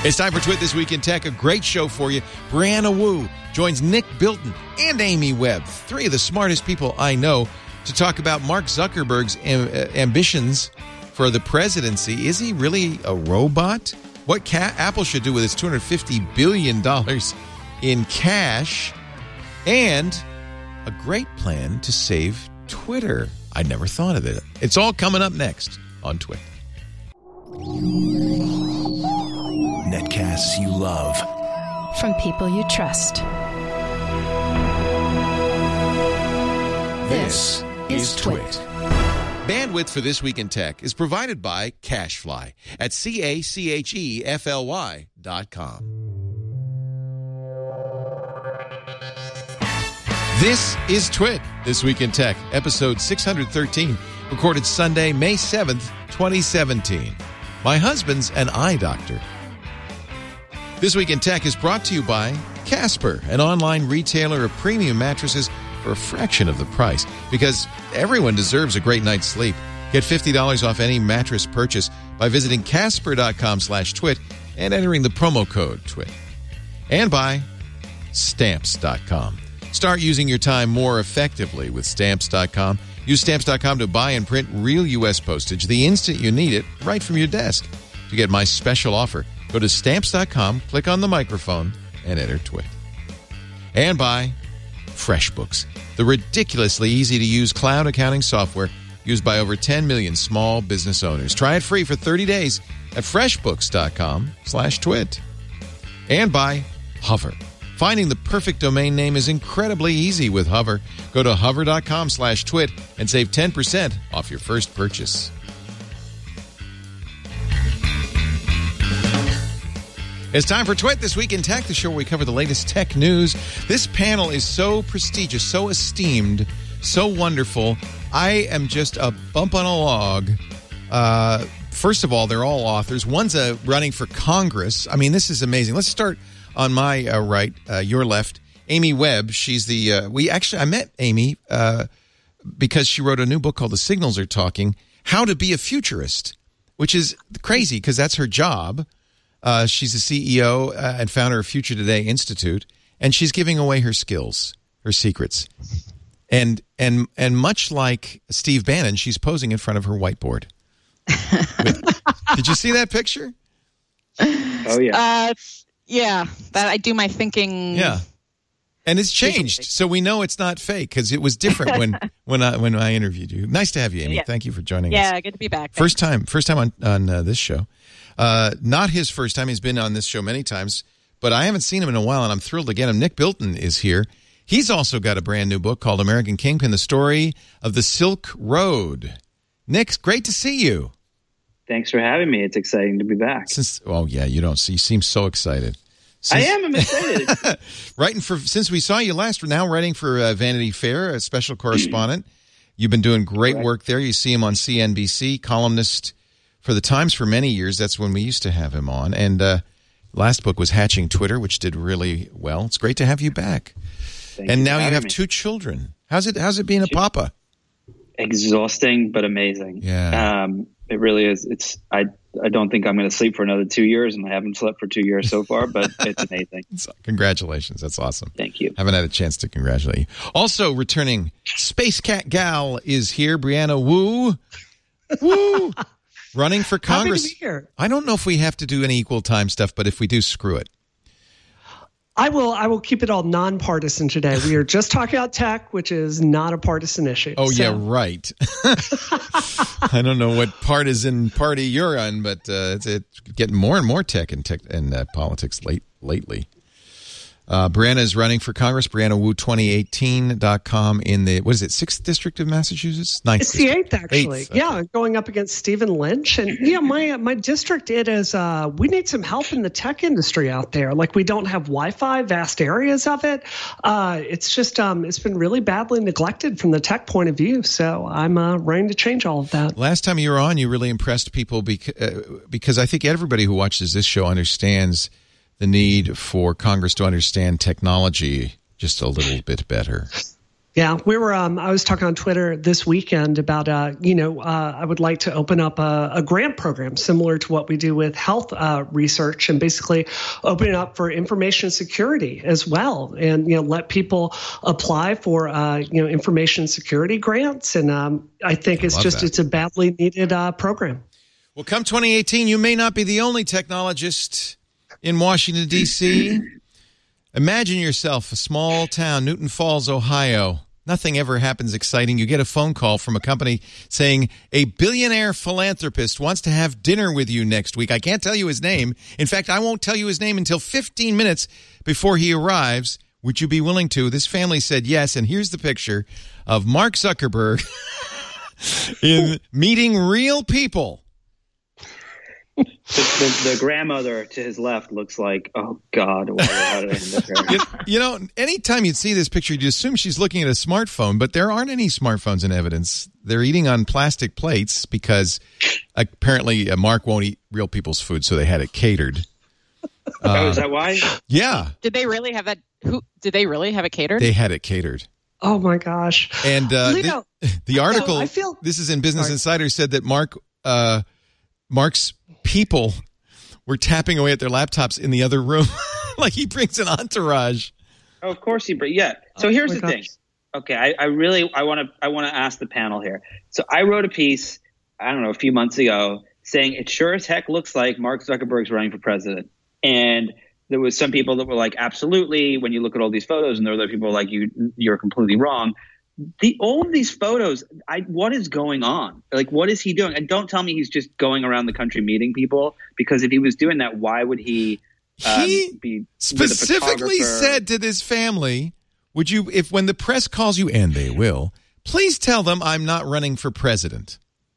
It's time for Twit This Week in Tech, a great show for you. Brianna Wu joins Nick Bilton and Amy Webb, three of the smartest people I know, to talk about Mark Zuckerberg's ambitions for the presidency. Is he really a robot? What Apple should do with its $250 billion in cash, and a great plan to save Twitter. I never thought of it. It's all coming up next on Twit. Netcasts you love. From people you trust. This is Twit. Bandwidth for This Week in Tech is provided by CacheFly at CacheFly.com. This is Twit, This Week in Tech, episode 613, recorded Sunday, May 7th, 2017. My husband's an eye doctor. This Week in Tech is brought to you by Casper, an online retailer of premium mattresses for a fraction of the price, because everyone deserves a great night's sleep. Get $50 off any mattress purchase by visiting Casper.com/twit and entering the promo code TWIT. And by Stamps.com. Start using your time more effectively with Stamps.com. Use Stamps.com to buy and print real U.S. postage the instant you need it, right from your desk. To get my special offer, go to Stamps.com, click on the microphone, and enter TWIT. And by FreshBooks, the ridiculously easy-to-use cloud accounting software used by over 10 million small business owners. Try it free for 30 days at freshbooks.com/twit. And by Hover. Finding the perfect domain name is incredibly easy with Hover. Go to hover.com/twit and save 10% off your first purchase. It's time for Twit This Week in Tech, the show where we cover the latest tech news. This panel is so prestigious, so esteemed, so wonderful. I am just a bump on a log. First of all, they're all authors. One's running for Congress. I mean, this is amazing. Let's start on my right, your left. Amy Webb. She's the I met Amy because she wrote a new book called The Signals Are Talking, How to Be a Futurist, which is crazy because that's her job. She's the CEO and founder of Future Today Institute, and she's giving away her skills, her secrets. And much like Steve Bannon, she's posing in front of her whiteboard. Did you see that picture? Oh, yeah. Yeah, that I do my thinking. Yeah. And it's changed, so we know it's not fake because it was different when I interviewed you. Nice to have you, Amy. Yeah. Thank you for joining us. Yeah, good to be back. First time on this show. Not his first time. He's been on this show many times, but I haven't seen him in a while, and I'm thrilled to get him. Nick Bilton is here. He's also got a brand new book called American Kingpin, The Story of the Silk Road. Nick, great to see you. Thanks for having me. It's exciting to be back. You seem so excited. I'm excited. Since we saw you last, we're now writing for Vanity Fair, a special correspondent. You've been doing great work there. You see him on CNBC, columnist for the Times for many years. That's when we used to have him on. And last book was Hatching Twitter, which did really well. It's great to have you back. And now you have two children. How's it being a papa? Exhausting, but amazing. Yeah. It really is. I don't think I'm going to sleep for another 2 years, and I haven't slept for 2 years so far, but it's amazing. Congratulations. That's awesome. Thank you. Haven't had a chance to congratulate you. Also returning, Space Cat Gal is here. Brianna Wu. Woo! Running for Congress. Happy to be here. I don't know if we have to do any equal time stuff, but if we do, screw it. I will keep it all nonpartisan today. We are just talking about tech, which is not a partisan issue. Oh, yeah, right. I don't know what partisan party you're on, but it's getting more and more tech and politics lately. Brianna is running for Congress. BriannaWu2018.com in the, 6th District of Massachusetts? 9th It's the 8th, actually. 8th, okay. Yeah, going up against Stephen Lynch. And, my district, it is, we need some help in the tech industry out there. Like, we don't have Wi-Fi, vast areas of it. It's just, it's been really badly neglected from the tech point of view. So I'm ready to change all of that. Last time you were on, you really impressed people because I think everybody who watches this show understands the need for Congress to understand technology just a little bit better. Yeah, we were. I was talking on Twitter this weekend about, I would like to open up a grant program similar to what we do with health research, and basically open it up for information security as well, and let people apply for information security grants. And I think it's a badly needed program. Well, come 2018, you may not be the only technologist in Washington, D.C. Imagine yourself, a small town, Newton Falls, Ohio. Nothing ever happens exciting. You get a phone call from a company saying a billionaire philanthropist wants to have dinner with you next week. I can't tell you his name. In fact, I won't tell you his name until 15 minutes before he arrives. Would you be willing to? This family said yes, and here's the picture of Mark Zuckerberg in meeting real people. The grandmother to his left looks like, oh God, how did I end up here? Anytime you see this picture, you assume she's looking at a smartphone, but there aren't any smartphones in evidence. They're eating on plastic plates because apparently Mark won't eat real people's food, so they had it catered. Is that why? Yeah. Did they really have that? Did they really have it catered? They had it catered. Oh my gosh! And the article, this is in Business Insider, said that Mark's people were tapping away at their laptops in the other room. Like he brings an entourage. Oh, of course he brings. Yeah. So here's the thing. Okay, I want to ask the panel here. So I wrote a piece, I don't know, a few months ago saying it sure as heck looks like Mark Zuckerberg's running for president. And there was some people that were like, absolutely, when you look at all these photos, and there were other people like, you're completely wrong. All of these photos, what is going on? Like, what is he doing? And don't tell me he's just going around the country meeting people, because if he was doing that, why would he be specifically said to this family, would you, if when the press calls you, and they will, please tell them I'm not running for president.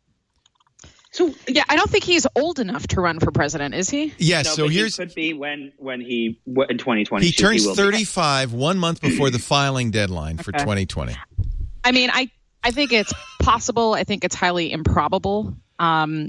So yeah, I don't think he's old enough to run for president, is he? Yes. No, so here's he could be when he in 2020. He turns 35 1 month before the filing deadline for 2020. I mean, I think it's possible. I think it's highly improbable. And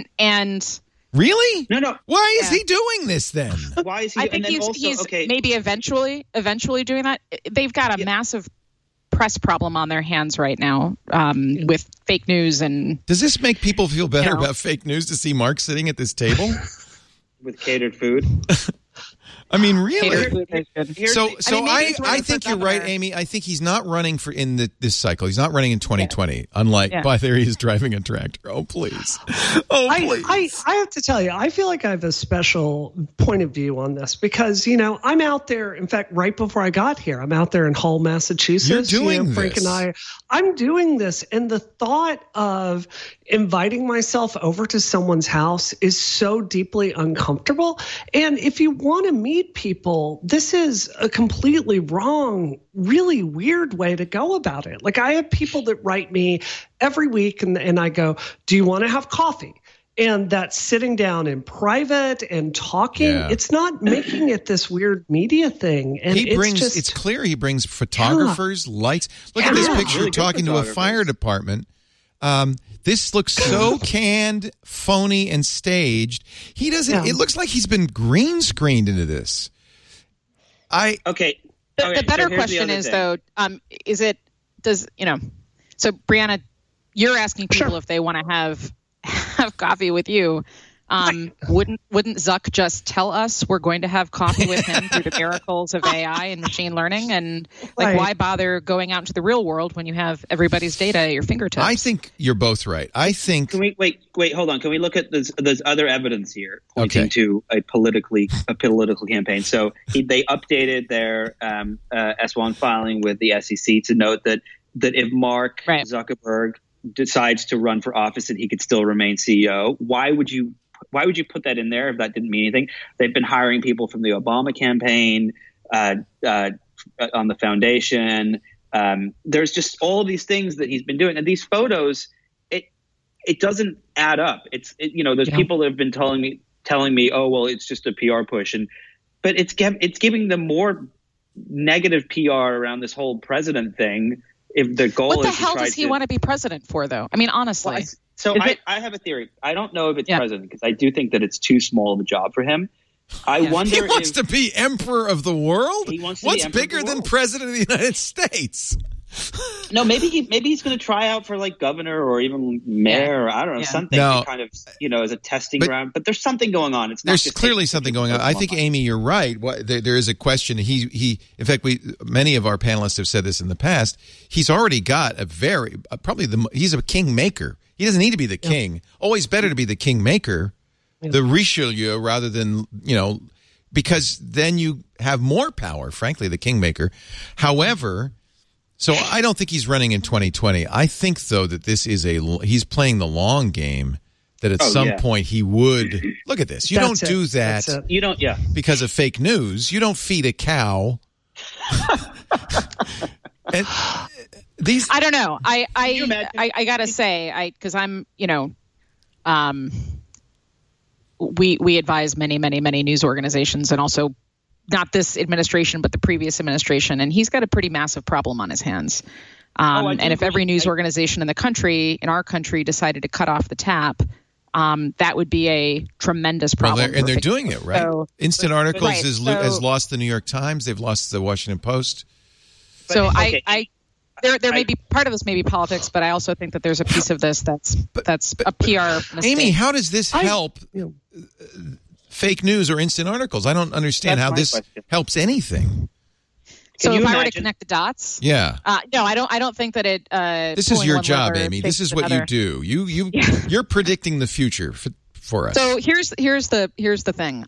really? No. Why is he doing this then? Why is he? I think he's maybe eventually doing that. They've got a massive press problem on their hands right now with fake news. And does this make people feel better about fake news to see Mark sitting at this table with catered food? I mean, really? So I think you're right, Amy. I think he's not running in this cycle. He's not running in 2020. Unlike, by there he is driving a tractor. Oh, please. Please. I have to tell you, I feel like I have a special point of view on this because, I'm out there. In fact, right before I got here, I'm out there in Hull, Massachusetts. You're doing this. Frank and I'm doing this. And the thought of inviting myself over to someone's house is so deeply uncomfortable. And if you want to meet people, this is a completely wrong, really weird way to go about it. Like I have people that write me every week and I go, do you want to have coffee? And that's sitting down in private and talking. Yeah. It's not making it this weird media thing. And it's clear he brings photographers, lights. Look at this picture really talking to a fire department. This looks so canned, phony, and staged. He doesn't. Yeah. It looks like he's been green screened into this. The better question is though, So Brianna, you're asking people if they want to have coffee with you. Wouldn't Zuck just tell us we're going to have coffee with him through the miracles of AI and machine learning? And why bother going out into the real world when you have everybody's data at your fingertips? I think you're both right. I think. Can we wait? Hold on. Can we look at this? There's other evidence here pointing to a political campaign. So they updated their S1 filing with the SEC to note that if Mark Zuckerberg decides to run for office and he could still remain CEO, why would you put that in there if that didn't mean anything? They've been hiring people from the Obama campaign, on the foundation. There's just all these things that he's been doing, and these photos, it doesn't add up. There's people that have been telling me, oh well, it's just a PR push, but it's giving them more negative PR around this whole president thing. If the goal what the hell does he want to be president for, though? I mean, honestly. I have a theory. I don't know if it's president because I do think that it's too small of a job for him. I wonder. He wants to be emperor of the world. He wants to What's be emperor bigger of the than world? president of the United States? No, maybe he's going to try out for like governor or even mayor or I don't know, something to kind of, as a testing ground. But there's something going on. It's not there's clearly something going on. I think, Amy, you're right. There is a question. In fact, many of our panelists have said this in the past. He's already got he's a kingmaker. He doesn't need to be the king. Always better to be the kingmaker, the Richelieu, rather than, because then you have more power, frankly, the kingmaker. However, so I don't think he's running in 2020. I think, though, that this is he's playing the long game, that at some point he would. Look at this. You don't do that. You don't, because of fake news. You don't feed a cow. And these, I don't know. I gotta say, because I'm, we advise many news organizations, and also not this administration, but the previous administration, and he's got a pretty massive problem on his hands. And if every news organization in our country, decided to cut off the tap, that would be a tremendous problem. And they're doing it, right? So, Instant Articles has lost the New York Times. They've lost the Washington Post. So there may be part of this may be politics, but I also think that there's a piece of this that's a PR mistake. Amy, how does this help fake news or instant articles? I don't understand how this helps anything. So if I were to connect the dots, no, I don't think that it. This is your job, Amy. This is what you do. You're predicting the future for us. So here's the thing.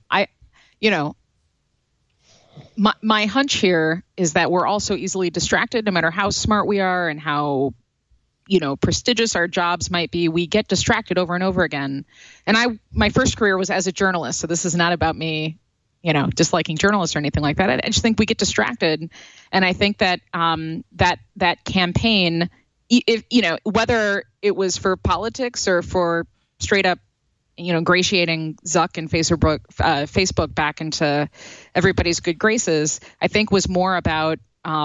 My hunch here is that we're also easily distracted, no matter how smart we are and how prestigious our jobs might be. We get distracted over and over again. And my first career was as a journalist, so this is not about me, disliking journalists or anything like that. I just think we get distracted, and I think that that campaign, whether it was for politics or for straight up, ingratiating Zuck and Facebook back into everybody's good graces, I think was a lot about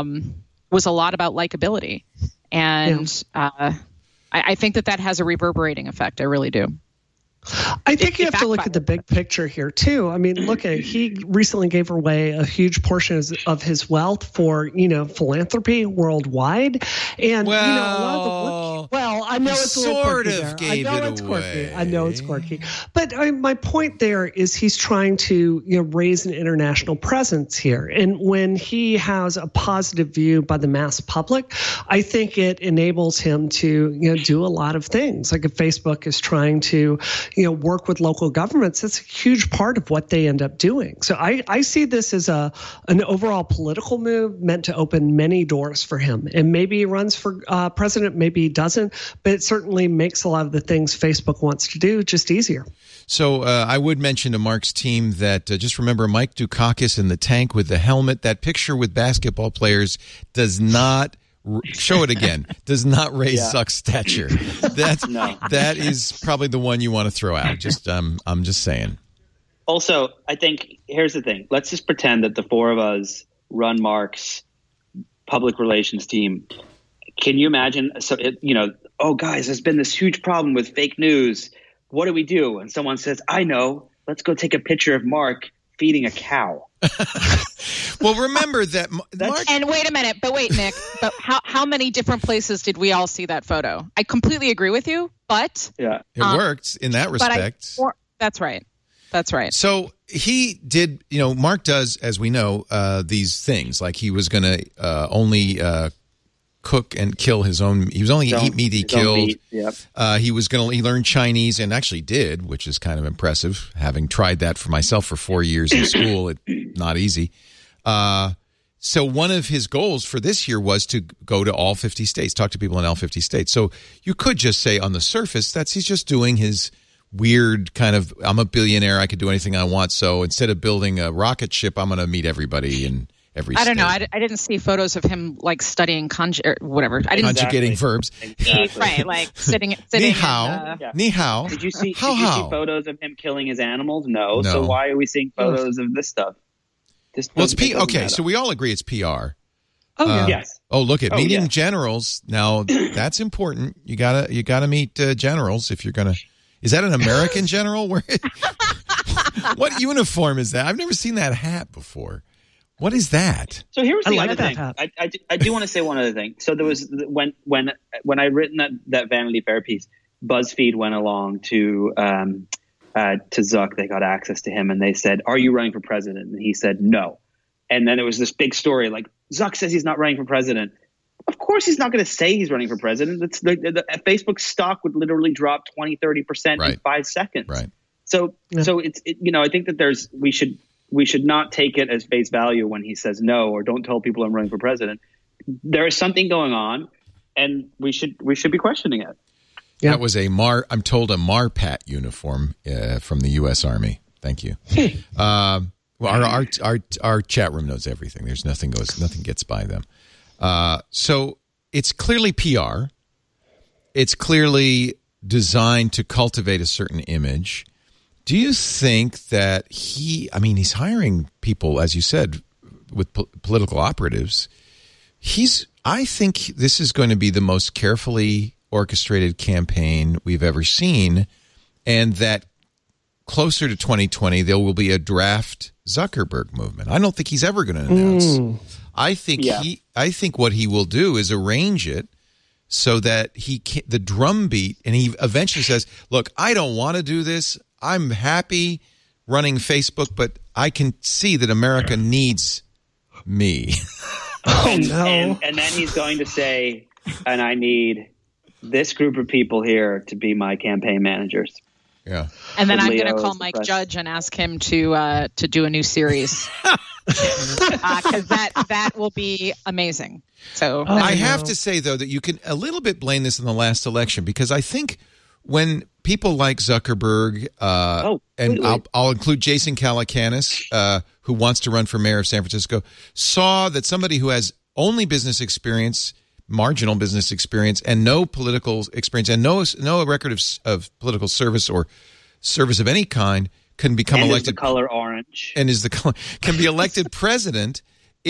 likability. And I think that has a reverberating effect. I really do. I think you have to look at the big picture here, too. I mean, he recently gave away a huge portion of his wealth for, philanthropy worldwide. And, a lot of I know it's a little quirky there. I know it's quirky. But my point there is he's trying to, raise an international presence here. And when he has a positive view by the mass public, I think it enables him to, do a lot of things. Like if Facebook is trying to, work with local governments, that's a huge part of what they end up doing. So I see this as an overall political move meant to open many doors for him. And maybe he runs for president, maybe he doesn't, but it certainly makes a lot of the things Facebook wants to do just easier. So I would mention to Mark's team that just remember Mike Dukakis in the tank with the helmet. That picture with basketball players does not show it again. Does not raise Zuck's stature. That is probably the one you want to throw out. I'm just saying. Also, I think here's the thing. Let's just pretend that the four of us run Mark's public relations team. Can you imagine? So guys, there's been this huge problem with fake news. What do we do? And someone says, I know. Let's go take a picture of Mark feeding a cow. Well, remember that Mark. And wait a minute, Nick. But how many different places did we all see that photo? I completely agree with you, but it worked in that respect. That's right. So he did. Mark does, as we know, these things. Like he was going to only cook and kill his own. He was only eat meat he killed. He was going to. He learned Chinese and actually did, which is kind of impressive. Having tried that for myself for 4 years in school, it's not easy. So one of his goals for this year was to go to all 50 states, talk to people in all 50 states. So you could just say on the surface he's just doing his weird kind of, I'm a billionaire, I could do anything I want. So instead of building a rocket ship, I'm going to meet everybody in every state. I don't know. I didn't see photos of him like studying whatever. I didn't conjugating verbs. Exactly. Right, like sitting. Ni hao. Ni hao. Did you see photos of him killing his animals? No. So why are we seeing photos of this stuff? It's okay. So we all agree it's PR. Yes. Oh, look at meeting generals. Now that's important. You gotta meet generals if you're gonna. Is that an American general? What uniform is that? I've never seen that hat before. What is that? So here's the like other thing. I do want to say one other thing. So there was when I written that Vanity Fair piece, BuzzFeed went along to Zuck. They got access to him and they said, "Are you running for president?" And he said, "No." And then there was this big story like Zuck says he's not running for president. Of course he's not going to say he's running for president. It's the Facebook stock would literally drop 20-30% in 5 seconds. Right. So it's I think that we should not take it as face value when he says no or don't tell people I'm running for president. There is something going on, and we should be questioning it. Yeah. That was I'm told a MARPAT uniform from the U.S. Army. Thank you. Well, our chat room knows everything. There's nothing gets by them. So it's clearly PR. It's clearly designed to cultivate a certain image. Do you think that he's hiring people, as you said, with political operatives? I think this is going to be the most carefully orchestrated campaign we've ever seen, and that closer to 2020, there will be a draft Zuckerberg movement. I don't think he's ever going to announce. I think what he will do is arrange it so that the drumbeat, and he eventually says, "Look, I don't want to do this. I'm happy running Facebook, but I can see that America needs me." And then he's going to say, "And I need this group of people here to be my campaign managers." Yeah. And then I'm going to call Mike Judge and ask him to do a new series. Because that will be amazing. So I have to say, though, that you can a little bit blame this on the last election, because I think when people like Zuckerberg, and I'll include Jason Calacanis, who wants to run for mayor of San Francisco, saw that somebody who has only business experience, marginal business experience, and no political experience, and no record of political service or service of any kind can become elected. Is the color orange. And can be elected president.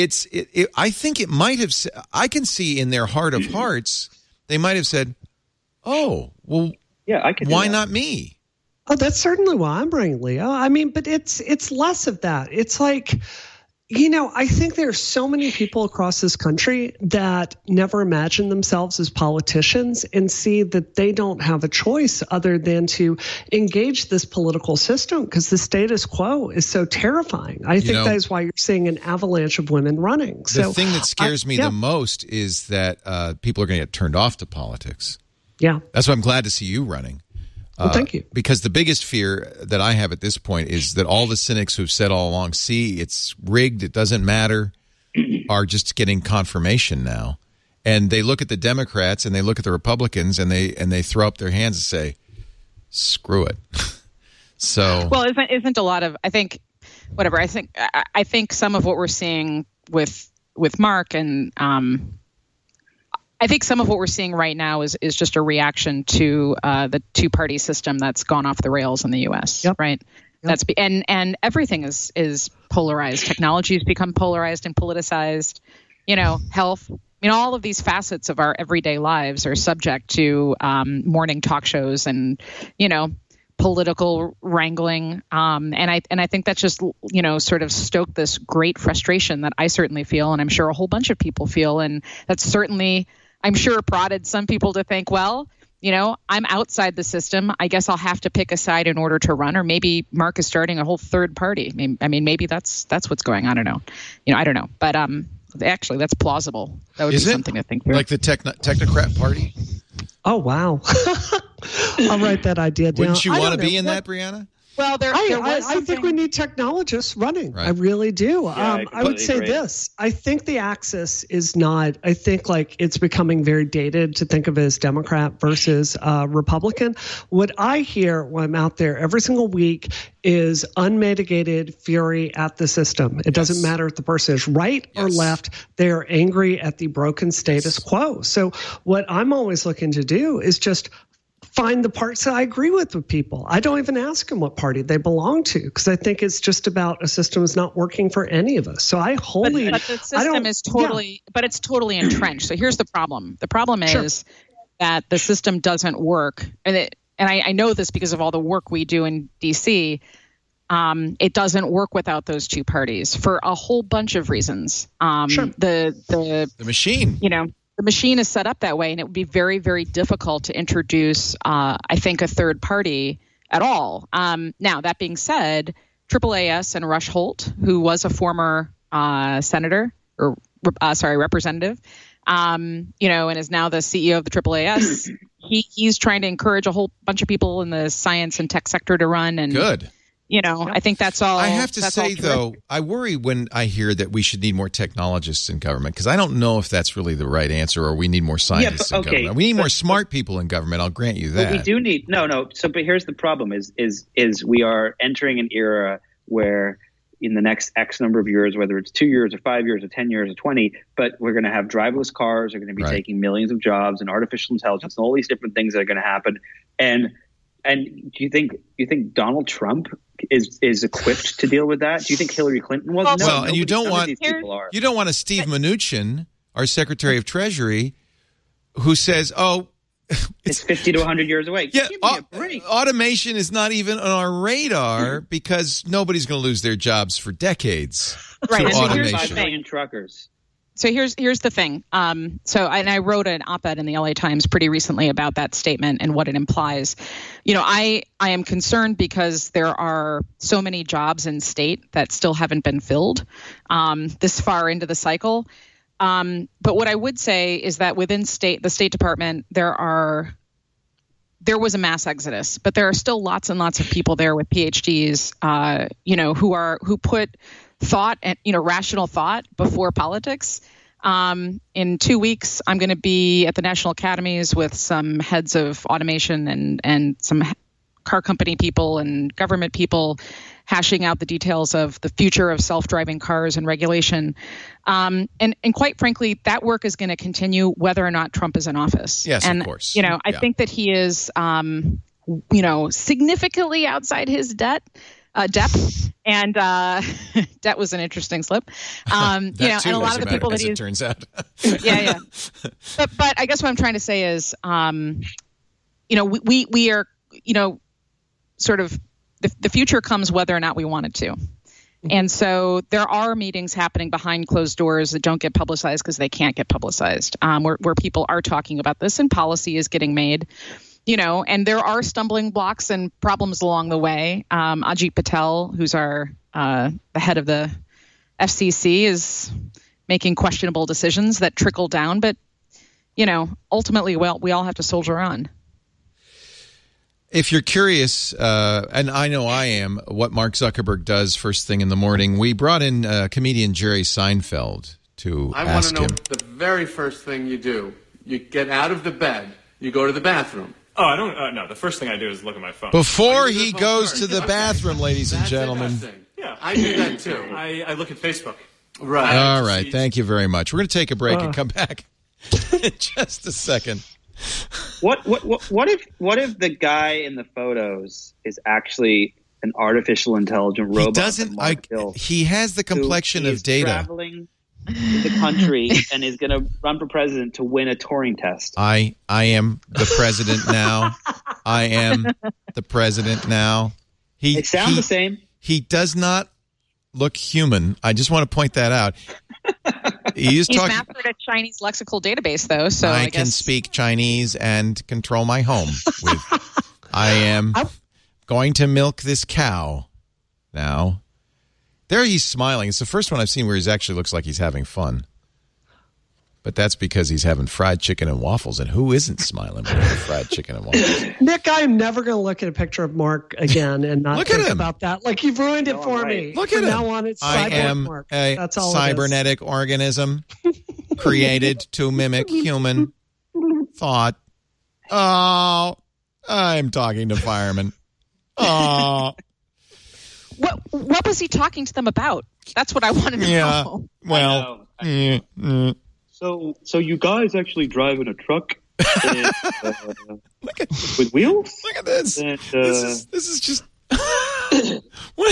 I think it might have. I can see in their heart of hearts, they might have said, "Oh, well, yeah, I could. Why not me?" Oh, that's certainly why I'm bringing Leo. I mean, but it's less of that. It's like, I think there are so many people across this country that never imagine themselves as politicians and see that they don't have a choice other than to engage this political system because the status quo is so terrifying. I think that is why you're seeing an avalanche of women running. The thing that scares me the most is that people are going to get turned off to politics. Yeah. That's why I'm glad to see you running. Well, thank you. Because the biggest fear that I have at this point is that all the cynics who've said all along, "See, it's rigged, it doesn't matter," are just getting confirmation now. And they look at the Democrats and they look at the Republicans and they throw up their hands and say, "Screw it." So, well, isn't a lot of I think some of what we're seeing with Mark and I think some of what we're seeing right now is just a reaction to the two-party system that's gone off the rails in the U.S. Yep. Right? Yep. And everything is polarized. Technology has become polarized and politicized. Health. All of these facets of our everyday lives are subject to morning talk shows and political wrangling. And I think that's just sort of stoked this great frustration that I certainly feel, and I'm sure a whole bunch of people feel, and that's certainly, I'm sure, prodded some people to think, well, I'm outside the system. I guess I'll have to pick a side in order to run, or maybe Mark is starting a whole third party. I mean, maybe that's what's going on. I don't know. I don't know. But actually, that's plausible. That would be something to think through. Like the technocrat party? Oh, wow. I'll write that idea down. Wouldn't you want to be in that, Brianna? Well, I think we need technologists running. Right. I really do. Yeah, I would say this. I think the axis is not, I think it's becoming very dated to think of it as Democrat versus Republican. What I hear when I'm out there every single week is unmitigated fury at the system. It doesn't matter if the person is right or left. They are angry at the broken status quo. So what I'm always looking to do is just find the parts that I agree with people. I don't even ask them what party they belong to because I think it's just about a system is not working for any of us. So I wholly, but the system is totally, but it's totally entrenched. So here's the problem. The problem is that the system doesn't work, and I know this because of all the work we do in DC. it doesn't work without those two parties for a whole bunch of reasons. Sure. The machine. The machine is set up that way, and it would be very, very difficult to introduce, I think, a third party at all. Now, that being said, AAAS and Rush Holt, who was a former representative, and is now the CEO of the AAAS, he's trying to encourage a whole bunch of people in the science and tech sector to run. And good. I think that's all. I have to say, though, I worry when I hear that we should need more technologists in government, because I don't know if that's really the right answer, or we need more scientists in government. We need more smart people in government. I'll grant you that. But we do need but here's the problem: is we are entering an era where in the next X number of years, whether it's 2 years or 5 years or 10 years or 20, but we're going to have driverless cars. Are going to be taking millions of jobs, and artificial intelligence, and all these different things that are going to happen. And do you think Donald Trump is equipped to deal with that? Do you think Hillary Clinton was? Well, and you don't want a Steve Mnuchin, our Secretary of Treasury, who says, it's 50 to 100 years away. Yeah, give me a break. Automation is not even on our radar because nobody's going to lose their jobs for decades right. to automation. 5 million truckers. So here's the thing. And I wrote an op-ed in the LA Times pretty recently about that statement and what it implies. I am concerned because there are so many jobs in state that still haven't been filled this far into the cycle. But what I would say is that within the State Department, there was a mass exodus, but there are still lots and lots of people there with PhDs, who put thought and rational thought before politics. In 2 weeks, I'm going to be at the National Academies with some heads of automation and some car company people and government people hashing out the details of the future of self-driving cars and regulation. And quite frankly, that work is going to continue whether or not Trump is in office. Yes, and, of course. I think that he is, significantly outside his depth. And that was an interesting slip. And a lot of the people that it turns out. yeah. But I guess what I'm trying to say is, we are, sort of the future comes whether or not we want it to. And so there are meetings happening behind closed doors that don't get publicized because they can't get publicized, where people are talking about this and policy is getting made. And there are stumbling blocks and problems along the way. Ajit Patel, who's the head of the FCC, is making questionable decisions that trickle down. But, ultimately, we all have to soldier on. If you're curious, and I know I am, what Mark Zuckerberg does first thing in the morning, we brought in comedian Jerry Seinfeld to ask him. I want to know the very first thing you do. You get out of the bed. You go to the bathroom. Oh, I don't no, the first thing I do is look at my phone. Before he goes to the bathroom, ladies and gentlemen. Yeah, I do that too. I look at Facebook. Right. All right. Thank you very much. We're going to take a break and come back in just a second. What if the guy in the photos is actually an artificial intelligent robot? He has the complexion of Data. Traveling the country and is going to run for president to win a Turing test. I am the president now. I am the president now. They sound the same. He does not look human. I just want to point that out. He's mastered a Chinese lexical database, though. So I can speak Chinese and control my home. I am going to milk this cow now. There he's smiling. It's the first one I've seen where he actually looks like he's having fun. But that's because he's having fried chicken and waffles. And who isn't smiling when having fried chicken and waffles? Nick, I'm never going to look at a picture of Mark again and not think about that. Like, you've ruined it for me. Look at him. Now on, it's I am Mark. a That's all cybernetic organism created to mimic human thought. Oh, I'm talking to firemen. Oh. What was he talking to them about? That's what I wanted to know. Well, So you guys actually drive in a truck with wheels? Look at this. And, this is just. What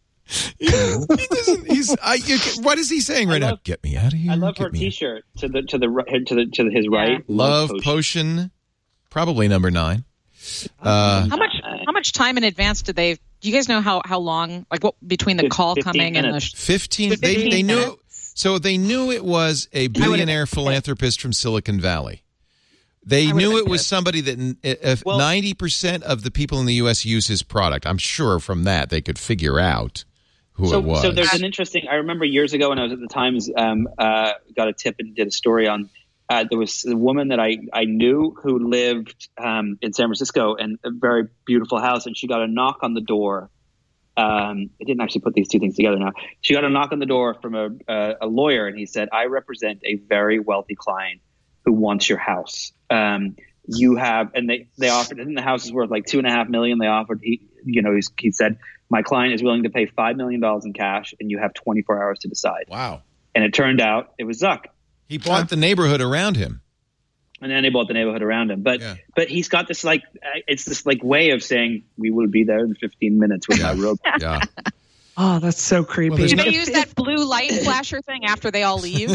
is he saying right now? Get me out of here. I love her T-shirt to his right. Love potion, probably number 9. How much time in advance did they Do you guys know how long, like what between the call coming minutes. and the 15? They knew. So they knew it was a billionaire philanthropist from Silicon Valley. They knew it was somebody that 90% of the people in the U.S. use his product. I'm sure from that they could figure out who it was. So there's an interesting. I remember years ago when I was at the Times, got a tip and did a story on. There was a woman that I knew who lived in San Francisco in a very beautiful house, and she got a knock on the door. I didn't actually put these two things together now. She got a knock on the door from a lawyer, and he said, "I represent a very wealthy client who wants your house. You have," and they offered, and the house is worth like $2.5 million. They offered, he said, "My client is willing to pay $5 million in cash, and you have 24 hours to decide." Wow! And it turned out it was Zuck. He bought the neighborhood around him. And then they bought the neighborhood around him. But he's got this it's this way of saying, we will be there in 15 minutes with our rope. Yeah. Oh, that's so creepy. Do they use that blue light flasher thing after they all leave?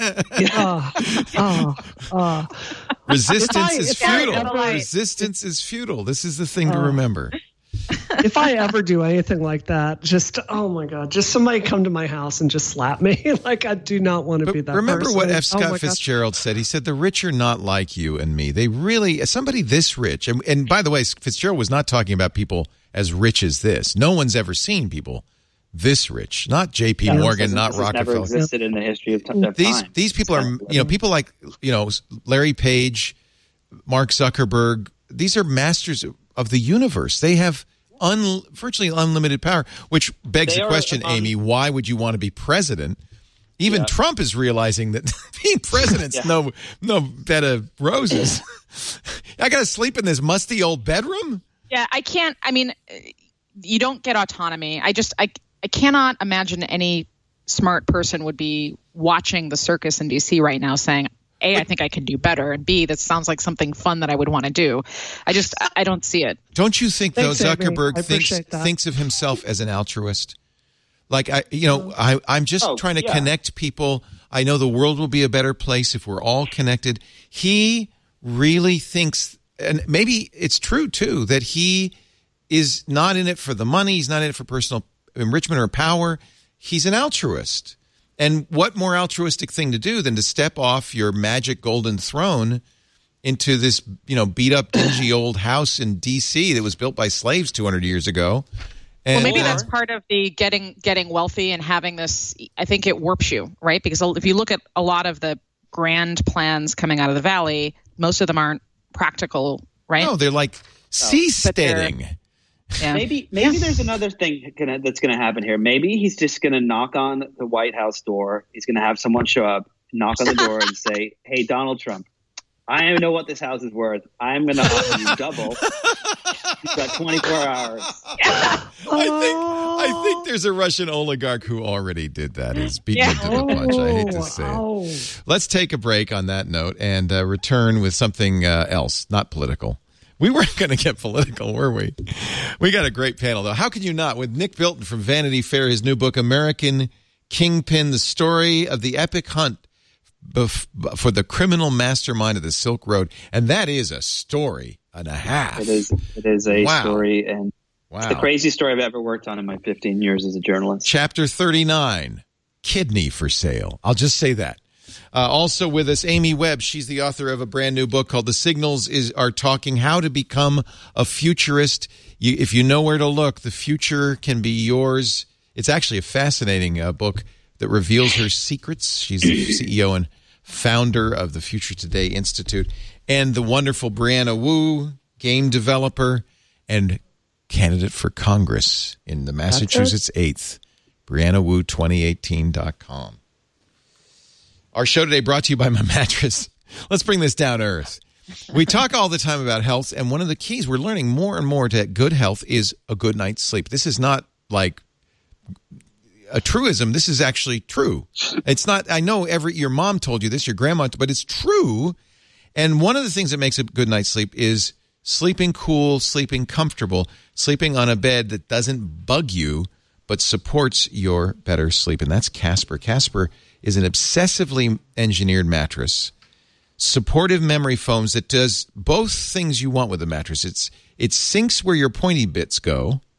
Resistance is futile. Resistance is futile. This is the thing to remember. If I ever do anything like that, just, oh my God, just somebody come to my house and just slap me. Like, I do not want to be that remember person. what F. Scott Fitzgerald said? He said, the rich are not like you and me. They really, somebody this rich, and by the way, Fitzgerald was not talking about people as rich as this. No one's ever seen people this rich. Not J.P. Morgan, not Rockefeller. Never existed in the history of time. These people are, people like, Larry Page, Mark Zuckerberg. These are masters of the universe. They have virtually unlimited power, which begs the question, Amy, why would you want to be president? Even Trump is realizing that being president's no bed of roses. I got to sleep in this musty old bedroom? Yeah, I can't. I mean, you don't get autonomy. I cannot imagine any smart person would be watching the circus in D.C. right now saying, A, I think I can do better, and B, that sounds like something fun that I would want to do. I don't see it. Don't you think, though, Zuckerberg thinks of himself as an altruist? Like, I'm just trying to connect people. I know the world will be a better place if we're all connected. He really thinks, and maybe it's true, too, that he is not in it for the money. He's not in it for personal enrichment or power. He's an altruist. And what more altruistic thing to do than to step off your magic golden throne into this, beat up, dingy old house in D.C. that was built by slaves 200 years ago? And, well, maybe that's part of the getting wealthy and having this. I think it warps you, right? Because if you look at a lot of the grand plans coming out of the Valley, most of them aren't practical, right? No, they're like seasteading. Yeah. Maybe there's another thing that's going to happen here. Maybe he's just going to knock on the White House door. He's going to have someone show up, knock on the door, and say, "Hey, Donald Trump, I know what this house is worth. I'm going to offer you double. You've got 24 hours." I think there's a Russian oligarch who already did that. He's beaten it to the punch. I hate to say it. Let's take a break on that note and return with something else, not political. We weren't going to get political, were we? We got a great panel, though. How can you not? With Nick Bilton from Vanity Fair, his new book, American Kingpin, the story of the epic hunt for the criminal mastermind of the Silk Road. And that is a story and a half. It is a story, and it's the craziest story I've ever worked on in my 15 years as a journalist. Chapter 39, kidney for sale. I'll just say that. Also with us, Amy Webb. She's the author of a brand new book called The Signals Are Talking, How to Become a Futurist. If you know where to look, the future can be yours. It's actually a fascinating book that reveals her secrets. She's the CEO and founder of the Future Today Institute. And the wonderful Brianna Wu, game developer and candidate for Congress in the Massachusetts 8th. BriannaWu2018.com. Our show today brought to you by My Mattress. Let's bring this down to earth. We talk all the time about health, and one of the keys we're learning more and more to good health is a good night's sleep. This is not like a truism. This is actually true. It's not, I know your mom told you this, your grandma, but it's true. And one of the things that makes a good night's sleep is sleeping cool, sleeping comfortable, sleeping on a bed that doesn't bug you, but supports your better sleep. And that's Casper. Casper is an obsessively engineered mattress, supportive memory foams that does both things you want with a mattress. It sinks where your pointy bits go,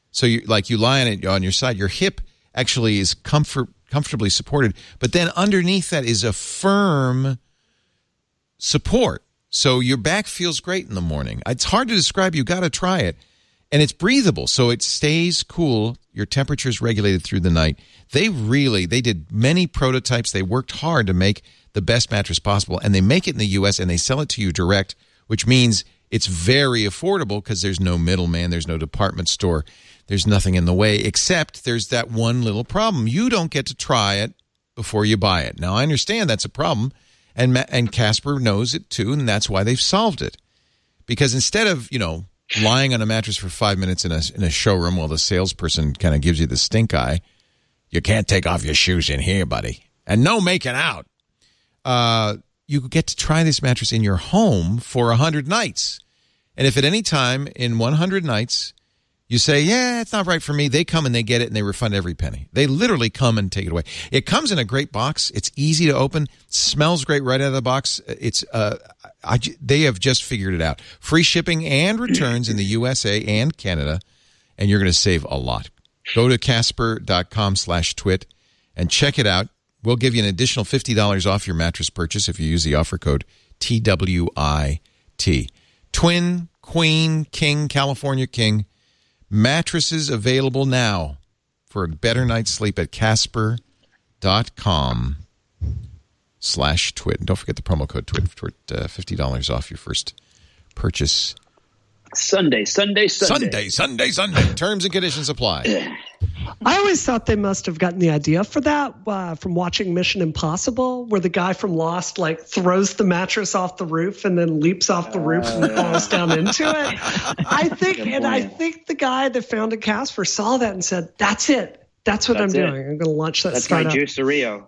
So you lie on it on your side. Your hip actually is comfortably supported, but then underneath that is a firm support. So your back feels great in the morning. It's hard to describe. You got to try it. And it's breathable, so it stays cool. Your temperature is regulated through the night. They did many prototypes. They worked hard to make the best mattress possible, and they make it in the U.S., and they sell it to you direct, which means it's very affordable because there's no middleman, there's no department store, there's nothing in the way, except there's that one little problem. You don't get to try it before you buy it. Now, I understand that's a problem, and Casper knows it too, and that's why they've solved it. Because instead of, lying on a mattress for 5 minutes in a showroom while the salesperson kind of gives you the stink eye, you can't take off your shoes in here, buddy. And no making out. You get to try this mattress in your home for 100 nights. And if at any time in 100 nights you say, yeah, it's not right for me, they come and they get it and they refund every penny. They literally come and take it away. It comes in a great box. It's easy to open. Smells great right out of the box. They have just figured it out. Free shipping and returns in the USA and Canada, and you're going to save a lot. Go to Casper.com/twit and check it out. We'll give you an additional $50 off your mattress purchase if you use the offer code TWIT. Twin, Queen, King, California King. Mattresses available now for a better night's sleep at Casper.com/twit. And don't forget the promo code TWIT for $50 off your first purchase. Sunday. Terms and conditions apply. I always thought they must have gotten the idea for that from watching Mission Impossible, where the guy from Lost throws the mattress off the roof and then leaps off the roof and falls down into it. I think the guy that founded Casper saw that and said, "That's it. That's what I'm doing. I'm going to launch that startup." That's my Juicerio.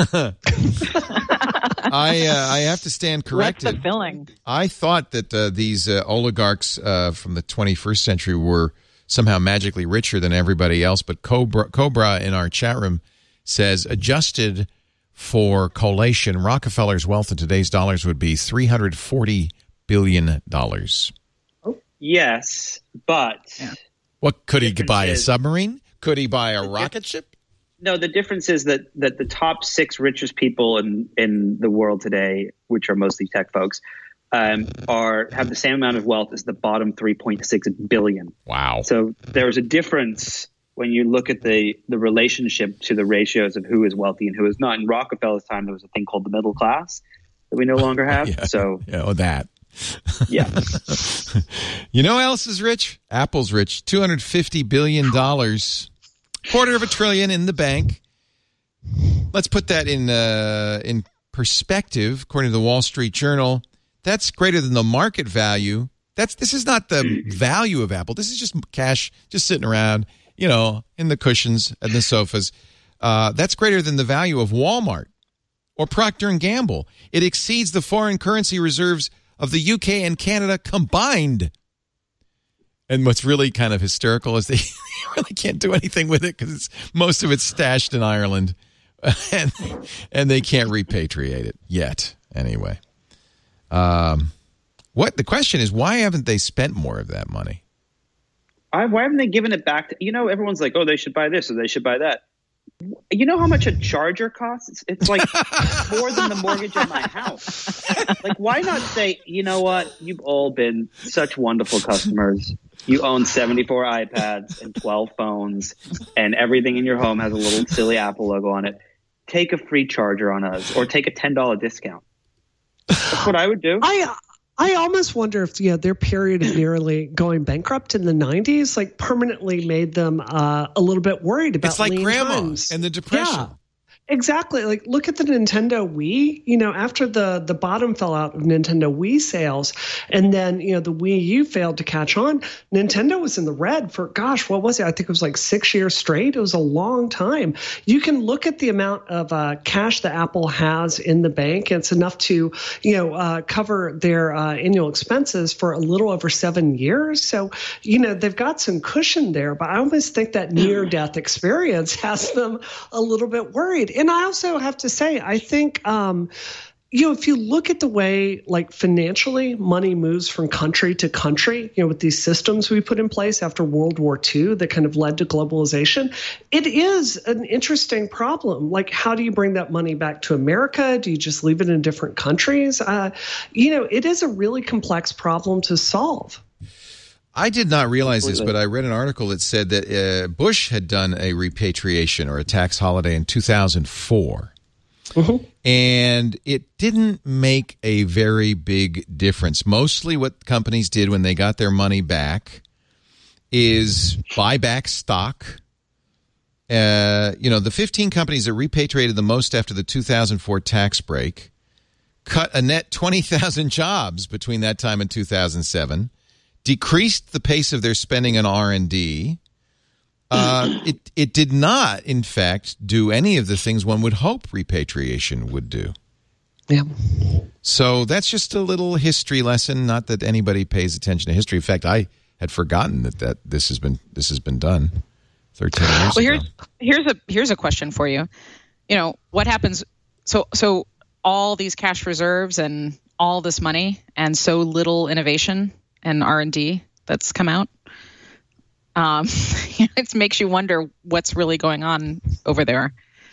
I have to stand corrected. What's the filling? I thought that these oligarchs from the 21st century were somehow magically richer than everybody else, but Cobra in our chat room says, adjusted for collation, Rockefeller's wealth in today's dollars would be $340 billion. Yes, but... What, could he buy a submarine? Could he buy a rocket ship? No, the difference is that the top 6 richest people in the world today, which are mostly tech folks, have the same amount of wealth as the bottom 3.6 billion. Wow. So there's a difference when you look at the relationship to the ratios of who is wealthy and who is not. In Rockefeller's time, there was a thing called the middle class that we no longer have. That. Yeah. You know who else is rich? Apple's rich. $250 billion. $250 billion in the bank. Let's put that in perspective. According to the Wall Street Journal, that's greater than the market value. This is not the value of Apple. This is just cash just sitting around, in the cushions and the sofas. That's greater than the value of Walmart or Procter & Gamble. It exceeds the foreign currency reserves of the UK and Canada combined. And what's really kind of hysterical is they really can't do anything with it because most of it's stashed in Ireland, and they can't repatriate it yet. Anyway, the question is, why haven't they spent more of that money? Why haven't they given it back to? Everyone's like, oh, they should buy this or they should buy that. You know how much a charger costs? It's like more than the mortgage on my house. Why not say, you know what? You've all been such wonderful customers. You own 74 iPads and 12 phones, and everything in your home has a little silly Apple logo on it. Take a free charger on us, or take a $10 discount. That's what I would do. I almost wonder if their period of nearly going bankrupt in the 90s permanently made them a little bit worried about. It's like grandma times. and the Depression. Yeah. Exactly. Look at the Nintendo Wii. After the bottom fell out of Nintendo Wii sales, and then the Wii U failed to catch on, Nintendo was in the red for what was it? I think it was 6 years straight. It was a long time. You can look at the amount of cash that Apple has in the bank. It's enough to cover their annual expenses for a little over 7 years. So they've got some cushion there. But I almost think that near-death experience has them a little bit worried. And I also have to say, I think, if you look at the way, like financially, money moves from country to country, with these systems we put in place after World War II that kind of led to globalization, it is an interesting problem. Like, how do you bring that money back to America? Do you just leave it in different countries? It is a really complex problem to solve. I did not realize this, but I read an article that said that Bush had done a repatriation or a tax holiday in 2004. Mm-hmm. And it didn't make a very big difference. Mostly what companies did when they got their money back is buy back stock. The 15 companies that repatriated the most after the 2004 tax break cut a net 20,000 jobs between that time and 2007, decreased the pace of their spending on R&D. It did not, in fact, do any of the things one would hope repatriation would do. Yeah. So that's just a little history lesson. Not that anybody pays attention to history. In fact, I had forgotten that this has been done 13 years ago. Well, here's a question for you. What happens? So all these cash reserves and all this money and so little innovation and R&D that's come out. It makes you wonder what's really going on over there.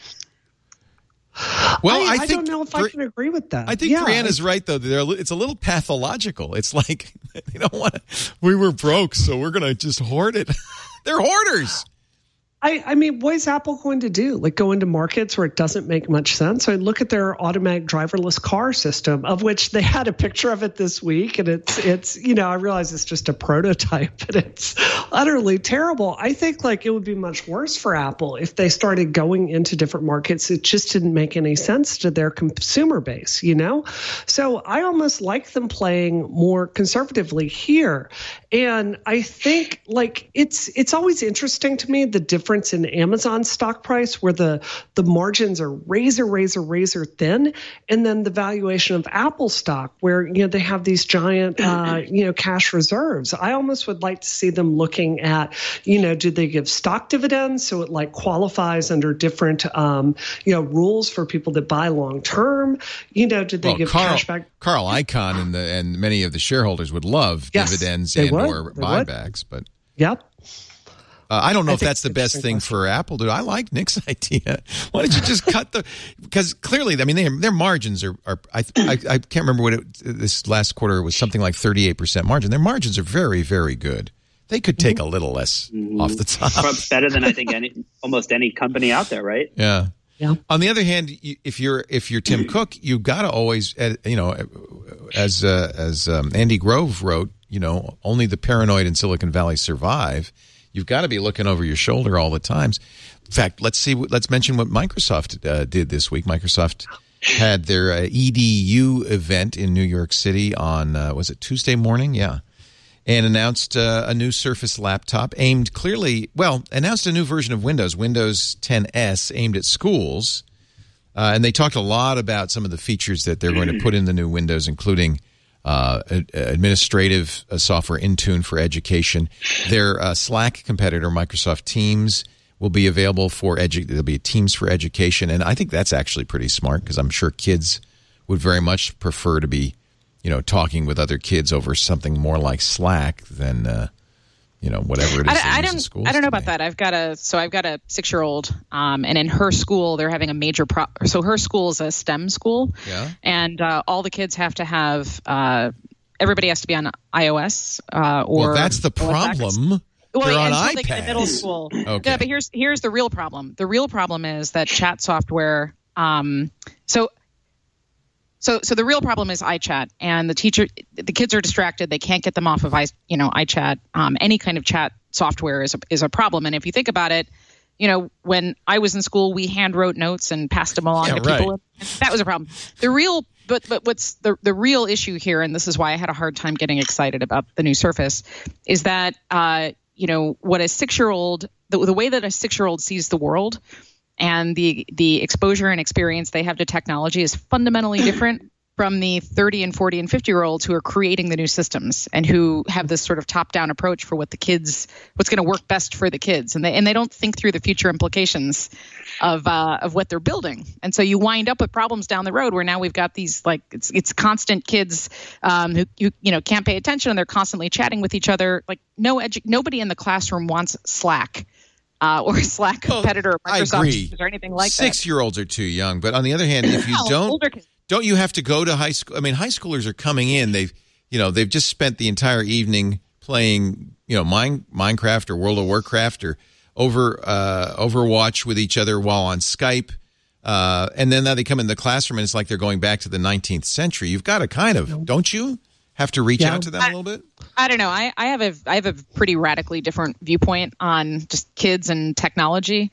Well, I don't know if I can agree with that. I think Brianna's right, though. It's a little pathological. It's like they don't want to. We were broke, so we're going to just hoard it. They're hoarders. I mean, what is Apple going to do? Like, go into markets where it doesn't make much sense? I look at their automatic driverless car system, of which they had a picture of it this week, and it's I realize it's just a prototype, but it's utterly terrible. I think it would be much worse for Apple if they started going into different markets. It just didn't make any sense to their consumer base, So I almost like them playing more conservatively here, and I think it's always interesting to me the difference in Amazon stock price where the margins are razor thin, and then the valuation of Apple stock where they have these giant cash reserves. I almost would like to see them looking at do they give stock dividends so it qualifies under different rules for people that buy long term? Do they give cash back? Carl Icahn and many of the shareholders would love dividends or buybacks, but yep. I don't know if that's the best thing for Apple. Dude, I like Nick's idea. Why don't you just cut because clearly, I mean, their margins are I can't remember this last quarter was something like 38% margin. Their margins are very, very good. They could take a little less off the top. Better than I think almost any company out there, right? Yeah. Yeah. On the other hand, if you're Tim Cook, you got to always, as Andy Grove wrote, only the paranoid in Silicon Valley survive. You've got to be looking over your shoulder all the times. In fact, let's mention what Microsoft did this week. Microsoft had their EDU event in New York City on, was it Tuesday morning? Yeah. And announced a new Surface laptop announced a new version of Windows 10S aimed at schools. And they talked a lot about some of the features that they're going to put in the new Windows, including administrative software Intune for education. Their Slack competitor, Microsoft Teams, will be available for there'll be Teams for education, and I think that's actually pretty smart because I'm sure kids would very much prefer to be, talking with other kids over something more like Slack than whatever it is. I don't know about that. I've got a 6-year-old, and in her school they're having a major so her school is a STEM school, and all the kids have to have everybody has to be on iOS or. Well, that's the problem. They're on iPads. They get to middle school. Okay. Yeah, but here's the real problem. The real problem is that chat software. So the real problem is iChat, and the kids are distracted. They can't get them off of iChat. Any kind of chat software is a problem. And if you think about it, when I was in school, we hand wrote notes and passed them along to people. Right. That was a problem. But what's the real issue here, and this is why I had a hard time getting excited about the new Surface, is that what a 6-year-old, the way that a 6-year-old sees the world. And the exposure and experience they have to technology is fundamentally different from the 30 and 40 and 50-year-olds who are creating the new systems and who have this sort of top-down approach for what's going to work best for the kids, and they don't think through the future implications of what they're building. And so you wind up with problems down the road where now we've got these it's constant kids who can't pay attention, and they're constantly chatting with each other. Like nobody in the classroom wants Slack. Or Slack competitor, or Microsoft, I agree. Or anything like that. 6-year-olds are too young, but on the other hand, if you don't you have to go to high school? I mean, high schoolers are coming in. They've just spent the entire evening playing, Minecraft or World of Warcraft or Overwatch with each other while on Skype, and then now they come in the classroom and it's like they're going back to the 19th century. You've got to don't you have to reach out to them a little bit? I don't know. I have a pretty radically different viewpoint on just kids and technology.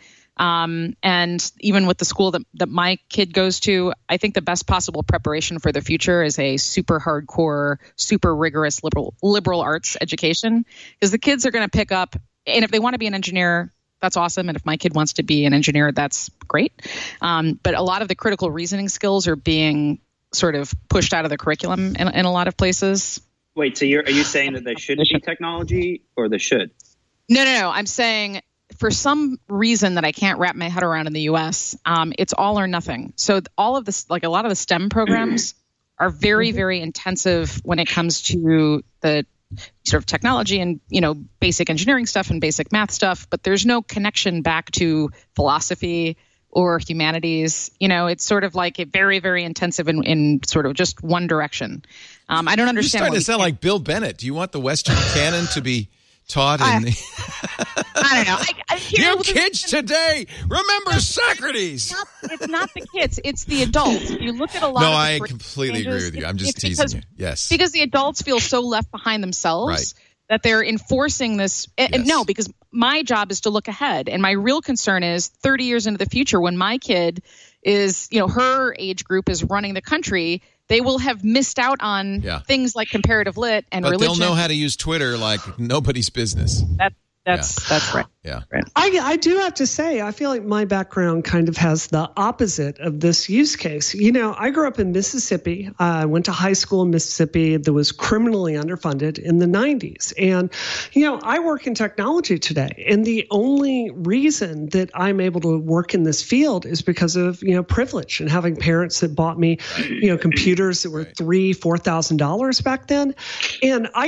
And even with the school that my kid goes to, I think the best possible preparation for the future is a super hardcore, super rigorous liberal arts education, because the kids are going to pick up, and if they want to be an engineer, that's awesome. And if my kid wants to be an engineer, that's great. But a lot of the critical reasoning skills are being sort of pushed out of the curriculum in a lot of places. Wait, so are you saying that there shouldn't be technology, or there should? No. I'm saying for some reason that I can't wrap my head around in the U.S., it's all or nothing. So all of this, like a lot of the STEM programs are very, very intensive when it comes to the sort of technology and, basic engineering stuff and basic math stuff, but there's no connection back to philosophy or humanities. It's sort of like a very, very intensive in sort of just one direction. I don't understand. You're starting to sound like Bill Bennett. Do you want the Western canon to be taught in the... I don't know. You kids today, remember Socrates. It's not the kids. It's the adults. You look at a lot of... No, I completely agree with you. I'm just teasing you. Yes. Because the adults feel so left behind themselves. Right. That they're enforcing this. Yes. No, because my job is to look ahead. And my real concern is 30 years into the future, when my kid is, her age group is running the country, they will have missed out on things like comparative lit and religion. But they'll know how to use Twitter like nobody's business. That's right. Yeah. Right. I do have to say, I feel like my background kind of has the opposite of this use case. I grew up in Mississippi. I went to high school in Mississippi that was criminally underfunded in the 90s. And, I work in technology today. And the only reason that I'm able to work in this field is because of, privilege and having parents that bought me, computers that were $3,000, $4,000 back then. And I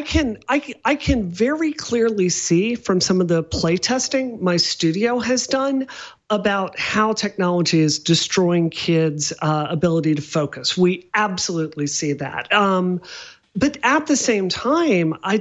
can very clearly see from some of the play testing my studio has done about how technology is destroying kids' ability to focus. We absolutely see that. But at the same time, I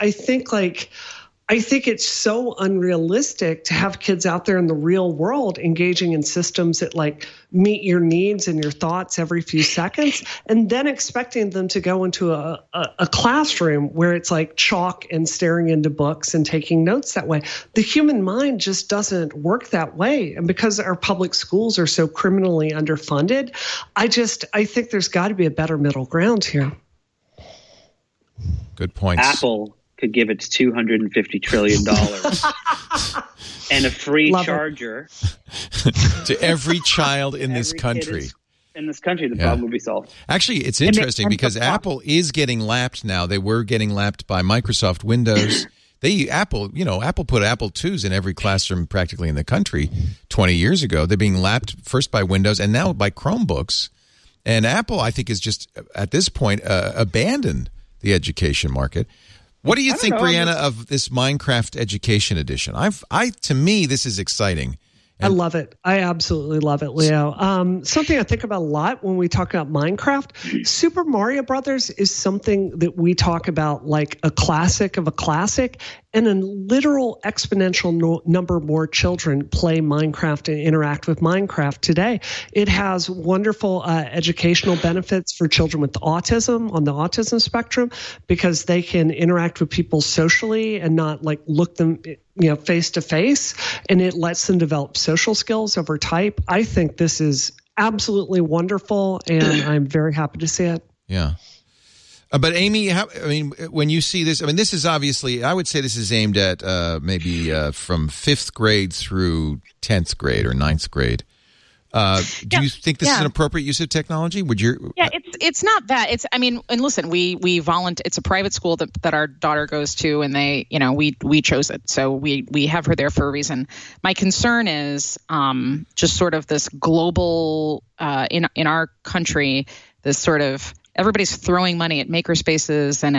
think it's so unrealistic to have kids out there in the real world engaging in systems that meet your needs and your thoughts every few seconds, and then expecting them to go into a classroom where it's like chalk and staring into books and taking notes that way. The human mind just doesn't work that way. And because our public schools are so criminally underfunded, I think there's got to be a better middle ground here. Good points. Apple could give its $250 trillion and a free charger to every child in this country. In this country, the problem would be solved. Actually, it's interesting because Apple is getting lapped now. They were getting lapped by Microsoft Windows. Apple put Apple IIs in every classroom practically in the country 20 years ago. They're being lapped first by Windows and now by Chromebooks. And Apple, I think, is just at this point abandoned the education market. What do you think, Brianna, of this Minecraft Education Edition? To me, this is exciting. I love it. I absolutely love it, Leo. Something I think about a lot when we talk about Minecraft. Super Mario Brothers is something that we talk about like a classic of a classic, and a literal exponential number more children play Minecraft and interact with Minecraft today. It has wonderful educational benefits for children with autism on the autism spectrum, because they can interact with people socially and not look them face to face, and it lets them develop social skills over type. I think this is absolutely wonderful, and I'm very happy to see it. Yeah. But Amy, when you see this, this is obviously, I would say this is aimed at maybe from 5th grade through 10th grade or 9th grade. Do you think this is an appropriate use of technology? Would you? Yeah, it's not that. And listen, we volunteer. It's a private school that our daughter goes to, and we chose it, so we have her there for a reason. My concern is just sort of this global in our country, this sort of everybody's throwing money at makerspaces and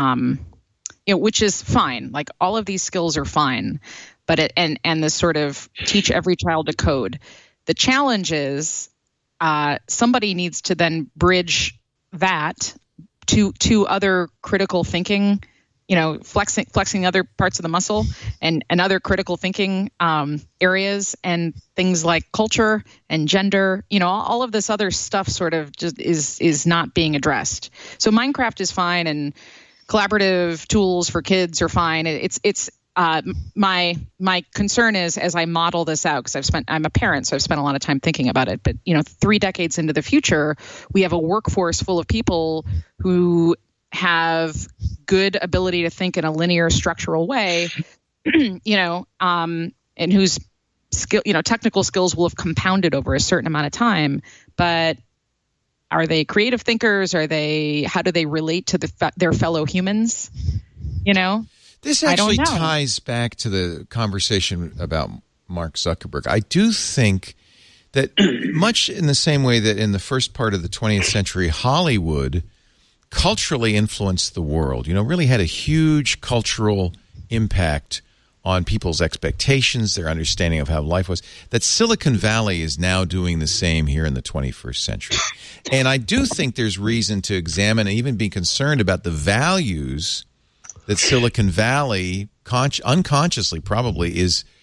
at which is fine. Like all of these skills are fine, but and this sort of teach every child to code. The challenge is somebody needs to then bridge that to other critical thinking, flexing other parts of the muscle and other critical thinking areas and things like culture and gender. All of this other stuff sort of just is not being addressed. So Minecraft is fine and collaborative tools for kids are fine. It's my concern is as I model this out, because I'm a parent, so I've spent a lot of time thinking about it. But 3 decades into the future, we have a workforce full of people who have good ability to think in a linear, structural way, and whose skill, technical skills will have compounded over a certain amount of time. But are they creative thinkers? How do they relate to their fellow humans? This actually ties back to the conversation about Mark Zuckerberg. I do think that much in the same way that in the first part of the 20th century, Hollywood culturally influenced the world, really had a huge cultural impact on people's expectations, their understanding of how life was, that Silicon Valley is now doing the same here in the 21st century. And I do think there's reason to examine and even be concerned about the values that Silicon Valley unconsciously probably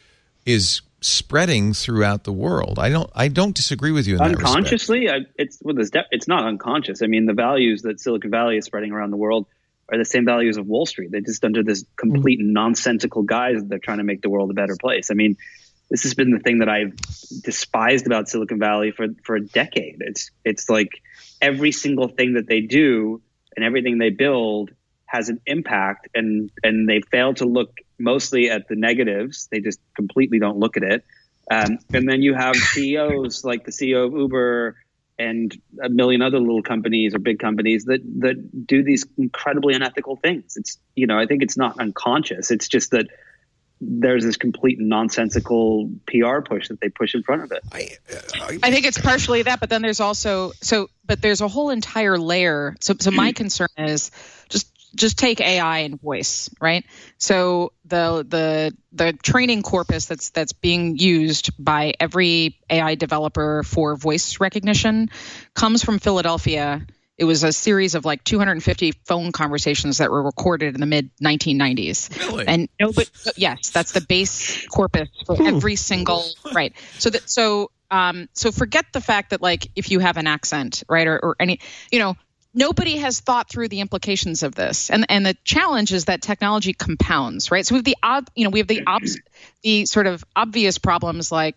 is spreading throughout the world. I don't disagree with you in that respect. Unconsciously, it's not unconscious. I mean, the values that Silicon Valley is spreading around the world are the same values of Wall Street. They're just under this complete nonsensical guise that they're trying to make the world a better place. I mean, this has been the thing that I've despised about Silicon Valley for a decade. It's like every single thing that they do and everything they build has an impact, and they fail to look mostly at the negatives. They just completely don't look at it. And then you have CEOs like the CEO of Uber and a million other little companies or big companies that do these incredibly unethical things. It's, I think it's not unconscious. It's just that there's this complete nonsensical PR push that they push in front of it. I think it's partially that, but then there's also but there's a whole entire layer. So my concern is just take AI and voice, right? So the training corpus that's being used by every AI developer for voice recognition comes from Philadelphia. It was a series of like 250 phone conversations that were recorded in the mid 1990s. Really? And yes, that's the base corpus for every single right. So forget the fact that like if you have an accent, right, or any, nobody has thought through the implications of this, and the challenge is that technology compounds, right? So we have the sort of obvious problems like,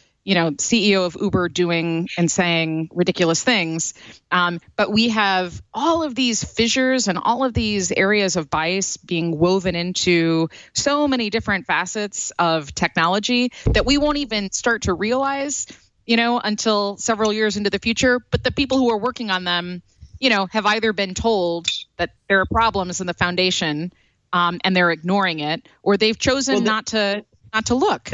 CEO of Uber doing and saying ridiculous things, but we have all of these fissures and all of these areas of bias being woven into so many different facets of technology that we won't even start to realize, until several years into the future. But the people who are working on them, have either been told that there are problems in the foundation and they're ignoring it, or they've chosen not to look.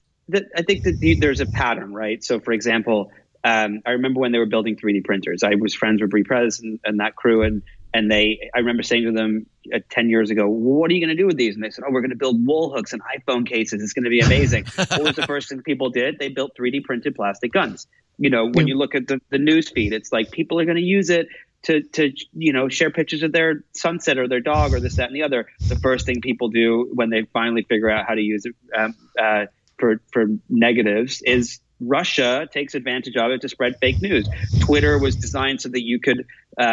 I think that there's a pattern, right? So, for example, I remember when they were building 3D printers. I was friends with Brie Prez and that crew, and I remember saying to them 10 years ago, well, what are you going to do with these? And they said, we're going to build wool hooks and iPhone cases. It's going to be amazing. What was the first thing people did? They built 3D printed plastic guns. When you look at the news feed, it's like people are going to use it to share pictures of their sunset or their dog or this, that, and the other. The first thing people do when they finally figure out how to use it for negatives is Russia takes advantage of it to spread fake news. Twitter was designed so that you could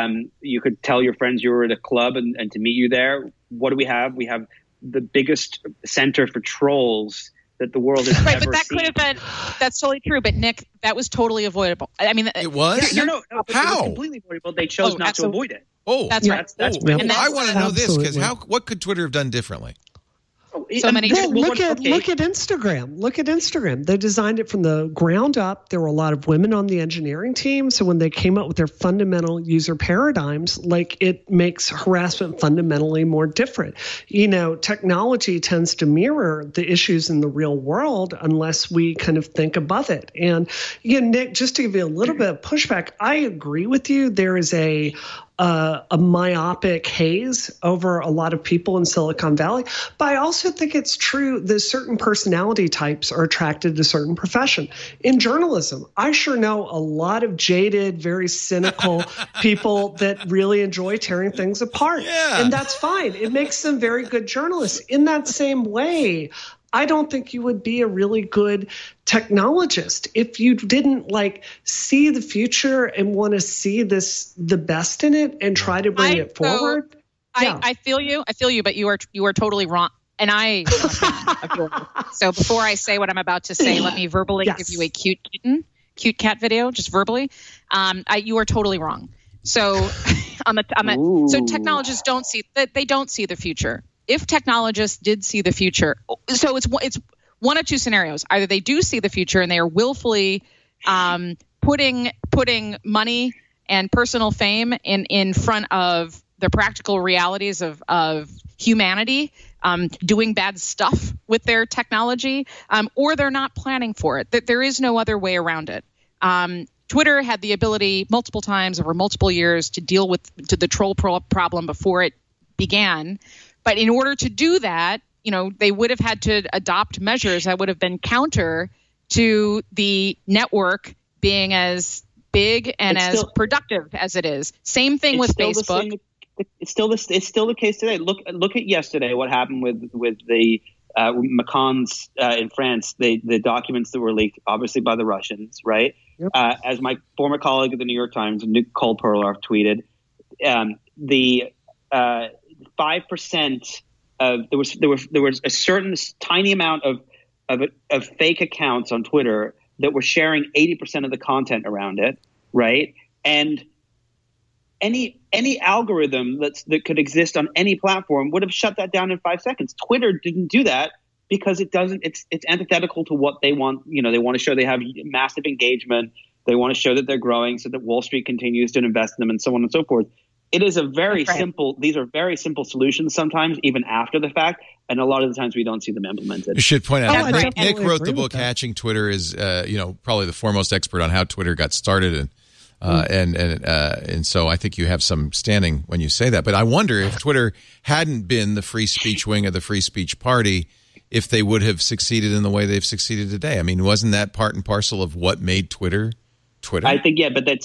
tell your friends you were at a club and to meet you there. What do we have? We have the biggest center for trolls that the world has ever seen. Right, but that could have been – that's totally true. But, Nick, that was totally avoidable. I mean – It was? Yeah, no. How? It was completely avoidable. They chose not to avoid it. Oh. That's right. That's I want to know this because what could Twitter have done differently? So many. Look at Instagram. Look at Instagram. They designed it from the ground up. There were a lot of women on the engineering team. So when they came up with their fundamental user paradigms, like it makes harassment fundamentally more different. Technology tends to mirror the issues in the real world unless we kind of think above it. And Nick, just to give you a little bit of pushback, I agree with you. There is a myopic haze over a lot of people in Silicon Valley. But I also think it's true that certain personality types are attracted to certain profession. In journalism, I sure know a lot of jaded, very cynical people that really enjoy tearing things apart. Yeah. And that's fine. It makes them very good journalists. In that same way, I don't think you would be a really good technologist if you didn't see the future and want to see the best in it and try to bring it forward. I feel you, but you are totally wrong. And I so before I say what I'm about to say, let me verbally give you a cute cat video, just verbally. You are totally wrong. So so technologists don't see the future. If technologists did see the future, so it's one of two scenarios. Either they do see the future and they are willfully putting money and personal fame in front of the practical realities of humanity, doing bad stuff with their technology, or they're not planning for it. That there is no other way around it. Twitter had the ability multiple times over multiple years to deal with the troll problem before it began. But in order to do that, they would have had to adopt measures that would have been counter to the network being as big and as productive as it is. Same thing with Facebook. It's still the case today. Look at yesterday. What happened with the Macron's in France? The documents that were leaked, obviously by the Russians, right? Yep. As my former colleague at the New York Times, Nicole Perloff, tweeted, the 5% of there was a certain tiny amount of fake accounts on Twitter that were sharing 80% of the content around it, right? And any algorithm that could exist on any platform would have shut that down in 5 seconds. Twitter didn't do that because it doesn't. It's antithetical to what they want. They want to show they have massive engagement. They want to show that they're growing so that Wall Street continues to invest in them and so on and so forth. It is a very simple. These are very simple solutions sometimes, even after the fact, and a lot of the times we don't see them implemented. You should point out, Nick wrote the book "Hatching Twitter." Is probably the foremost expert on how Twitter got started, and so I think you have some standing when you say that. But I wonder if Twitter hadn't been the free speech wing of the free speech party, if they would have succeeded in the way they've succeeded today. I mean, wasn't that part and parcel of what made Twitter? I think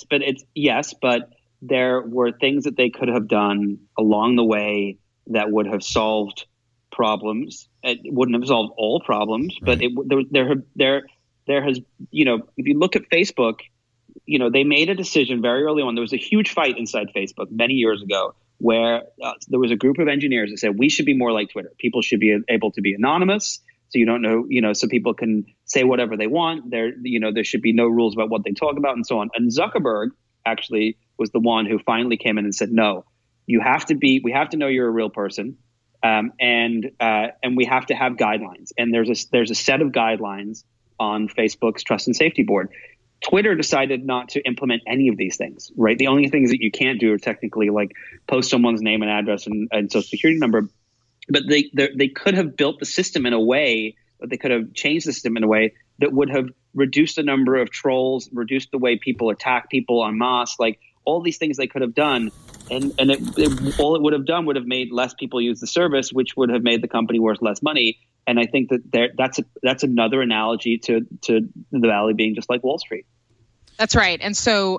but there were things that they could have done along the way that would have solved problems. It wouldn't have solved all problems, but there has, if you look at Facebook, they made a decision very early on. There was a huge fight inside Facebook many years ago where there was a group of engineers that said we should be more like Twitter. People should be able to be anonymous, so you don't know, so people can say whatever they want. There should be no rules about what they talk about and so on. And Zuckerberg actually was the one who finally came in and said, no, we have to know you're a real person. And we have to have guidelines. And there's a set of guidelines on Facebook's Trust and Safety Board. Twitter decided not to implement any of these things, right? The only things that you can't do are technically post someone's name and address and social security number. But they could have built the system in a way, but they could have changed the system in a way that would have reduced the number of trolls, reduced the way people attack people en masse, all these things they could have done. And all it would have done would have made less people use the service, which would have made the company worth less money. And I think that's another analogy to the Valley being just like Wall Street. That's right. And so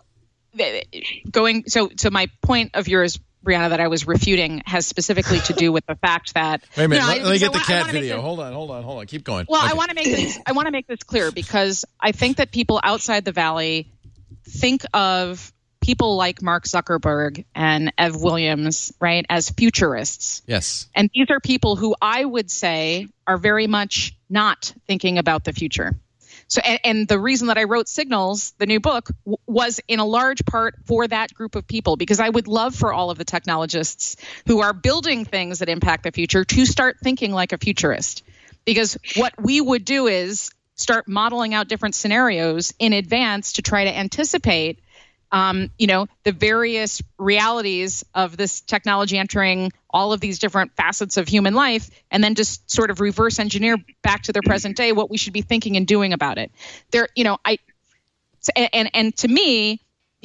so my point of yours, Brianna, that I was refuting has specifically to do with the fact that wait a minute, let me get the cat video. Hold on. Keep going. Well, okay. I want to make this clear because I think that people outside the Valley think of people like Mark Zuckerberg and Ev Williams, right, as futurists. Yes. And these are people who I would say are very much not thinking about the future. So, and the reason that I wrote Signals, the new book, was in a large part for that group of people, because I would love for all of the technologists who are building things that impact the future to start thinking like a futurist. Because what we would do is start modeling out different scenarios in advance to try to anticipate, the various realities of this technology entering all of these different facets of human life, and then just sort of reverse engineer back to the present day what we should be thinking and doing about it. And to me,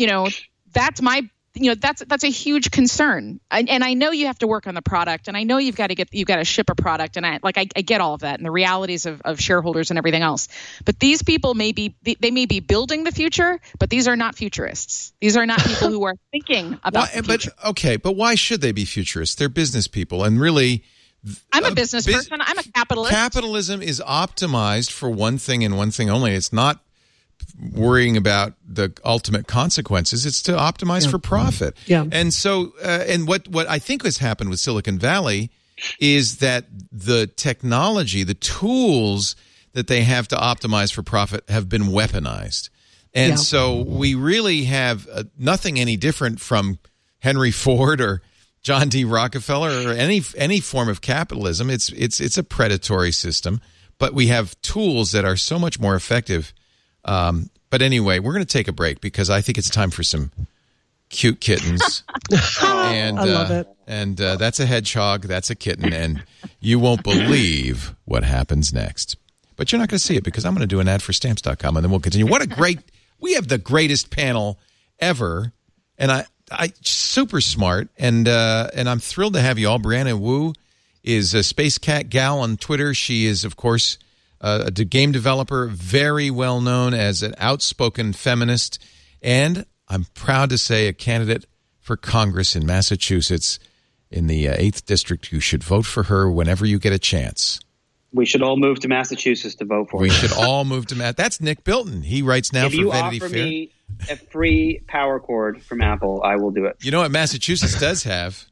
that's my. That's a huge concern, and I know you have to work on the product, and I know you've got to ship a product, and I get all of that and the realities of shareholders and everything else. But these people may be building the future, but these are not futurists. These are not people who are thinking about the future. But why should they be futurists? They're business people, and really, I'm a business person. I'm a capitalist. Capitalism is optimized for one thing and one thing only. It's not worrying about the ultimate consequences. It's to optimize for profit. Yeah. And so, and what I think has happened with Silicon Valley is that the technology, the tools that they have to optimize for profit have been weaponized. And so we really have nothing any different from Henry Ford or John D. Rockefeller or any form of capitalism. It's a predatory system, but we have tools that are so much more effective. But anyway, we're going to take a break because I think it's time for some cute kittens. And I love it. And that's a hedgehog, that's a kitten, and you won't believe what happens next. But you're not going to see it because I'm going to do an ad for Stamps.com, and then we'll continue. We have the greatest panel ever, and I super smart, and I'm thrilled to have you all. Brianna Wu is a Space Cat Gal on Twitter. She is, of course, a game developer, very well known as an outspoken feminist, and I'm proud to say a candidate for Congress in Massachusetts in the 8th District. You should vote for her whenever you get a chance. We should all move to Massachusetts to vote for her. We should all move to Matt. That's Nick Bilton. He writes now for Vanity Fair. If you offer me a free power cord from Apple, I will do it. You know what Massachusetts does have?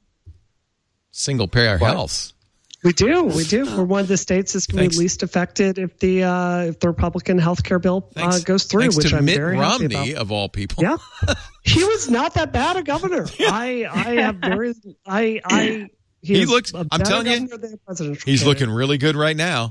Single payer health. We do. We're one of the states that's going to be least affected if the Republican health care bill goes through, which I'm very happy about. Romney, of all people. Yeah, he was not that bad a governor. He looks. I'm telling you, he's looking really good right now.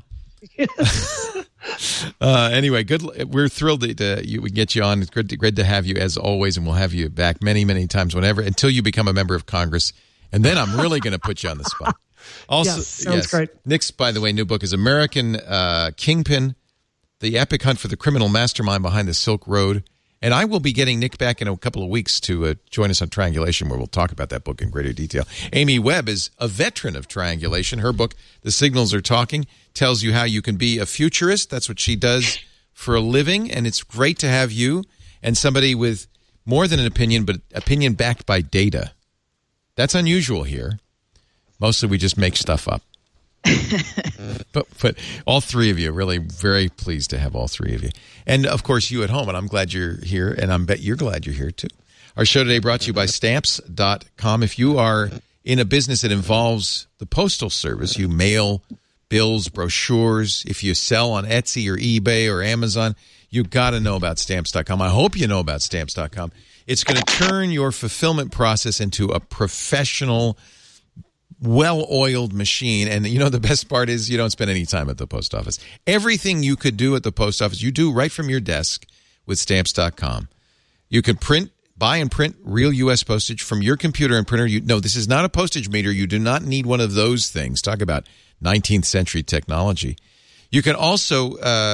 Anyway, good. We're thrilled that we get you on. It's great to have you as always, and we'll have you back many, many times whenever until you become a member of Congress, and then I'm really going to put you on the spot. Also, sounds great. Nick's, by the way, new book is American Kingpin, The Epic Hunt for the Criminal Mastermind Behind the Silk Road. And I will be getting Nick back in a couple of weeks to join us on Triangulation, where we'll talk about that book in greater detail. Amy Webb is a veteran of Triangulation. Her book, The Signals Are Talking, tells you how you can be a futurist. That's what she does for a living. And it's great to have you and somebody with more than an opinion, but opinion backed by data. That's unusual here. Mostly we just make stuff up. But all three of you, really very pleased to have all three of you. And, of course, you at home, and I'm glad you're here, and I bet you're glad you're here, too. Our show today brought to you by Stamps.com. If you are in a business that involves the Postal Service, you mail bills, brochures. If you sell on Etsy or eBay or Amazon, you've got to know about Stamps.com. I hope you know about Stamps.com. It's going to turn your fulfillment process into a professional, well-oiled machine. And you know, the best part is you don't spend any time at the post office. Everything you could do at the post office, you do right from your desk with Stamps.com. You can buy and print real U.S. postage from your computer and printer. No, this is not a postage meter. You do not need one of those things. Talk about 19th century technology. You can also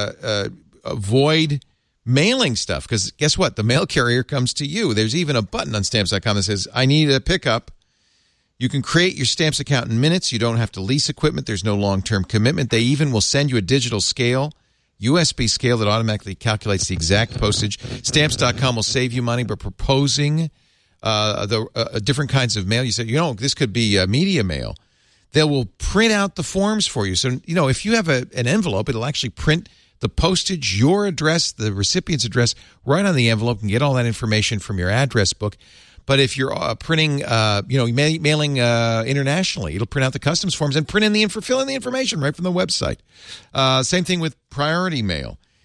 avoid mailing stuff, because guess what? The mail carrier comes to you. There's even a button on Stamps.com that says, I need a pickup. You can create your Stamps account in minutes. You don't have to lease equipment. There's no long-term commitment. They even will send you a digital scale, USB scale, that automatically calculates the exact postage. Stamps.com will save you money by proposing different kinds of mail. You say, this could be media mail. They will print out the forms for you. So, if you have an envelope, it'll actually print the postage, your address, the recipient's address, right on the envelope, and get all that information from your address book. But if you're printing, mailing internationally, it'll print out the customs forms and fill in the information right from the website. Same thing with priority mail.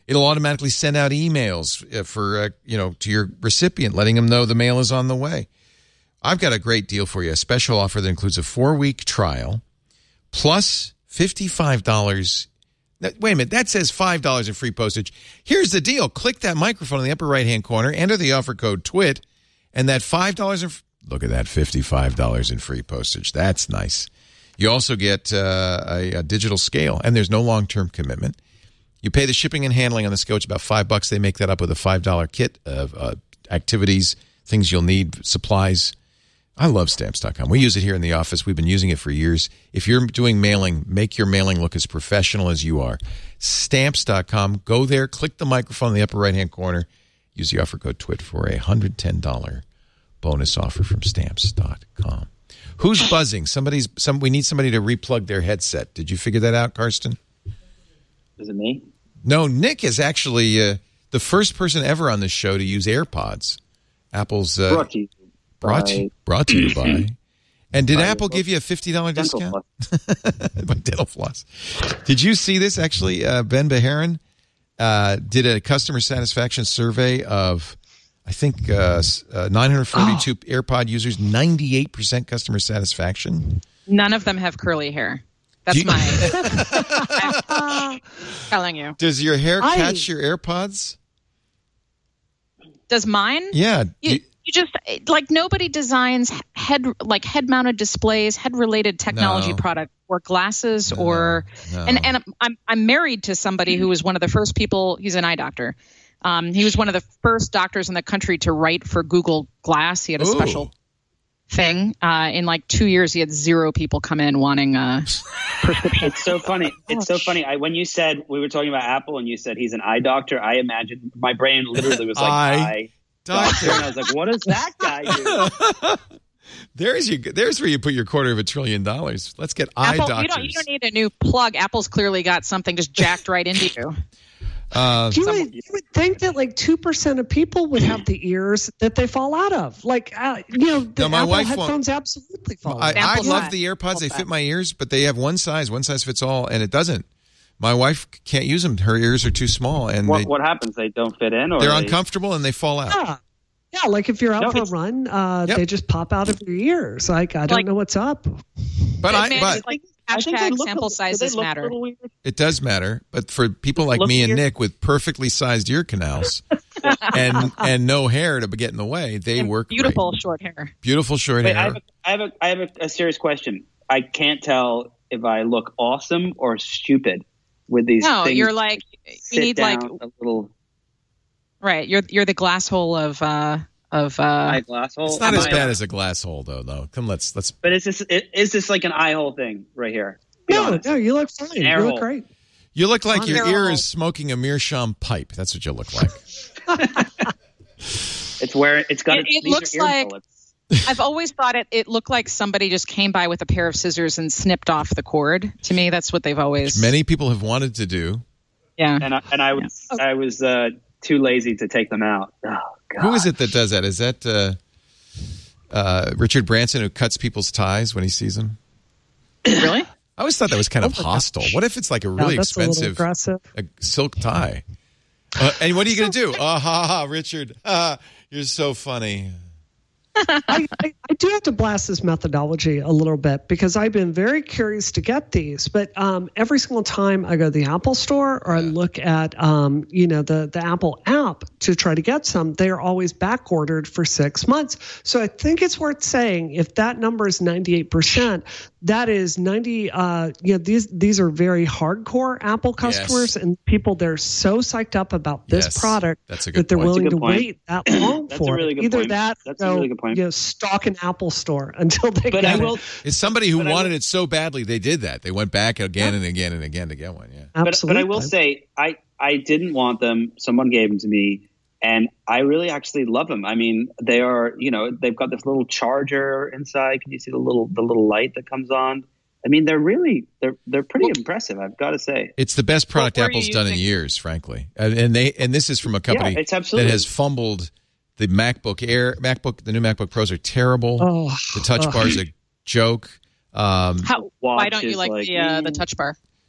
It'll automatically send out emails for to your recipient, letting them know the mail is on the way. I've got a great deal for you, a special offer that includes a 4-week trial plus $55. Wait a minute, that says $5 in free postage. Here's the deal. Click that microphone in the upper right-hand corner, enter the offer code TWIT, and that $5 look at that, $55 in free postage. That's nice. You also get a digital scale, and there's no long-term commitment. You pay the shipping and handling on the scale, it's about $5. They make that up with a $5 kit of activities, things you'll need, supplies. I love Stamps.com. We use it here in the office. We've been using it for years. If you're doing mailing, make your mailing look as professional as you are. Stamps.com. Go there, click the microphone in the upper right-hand corner. Use the offer code TWIT for a $110 bonus offer from Stamps.com. Who's buzzing? We need somebody to replug their headset. Did you figure that out, Karsten? Is it me? No, Nick is actually the first person ever on this show to use AirPods. Apple's brought to you by. And did Apple give you a $50 discount? By Dental Floss. Did you see this? Actually, Ben Beharan did a customer satisfaction survey of, I think, 942 AirPod users, 98% customer satisfaction. None of them have curly hair. That's I'm telling you. Does your hair catch your AirPods? Does mine? Yeah. You just, like, nobody designs head-mounted displays, head-related technology product, or glasses, and I'm married to somebody who was one of the first people. He's an eye doctor. He was one of the first doctors in the country to write for Google Glass. He had a special thing. In like 2 years, he had 0 people come in wanting prescription. It's so funny. It's so funny. When you said we were talking about Apple and you said he's an eye doctor, I imagined my brain literally was like eye doctor. And I was like, what does that guy do? There's where you put your $250 billion. Let's get eye doctors. You don't need a new plug. Apple's clearly got something just jacked right into you. You would think that like 2% of people would have the ears that they fall out of. Like, my Apple wife headphones absolutely fall out. I love the AirPods. They fit my ears, but they have one size fits all, and it doesn't. My wife can't use them. Her ears are too small. And what happens? They don't fit in? Or they're uncomfortable and they fall out. Yeah, like if you're out for a run, they just pop out of your ears. Like, I don't know what's up. But hashtag sample sizes matter. It does matter, but for people like me and Nick with perfectly sized ear canals and no hair to get in the way, they work beautiful great. Short hair. Beautiful short hair. I have a serious question. I can't tell if I look awesome or stupid with these things. No, you're like, you need like a little. Right, you're the glass hole of my glass hole. It's not as bad as a glass hole, though. Come, let's. But is this like an eye hole thing right here? No, you look fine. You look great. You look like your ear is smoking a meerschaum pipe. That's what you look like. It's where it's got. It looks like. I've always thought it looked like somebody just came by with a pair of scissors and snipped off the cord. To me, that's what they've always. Many people have wanted to do. Yeah, and I was too lazy to take them out. Oh, God. Who is it that does that? Is that Richard Branson, who cuts people's ties when he sees them? Really? I always thought that was kind of hostile. What if it's like a really expensive a silk tie? And what are you going to do? Richard, you're so funny. I do have to blast this methodology a little bit because I've been very curious to get these, but every single time I go to the Apple store or I look at the Apple app to try to get some, they are always back ordered for 6 months. So I think it's worth saying if that number is 98%, that is 90. These are very hardcore Apple customers and people they're so psyched up about this product that they're willing to wait that long for it. Either that, that's a really good point. Stock an Apple store until they get it. It's somebody who wanted it so badly they did that. They went back again and again and again to get one. Yeah, absolutely. But I will say I didn't want them. Someone gave them to me, and I really actually love them. I mean, they are they've got this little charger inside. Can you see the little light that comes on? I mean, they're pretty impressive. I've got to say, it's the best product Apple's done in years, frankly. And this is from a company that has fumbled. The MacBook Air, the new MacBook Pros are terrible. The Touch Bar is a joke. Why don't you like the Touch Bar?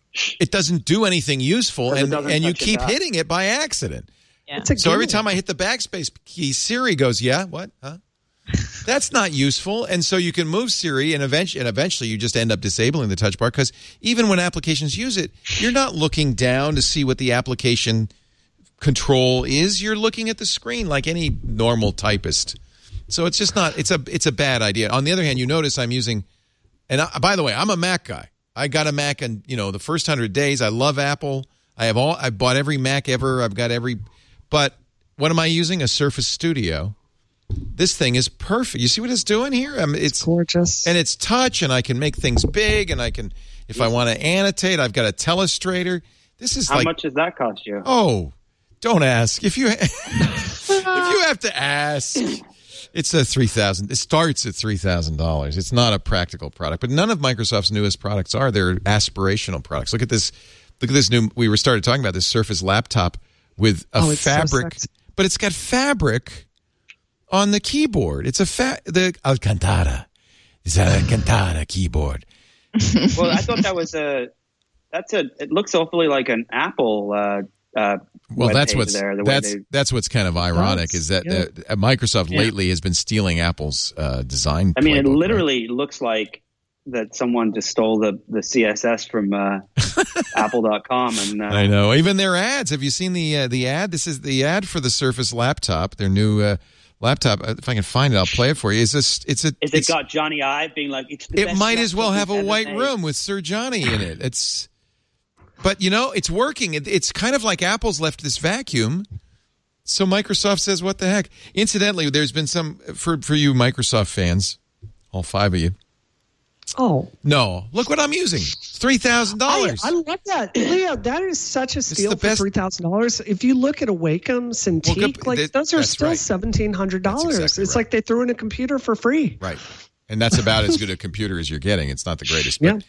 it doesn't do anything useful, and you touch it keep back. hitting it by accident. Yeah. So every time I hit the backspace key, Siri goes, "Yeah, what? Huh?" That's not useful. And so you can move Siri, and eventually you just end up disabling the touch bar, because even when applications use it, you're not looking down to see what the application control is. You're looking at the screen like any normal typist. So it's just not. It's a bad idea. On the other hand, you notice I'm using, and by the way, I'm a Mac guy. I got a Mac, and the first 100 days, I love Apple. I bought every Mac ever. I've got every. But what am I using? A Surface Studio. This thing is perfect. You see what it's doing here? It's gorgeous. And it's touch, and I can make things big, and I can, if I want to annotate, I've got a telestrator. This is How much does that cost you? Oh, don't ask. If you have to ask, it's a $3,000. It starts at $3,000. It's not a practical product, but none of Microsoft's newest products are. They're aspirational products. Look at this new. We started talking about this Surface laptop with a fabric, but it's got fabric on the keyboard. It's the Alcantara. It's an Alcantara keyboard. Well, I thought that was it looks awfully like an Apple. Well, that's what's kind of ironic is that Microsoft lately has been stealing Apple's design. I mean, it playbook, literally looks like that someone just stole the CSS from Apple.com. And I know. Even their ads. Have you seen the ad? This is the ad for the Surface laptop. Their new laptop. If I can find it, I'll play it for you. Is it got Johnny Ive being like, it's the it best might as well have a ever white made. room with Sir Johnny in it. But it's working. It's kind of like Apple's left this vacuum. So Microsoft says, what the heck? Incidentally, there's been some, for you Microsoft fans, all 5 of you. Oh. No. Look what I'm using. $3,000. I love that. Leo, that is such a steal for $3,000. If you look at a Wacom Cintiq, those are still $1,700. Exactly it's like they threw in a computer for free. Right. And that's about as good a computer as you're getting. It's not the greatest. But,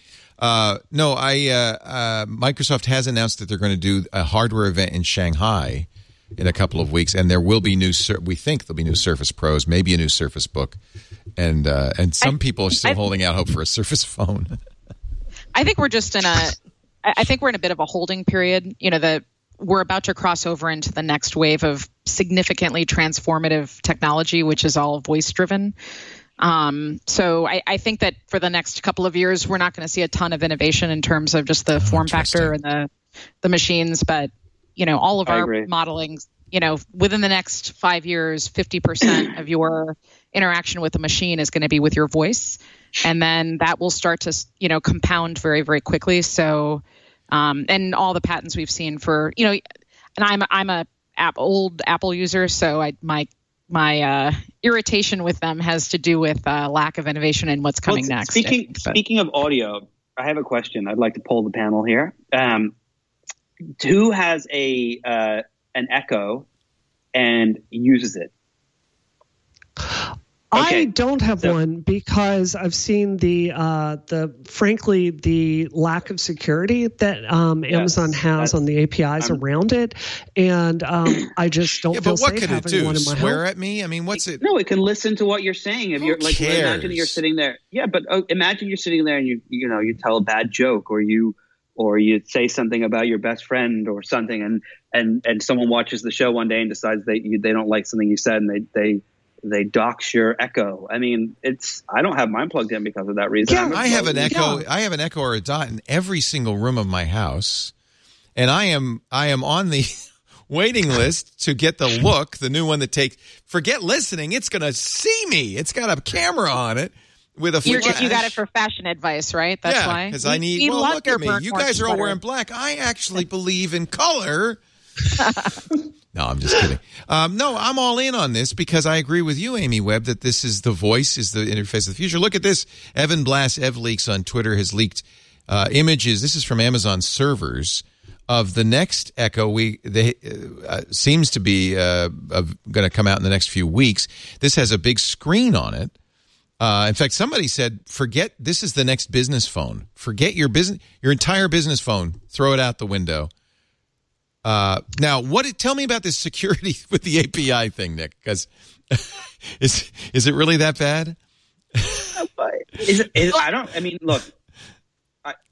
Microsoft has announced that they're going to do a hardware event in Shanghai in a couple of weeks, and there will be we think there'll be new Surface Pros, maybe a new Surface Book, and some people are still holding out hope for a Surface Phone. I think we're just I think we're in a bit of a holding period. We're about to cross over into the next wave of significantly transformative technology, which is all voice driven. So I think that for the next couple of years, we're not going to see a ton of innovation in terms of just the form factor and the machines, but all of our modeling, within the next 5 years, 50% of your interaction with the machine is going to be with your voice. And then that will start to, compound very, very quickly. So, and all the patents we've seen for, and I'm a old Apple user. So my irritation with them has to do with lack of innovation and what's coming next. Speaking of audio, I have a question. I'd like to poll the panel here. Who has an Echo and uses it? I don't have one because I've seen the lack of security that Amazon has on the APIs around it, and I just don't feel safe having one in my home. Swear at me? I mean, what's it? No, it can listen to what you're saying. If you're like, imagine you're sitting there. Yeah, but imagine you're sitting there and you tell a bad joke or you say something about your best friend or something, and someone watches the show one day and decides they don't like something you said, and they dox your Echo. I mean, I don't have mine plugged in because of that reason. Yeah, I have an Echo. Yeah. I have an Echo or a Dot in every single room of my house, and I am on the waiting list to get the new one that forget listening. It's going to see me. It's got a camera on it with a flash. You got it for fashion advice, right? That's why. Because I need. Well, look at me. You guys are all wearing black. I actually believe in color. No, I'm just kidding. No, I'm all in on this because I agree with you, Amy Webb, that this is the voice, is the interface of the future. Look at this. Evan Blass, EvLeaks on Twitter, has leaked images. This is from Amazon servers of the next Echo. Seems to be going to come out in the next few weeks. This has a big screen on it. In fact, somebody said, "Forget this is the next business phone. Forget your entire business phone. Throw it out the window." Now, tell me about this security with the API thing, Nick, because is it really that bad? Look,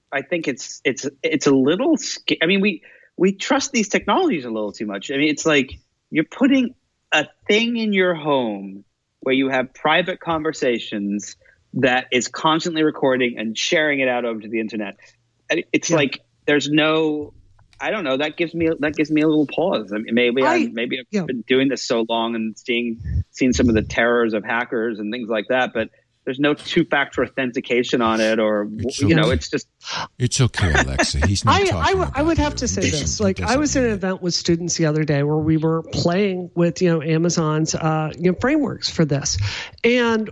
I think it's a little. I mean, we trust these technologies a little too much. I mean, it's like you're putting a thing in your home where you have private conversations that is constantly recording and sharing it out over to the internet. It's like there's no. I don't know. That gives me a little pause. I mean, maybe I've been doing this so long and seen some of the terrors of hackers and things like that, but there's no two-factor authentication on it, or it's just. It's okay, Alexa. He's not talking about I would have to say this. Like, I was at an event with students the other day where we were playing with Amazon's frameworks for this, and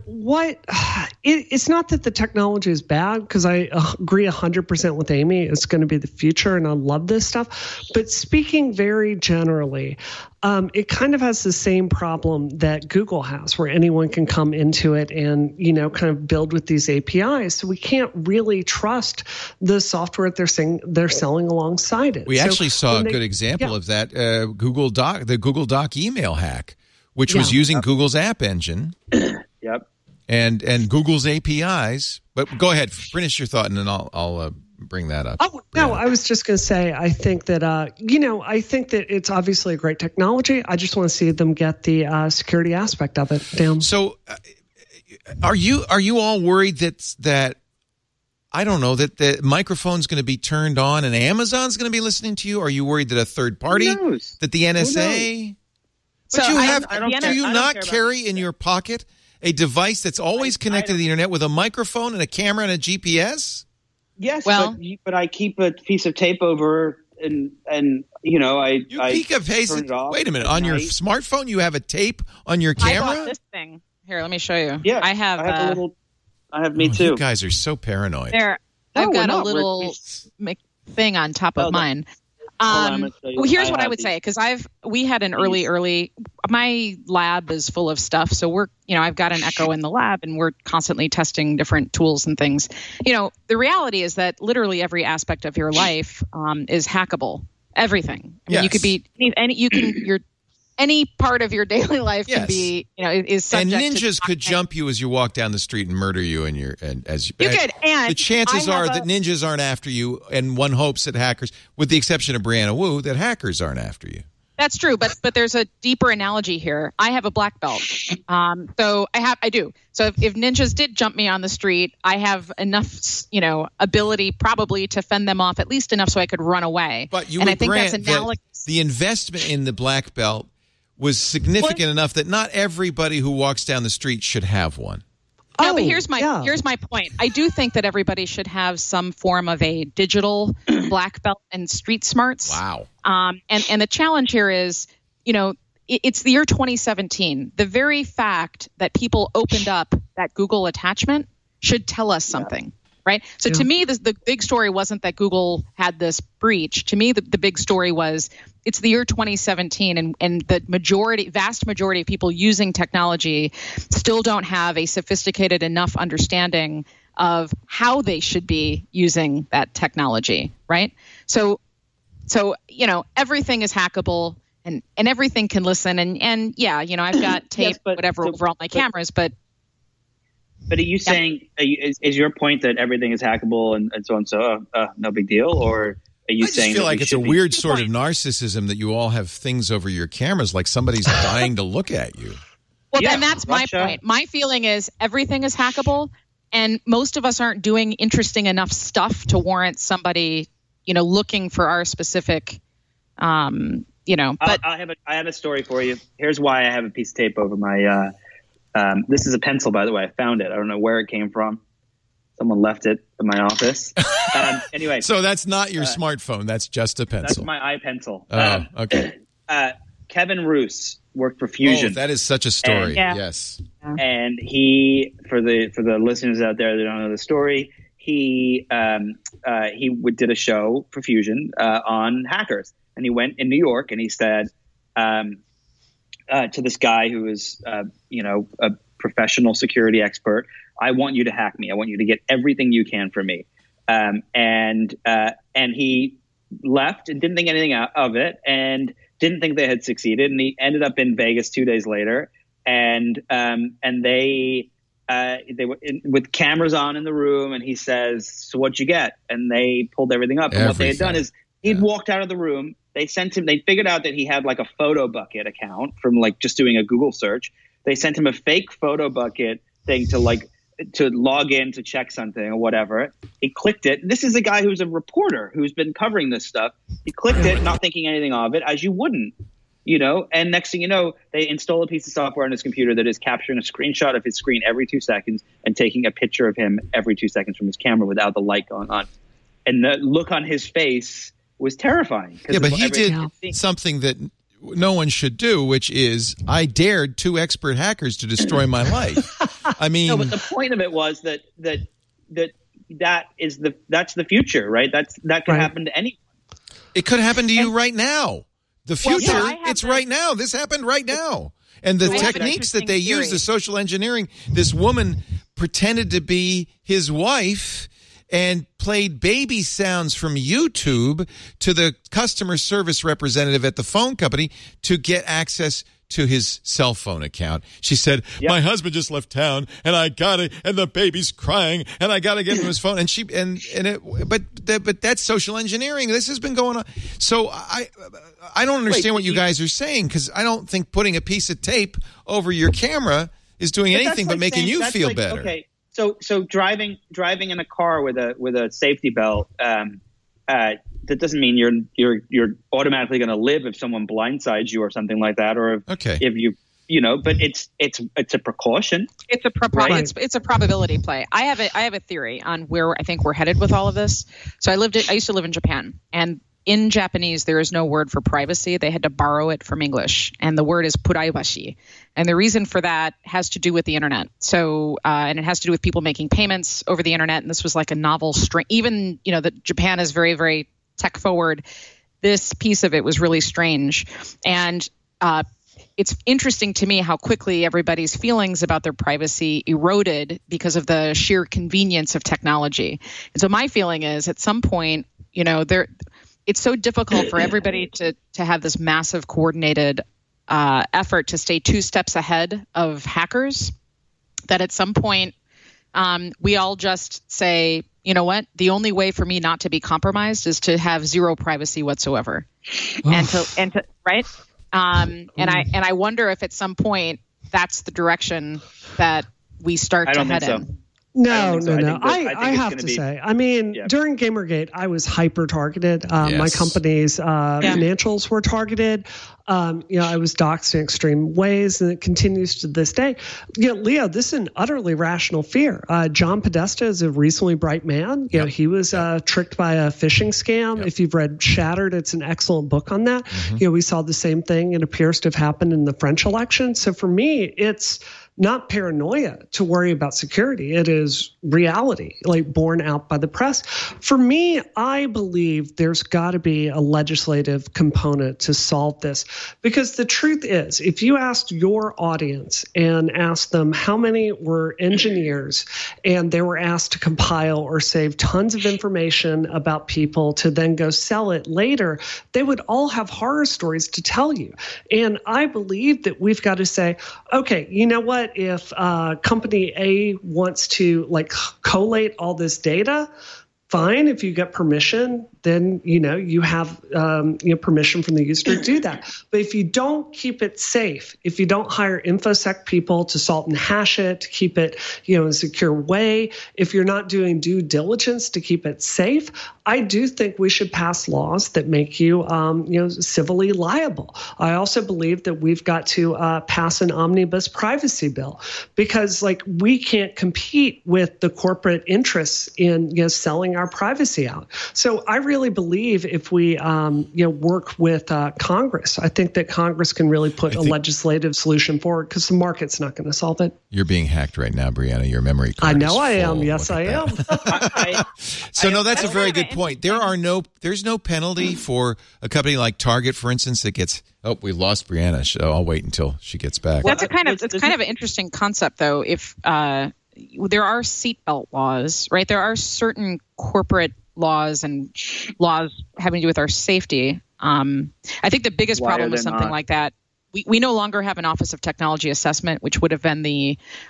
it's not that the technology is bad, because I agree 100% with Amy. It's going to be the future, and I love this stuff. But speaking very generally, it kind of has the same problem that Google has, where anyone can come into it and, kind of build with these APIs. So we can't really trust the software that they're selling alongside it. We actually saw a good example of that, the Google Doc email hack, which was using Google's App Engine. Yep. And Google's APIs. But go ahead, finish your thought, and then I'll bring that up. Oh, no, I was just going to say, I think that, I think that it's obviously a great technology. I just want to see them get the security aspect of it down. So are you all worried that I don't know, that the microphone's going to be turned on and Amazon's going to be listening to you? Are you worried that a third party, that the NSA? But so do you not carry in your pocket a device that's always connected to the internet with a microphone and a camera and a GPS? Yes, but I keep a piece of tape over and you turn it off. Wait a minute, on your smartphone you have a tape on your camera? I bought this thing. Here, let me show you. Yeah, I have me too. You guys are so paranoid. I've got a little thing on top of mine. Here's what I would say, because we had an early. My lab is full of stuff, so I've got an Echo in the lab, and we're constantly testing different tools and things. The reality is that literally every aspect of your life is hackable. Everything. I mean, you could be any part of your daily life can be, is subject to. And ninjas could jump you as you walk down the street and murder you, you could. And the chances are that ninjas aren't after you, and one hopes that hackers, with the exception of Brianna Wu, that hackers aren't after you. That's true, but there's a deeper analogy here. I have a black belt, so I do. So if ninjas did jump me on the street, I have enough, ability probably to fend them off, at least enough so I could run away. But you would grant that the investment in the black belt was significant enough that not everybody who walks down the street should have one. No, but here's my point. I do think that everybody should have some form of a digital black belt and street smarts. Wow. And the challenge here is, it's the year 2017. The very fact that people opened up that Google attachment should tell us something. Right. So to me, the big story wasn't that Google had this breach. To me, the big story was it's the year 2017 and the vast majority of people using technology still don't have a sophisticated enough understanding of how they should be using that technology. Right. So everything is hackable and everything can listen. And I've got tape, over all my cameras, But are you saying, is your point that everything is hackable and so on, so no big deal? Or are you saying feel like it's a weird sort of narcissism that you all have things over your cameras like somebody's dying to look at you? Well, then that's my point. My feeling is everything is hackable, and most of us aren't doing interesting enough stuff to warrant somebody, looking for our specific, But I have a story for you. Here's why I have a piece of tape over my. This is a pencil, by the way. I found it. I don't know where it came from. Someone left it in my office. Anyway. So that's not your smartphone. That's just a pencil. That's my iPencil. Oh, okay. Kevin Roos worked for Fusion. Oh, that is such a story. Yes. And he, for the listeners out there that don't know the story, he did a show for Fusion on hackers. And he went in New York and he said, to this guy who is, a professional security expert, I want you to hack me. I want you to get everything you can from me. And he left and didn't think anything of it and didn't think they had succeeded. And he ended up in Vegas 2 days later. And they They were with cameras on in the room, and he says, "So what'd you get?" And they pulled everything up. And what they had done is he'd walked out of the room. They sent him. They figured out that he had like a Photobucket account from like just doing a Google search. They sent him a fake Photobucket thing to log in to check something or whatever. He clicked it. This is a guy who's a reporter who's been covering this stuff. He clicked it, not thinking anything of it, as you wouldn't. And next thing you know, they install a piece of software on his computer that is capturing a screenshot of his screen every 2 seconds and taking a picture of him every 2 seconds from his camera without the light going on. And the look on his face was terrifying. Yeah, but he did something that no one should do, which is I dared 2 expert hackers to destroy my life. I mean, no, but the point of it was that's the future, right? That could happen to anyone. It could happen to you right now. The future, it's right now. This happened right now. And the techniques that they use, the social engineering, this woman pretended to be his wife and played baby sounds from YouTube to the customer service representative at the phone company to get access to his cell phone account. She said, my husband just left town and and the baby's crying and I got to get him his phone. But that's social engineering. This has been going on. So I don't understand what you guys are saying, because I don't think putting a piece of tape over your camera is doing anything but making you feel better. Okay. So driving in a car with a safety belt, that doesn't mean you're automatically going to live if someone blindsides you or something like that, or if you but it's a precaution. It's a probability play. I have a theory on where I think we're headed with all of this. So I used to live in Japan, and in Japanese there is no word for privacy. They had to borrow it from English, and the word is puraibashi. And the reason for that has to do with the internet. So and it has to do with people making payments over the internet. And this was like a novel string. Even that Japan is very, very tech forward. This piece of it was really strange. And it's interesting to me how quickly everybody's feelings about their privacy eroded because of the sheer convenience of technology. And so my feeling is at some point, it's so difficult for everybody to have this massive coordinated effort to stay 2 steps ahead of hackers, that at some point we all just say, you know what? The only way for me not to be compromised is to have zero privacy whatsoever, and to right. And I wonder if at some point that's the direction that we start to head in. No. I have to say, I mean, during Gamergate, I was hyper targeted. My company's financials were targeted. I was doxxed in extreme ways, and it continues to this day. Leo, this is an utterly rational fear. John Podesta is a reasonably bright man. He was tricked by a phishing scam. If you've read Shattered, it's an excellent book on that. We saw the same thing. It appears to have happened in the French election. So for me, it's not paranoia to worry about security. It is reality, like borne out by the press. For me, I believe there's got to be a legislative component to solve this, because the truth is, if you asked your audience and asked them how many were engineers and they were asked to compile or save tons of information about people to then go sell it later, they would all have horror stories to tell you. And I believe that we've got to say, okay, you know what? If company A wants to collate all this data, fine. If you get permission, then you have permission from the user to do that. But if you don't keep it safe, if you don't hire InfoSec people to salt and hash it, to keep it in a secure way, if you're not doing due diligence to keep it safe, I do think we should pass laws that make you civilly liable. I also believe that we've got to pass an omnibus privacy bill, because we can't compete with the corporate interests in selling our privacy out. So I really believe if we work with Congress, I think that Congress can really put a legislative solution forward, because the market's not going to solve it. You're being hacked right now, Brianna. Your memory card I know I full. am. Yes, I am. That's a very good point. There's no penalty for a company like Target, for instance, that gets. Oh, we lost Brianna. So I'll wait until she gets back. That's kind of an interesting concept, though. If there are seatbelt laws, right? There are certain corporate laws and laws having to do with our safety. I think the biggest problem with something like that, we no longer have an Office of Technology Assessment, which would have been the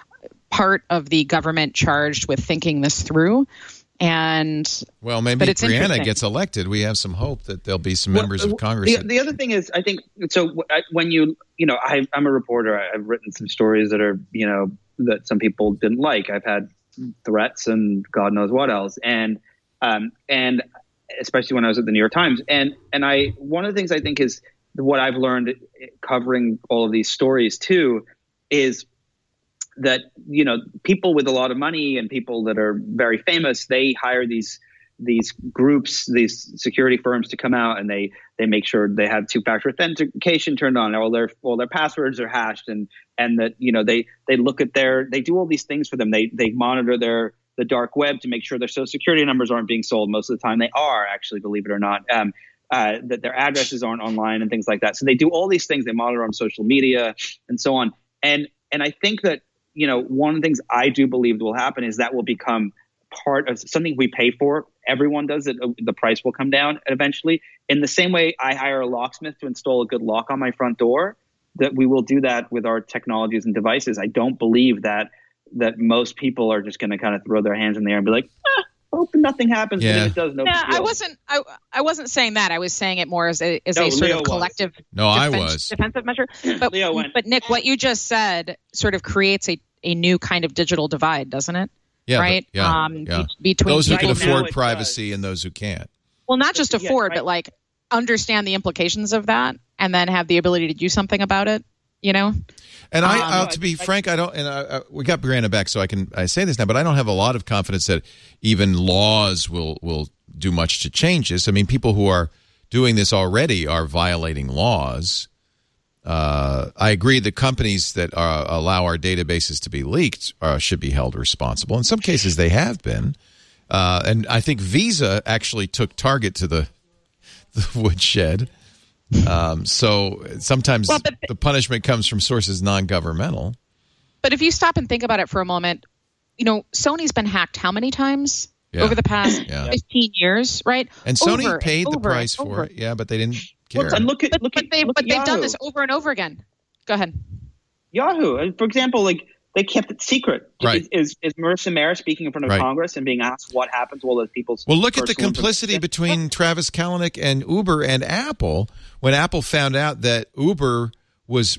part of the government charged with thinking this through. And well, maybe if Brianna gets elected, we have some hope that there'll be some members of Congress. The other thing is, I think, so when I'm a reporter. I've written some stories that are, that some people didn't like. I've had threats and God knows what else. And especially when I was at the New York Times. And one of the things I think is what I've learned covering all of these stories too, is that, people with a lot of money and people that are very famous, they hire these groups, these security firms to come out, and they make sure they have two-factor authentication turned on, all their passwords are hashed, and that, they look at they do all these things for them. They monitor the dark web to make sure their social security numbers aren't being sold. Most of the time they are, actually, believe it or not, that their addresses aren't online and things like that. So they do all these things. They monitor on social media and so on. And I think that, one of the things I do believe will happen is that will become part of something we pay for. Everyone does it. The price will come down eventually. In the same way I hire a locksmith to install a good lock on my front door, that we will do that with our technologies and devices. I don't believe that most people are just going to kind of throw their hands in the air and be like, hope nothing happens. Yeah. But if it does, no big deal. I wasn't saying that. I was saying it more as a sort of collective defensive measure. But Nick, what you just said sort of creates a new kind of digital divide, doesn't it? Yeah, right. Between those who can afford privacy and those who can't. Well, not just afford, but like understand the implications of that, and then have the ability to do something about it. And to be frank, I don't. And we got Brianna back, so I say this now, but I don't have a lot of confidence that even laws will do much to change this. I mean, people who are doing this already are violating laws. I agree that companies that allow our databases to be leaked should be held responsible. In some cases, they have been. And I think Visa actually took Target to the woodshed. So sometimes the punishment comes from sources non-governmental. But if you stop and think about it for a moment, Sony's been hacked how many times over the past 15 years, right? And Sony paid the price for it, but they didn't care. They've done this over and over again. Go ahead. Yahoo, for example, they kept it secret. Right. Is Marissa Mayer speaking in front of Congress and being asked what happens to all those people's... Well, look at the complicity between Travis Kalanick and Uber and Apple. When Apple found out that Uber was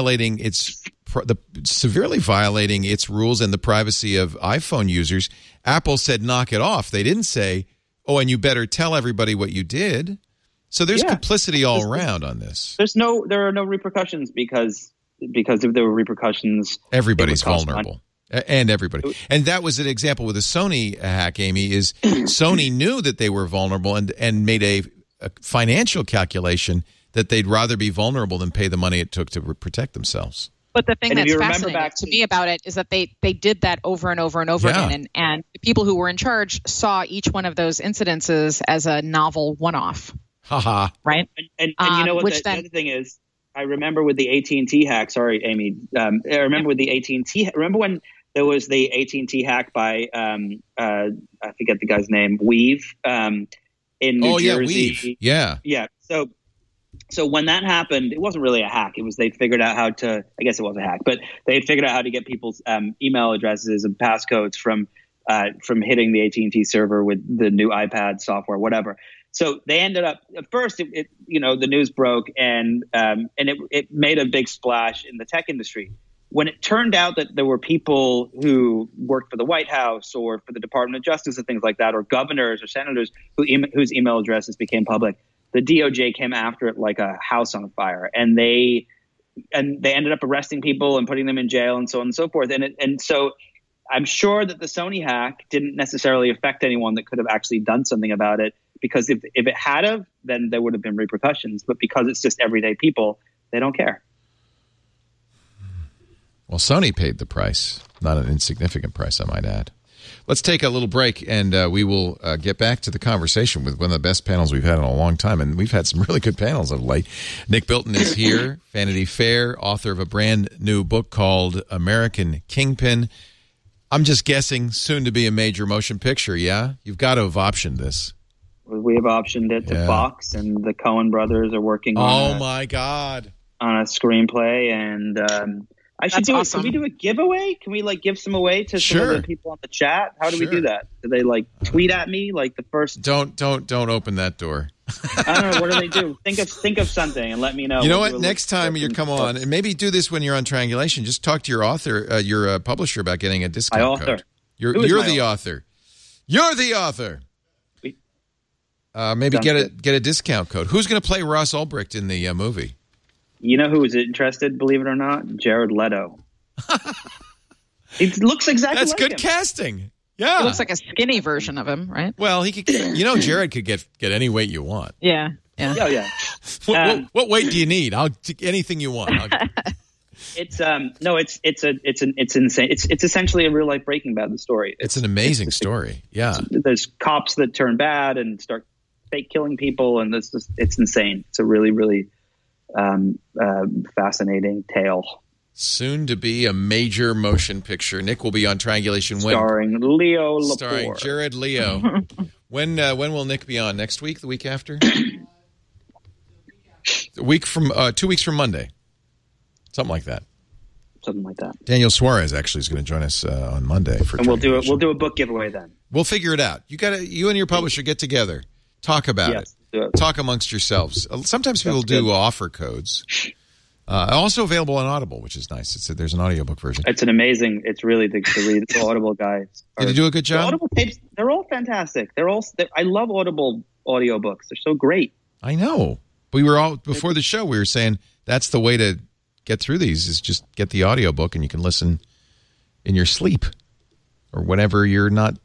severely violating its rules and the privacy of iPhone users, Apple said, knock it off. They didn't say, oh, and you better tell everybody what you did. So there's complicity all around on this. There are no repercussions because if there were repercussions, everybody's vulnerable. And everybody. And that was an example with the Sony hack, Amy, is Sony knew that they were vulnerable and made a financial calculation that they'd rather be vulnerable than pay the money it took to protect themselves. But the thing that's fascinating to me about it is that they did that over and over and over again. And the people who were in charge saw each one of those incidences as a novel one-off. Haha. Right? And you know what the other thing is? I remember with the AT&T hack. Sorry, Amy. I remember with the AT&T. Remember when there was the AT&T hack by I forget the guy's name, Weave, in New Jersey. Weave. Yeah. So when that happened, it wasn't really a hack. It was they figured out how to. I guess it was a hack, but they had figured out how to get people's email addresses and passcodes from hitting the AT&T server with the new iPad software, whatever. So they ended up at first, the news broke and it made a big splash in the tech industry. When it turned out that there were people who worked for the White House or for the Department of Justice and things like that, or governors or senators whose email addresses became public, the DOJ came after it like a house on fire, and they ended up arresting people and putting them in jail and so on and so forth. And so I'm sure that the Sony hack didn't necessarily affect anyone that could have actually done something about it. Because if it had of, then there would have been repercussions. But because it's just everyday people, they don't care. Well, Sony paid the price, not an insignificant price, I might add. Let's take a little break, and we will get back to the conversation with one of the best panels we've had in a long time. And we've had some really good panels of late. Nick Bilton is here, Vanity Fair, author of a brand new book called American Kingpin. I'm just guessing soon to be a major motion picture, yeah? You've got to have optioned this. We have optioned it to Fox, and the Coen brothers are working on my God. on a screenplay, and I should That's do awesome. it. Can we do a giveaway? Can we give some away to some of the people on the chat? How do we do that? Do they tweet at me the first? Don't open that door. I don't know. What do they do? Think of something and let me know. You know what? Next time you come on, and maybe do this when you're on Triangulation. Just talk to your author, your publisher, about getting a discount my author. code. You're the author. You're the author. Maybe get a discount code. Who's going to play Ross Ulbricht in the movie? You know who is interested? Believe it or not, Jared Leto. It looks exactly. That's like good him. casting. Yeah, It looks like a skinny version of him, right? Well, he could. Jared could get any weight you want. Yeah. Oh yeah. What weight do you need? I'll take anything you want. It's insane. It's essentially a real life Breaking Bad. The story. It's an amazing story. Yeah. There's cops that turn bad and start fake killing people, and it's insane. It's a really, really fascinating tale. Soon to be a major motion picture. Nick will be on Triangulation starring Leo Laporte. Starring Jared Leo. When will Nick be on? Next week? The week after? A week from 2 weeks from Monday. Something like that. Daniel Suarez actually is going to join us on Monday for. And we'll do a book giveaway then. We'll figure it out. You and your publisher get together, talk about it, talk amongst yourselves. Sometimes people do offer codes. Also available on Audible, which is nice. There's an audiobook version. It's an amazing. It's really the Audible guys. Did they do a good job? The Audible tapes, they're all fantastic. I love Audible audiobooks. They're so great. I know. We were all before the show. We were saying that's the way to get through these is just get the audiobook and you can listen in your sleep or whenever you're not,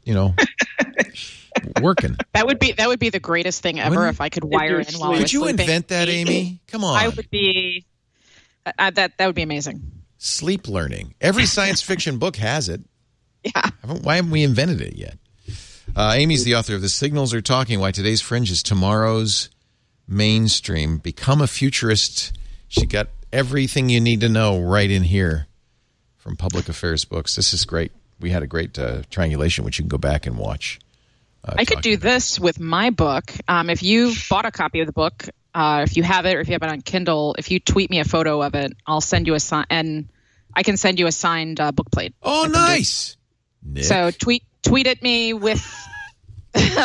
working. That would be the greatest thing ever if I could wire in while I was Could you sleeping. invent that, Amy? Come on. I would be. That would be amazing. Sleep learning. Every science fiction book has it. Yeah. Why haven't we invented it yet? Amy's the author of The Signals Are Talking, Why Today's Fringe is Tomorrow's Mainstream. Become a futurist. She got everything you need to know right in here from Public Affairs Books. This is great. We had a great triangulation, which you can go back and watch. I could do this with my book. If you bought a copy of the book, if you have it or if you have it on Kindle, if you tweet me a photo of it, I'll send you and I can send you a signed book plate. Oh, nice. Nick. So tweet at me with you need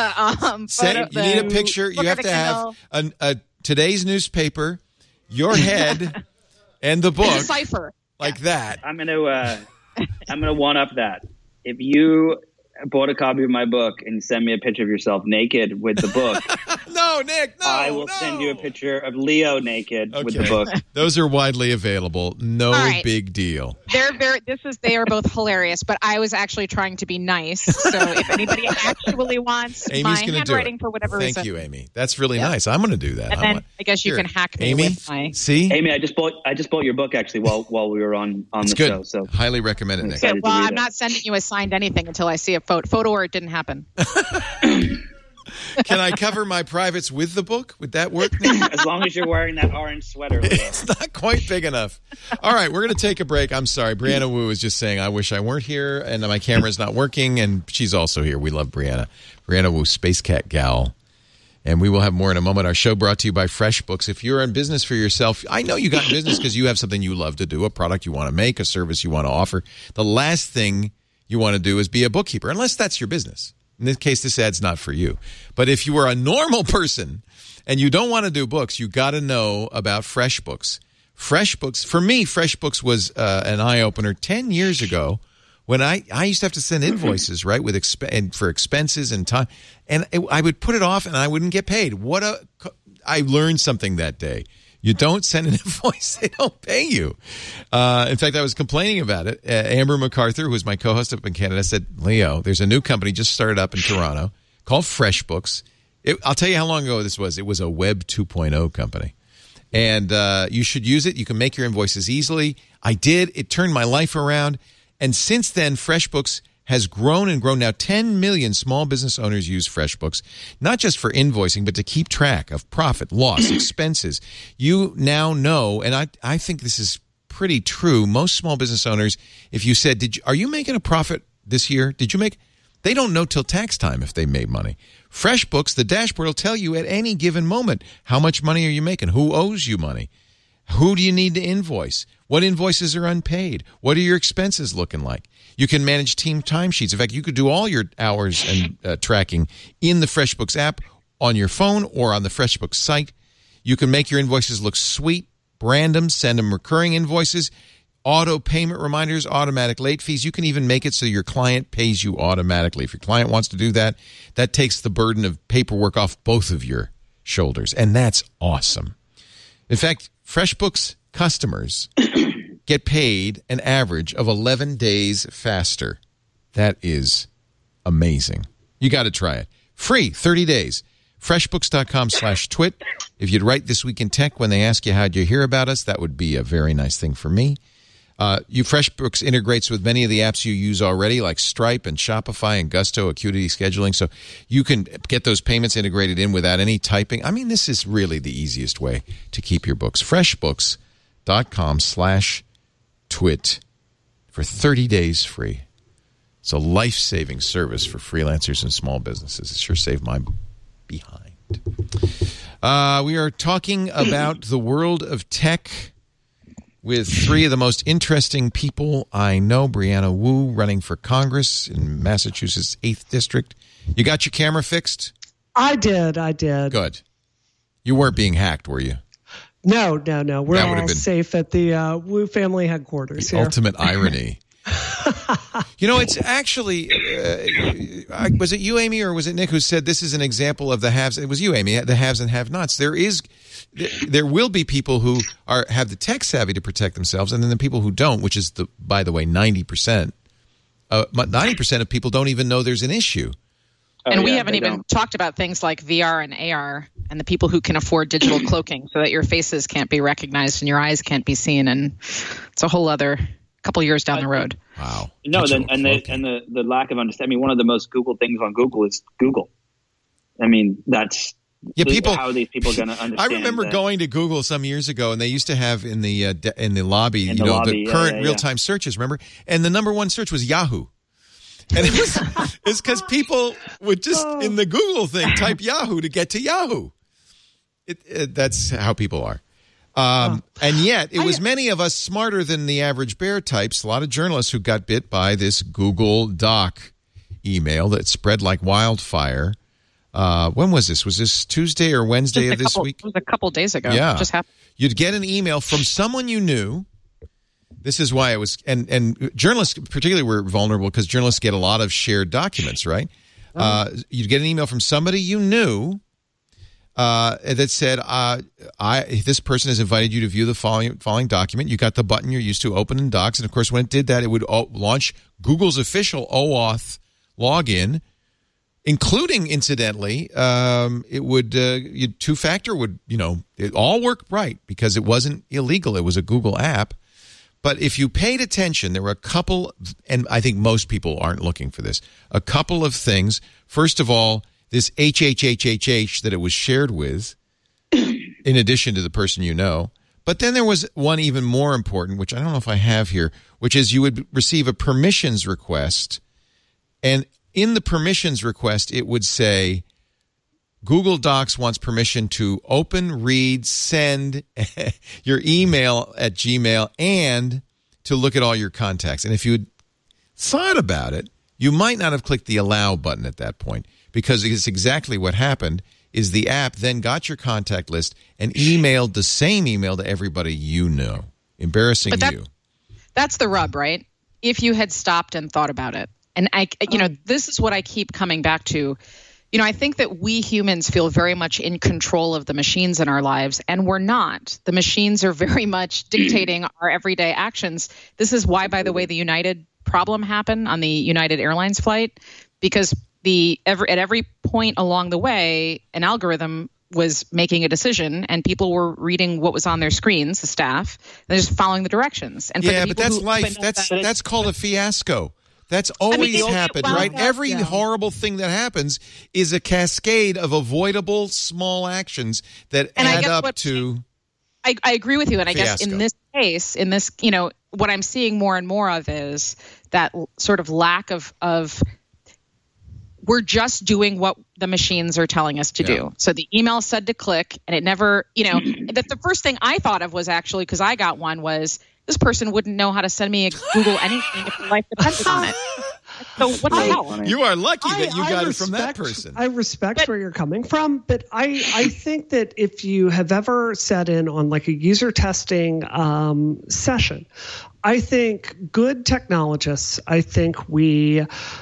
a picture. You have to have a today's newspaper, your head, and the book. Cipher. Like that. I'm gonna one up that. If you bought a copy of my book and send me a picture of yourself naked with the book. No, Nick, no. I will send you a picture of Leo naked with the book. Those are widely available. No big deal. They are both hilarious, but I was actually trying to be nice. So if anybody actually wants my handwriting for whatever reason. Thank you, Amy. That's really nice. I'm going to do that. And then I guess you can hack me Amy, with my... See? Amy, I just bought your book actually while we were on the show. So highly recommend it, Nick. Okay, well, I'm not sending you a signed anything until I see a photo or it didn't happen. Can I cover my privates with the book? Would that work? As long as you're wearing that orange sweater. It's not quite big enough. All right, we're going to take a break. I'm sorry. Brianna Wu is just saying, I wish I weren't here, and my camera's not working, and she's also here. We love Brianna. Brianna Wu, Space Cat Gal. And we will have more in a moment. Our show brought to you by FreshBooks. If you're in business for yourself, I know you got in business because you have something you love to do, a product you want to make, a service you want to offer. The last thing you want to do is be a bookkeeper, unless that's your business. In this case, this ad's not for you. But if you are a normal person and you don't want to do books, you got to know about FreshBooks. FreshBooks, for me, FreshBooks was an eye-opener 10 years ago when I used to have to send invoices, right, for expenses and time. And I would put it off and I wouldn't get paid. I learned something that day. You don't send an invoice, they don't pay you. In fact, I was complaining about it. Amber MacArthur, who is my co-host up in Canada, said, Leo, there's a new company just started up in Toronto called FreshBooks. I'll tell you how long ago this was. It was a Web 2.0 company. And you should use it. You can make your invoices easily. I did. It turned my life around. And since then, FreshBooks has grown and grown. Now 10 million small business owners use FreshBooks, not just for invoicing, but to keep track of profit, loss, expenses. You now know, and I think this is pretty true, most small business owners, if you said, are you making a profit this year? They don't know till tax time if they made money. FreshBooks, the dashboard will tell you at any given moment how much money are you making, who owes you money, Who do you need to invoice? What invoices are unpaid? What are your expenses looking like? You can manage team timesheets. In fact, you could do all your hours and tracking in the FreshBooks app on your phone or on the FreshBooks site. You can make your invoices look sweet, brand them, send them recurring invoices, auto payment reminders, automatic late fees. You can even make it so your client pays you automatically. If your client wants to do that, that takes the burden of paperwork off both of your shoulders, and that's awesome. In fact, FreshBooks customers get paid an average of 11 days faster. That is amazing. You got to try it. Free, 30 days. FreshBooks.com/twit. If you'd write This Week in Tech when they ask you how'd you hear about us, that would be a very nice thing for me. FreshBooks integrates with many of the apps you use already, like Stripe and Shopify and Gusto, Acuity Scheduling, so you can get those payments integrated in without any typing. I mean, this is really the easiest way to keep your books. FreshBooks.com/twit for 30 days free. It's a life-saving service for freelancers and small businesses. It sure saved my behind. We are talking about the world of tech with three of the most interesting people I know. Brianna Wu, running for Congress in Massachusetts' 8th District. You got your camera fixed? I did. Good. You weren't being hacked, were you? No. We're all safe at the Wu family headquarters here. Ultimate irony. You know, it's actually, was it you, Amy, or was it Nick who said this is an example of the haves? It was you, Amy, the haves and have-nots. There will be people who have the tech savvy to protect themselves, and then the people who don't, which is, by the way, 90%. 90% of people don't even know there's an issue. And we haven't even talked about things like VR and AR and the people who can afford digital cloaking so that your faces can't be recognized and your eyes can't be seen. And it's a whole other couple years down the road. Wow. No, the lack of understanding. I mean, one of the most Googled things on Google is Google. I mean, that's how these people are going to understand. I remember going to Google some years ago, and they used to have in the lobby, the current real-time searches, remember? And the number one search was Yahoo. And it's because people would just, in the Google thing, type Yahoo to get to Yahoo. That's how people are. And yet, it was many of us smarter than the average bear types, a lot of journalists who got bit by this Google Doc email that spread like wildfire. When was this? Was this Tuesday or Wednesday of this week? It was a couple days ago. Yeah. It just happened. You'd get an email from someone you knew. This is why it was, and journalists particularly were vulnerable because journalists get a lot of shared documents, right? You'd get an email from somebody you knew that said, this person has invited you to view the following document. You got the button you're used to, open in Docs. And, of course, when it did that, it would launch Google's official OAuth login, including, incidentally, it would two-factor would, it all worked right because it wasn't illegal. It was a Google app. But if you paid attention, there were a couple, and I think most people aren't looking for this, a couple of things. First of all, this HHHHH that it was shared with, in addition to the person you know. But then there was one even more important, which I don't know if I have here, which is you would receive a permissions request. And in the permissions request, it would say, Google Docs wants permission to open, read, send your email at Gmail, and to look at all your contacts. And if you had thought about it, you might not have clicked the allow button at that point, because it's exactly what happened is the app then got your contact list and emailed the same email to everybody you know, embarrassing you. That's the rub, right? If you had stopped and thought about it. And this is what I keep coming back to. I think that we humans feel very much in control of the machines in our lives, and we're not. The machines are very much dictating our everyday actions. This is why, by the way, the United problem happened on the United Airlines flight, because at every point along the way, an algorithm was making a decision, and people were reading what was on their screens, the staff, and they're just following the directions. And but that's life. That's called a fiasco. That's always happened, right? Every horrible thing that happens is a cascade of avoidable small actions that add up to. I agree with you, and I fiasco. guess in this case, what I'm seeing more and more of is that sort of lack of we're just doing what the machines are telling us to do. So the email said to click, and it never, the first thing I thought of was actually, because I got one, was this person wouldn't know how to send me a Google anything if their life depended on it. So what the hell? You are lucky that you got it from that person. I respect where you're coming from, but I think that if you have ever sat in on like a user testing session, I think good technologists, I think we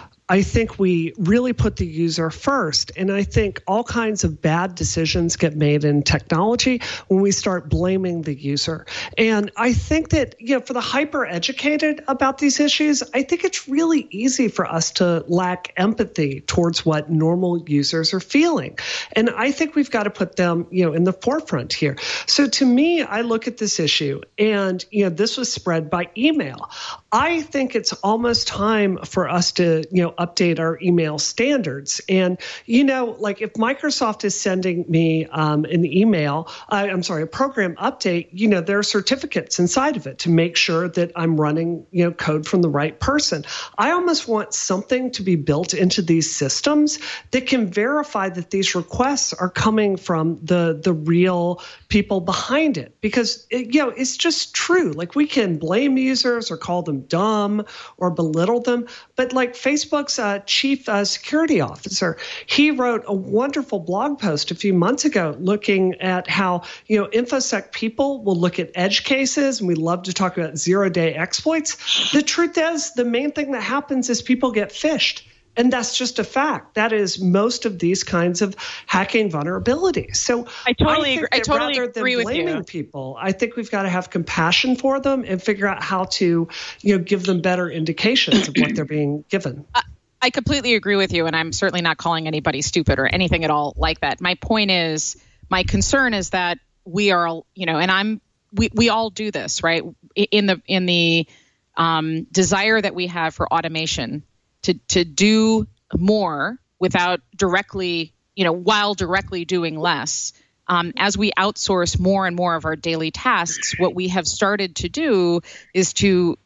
really put the user first. And I think all kinds of bad decisions get made in technology when we start blaming the user. And I think that, for the hyper educated about these issues, I think it's really easy for us to lack empathy towards what normal users are feeling. And I think we've got to put them, in the forefront here. So to me, I look at this issue and, this was spread by email. I think it's almost time for us to, update our email standards. And, like if Microsoft is sending me an email, a program update, there are certificates inside of it to make sure that I'm running, code from the right person. I almost want something to be built into these systems that can verify that these requests are coming from the real people behind it. Because, it's just true. Like we can blame users or call them dumb or belittle them. But like Facebook's chief security officer, he wrote a wonderful blog post a few months ago looking at how, InfoSec people will look at edge cases, and we love to talk about zero-day exploits. The truth is, the main thing that happens is people get phished. And that's just a fact. That is most of these kinds of hacking vulnerabilities. So I totally agree. Rather than blaming people, I think we've got to have compassion for them and figure out how to, give them better indications of what they're being given. I completely agree with you, and I'm certainly not calling anybody stupid or anything at all like that. My point is, my concern is that we are, and we all do this, right? In the desire that we have for automation to do more without directly, while directly doing less. As we outsource more and more of our daily tasks, what we have started to do is to,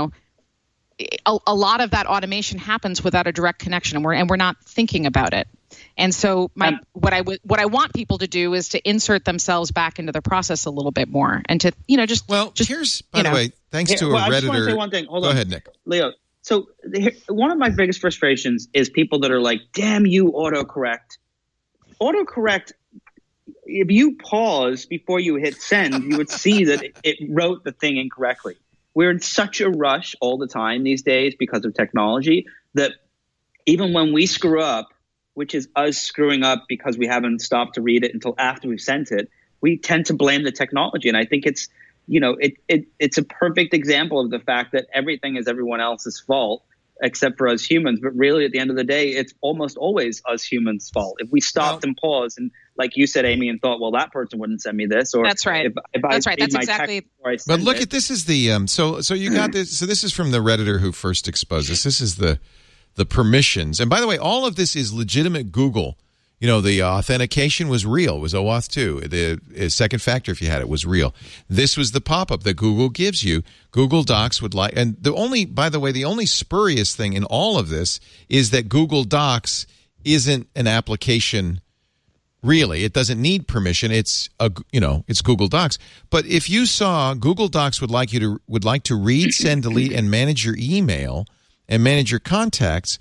a lot of that automation happens without a direct connection, and we're not thinking about it. And so what I want people to do is to insert themselves back into the process a little bit more, and to just here's by the way, thanks to a Redditor. I just want to say one thing. Hold on. Go ahead, Nick. Leo. So one of my biggest frustrations is people that are like, "Damn you, autocorrect! Autocorrect." If you pause before you hit send, you would see that it wrote the thing incorrectly. We're in such a rush all the time these days because of technology that even when we screw up, which is us screwing up because we haven't stopped to read it until after we've sent it, we tend to blame the technology. And I think it's, it's a perfect example of the fact that everything is everyone else's fault except for us humans. But really, at the end of the day, it's almost always us humans' fault. If we stopped and paused and, like you said, Amy, and thought, well, that person wouldn't send me this. Or that's right. That's right. That's exactly. But look at this is the so you got this. So this is from the Redditor who first exposed this. This is the permissions. And by the way, all of this is legitimate Google. The authentication was real. It was OAuth 2. The second factor, if you had it, was real. This was the pop-up that Google gives you. Google Docs would like, and the only spurious thing in all of this is that Google Docs isn't an application. Really, it doesn't need permission. It's it's Google Docs. But if you saw Google Docs would like to read, send, delete, and manage your email and manage your contacts,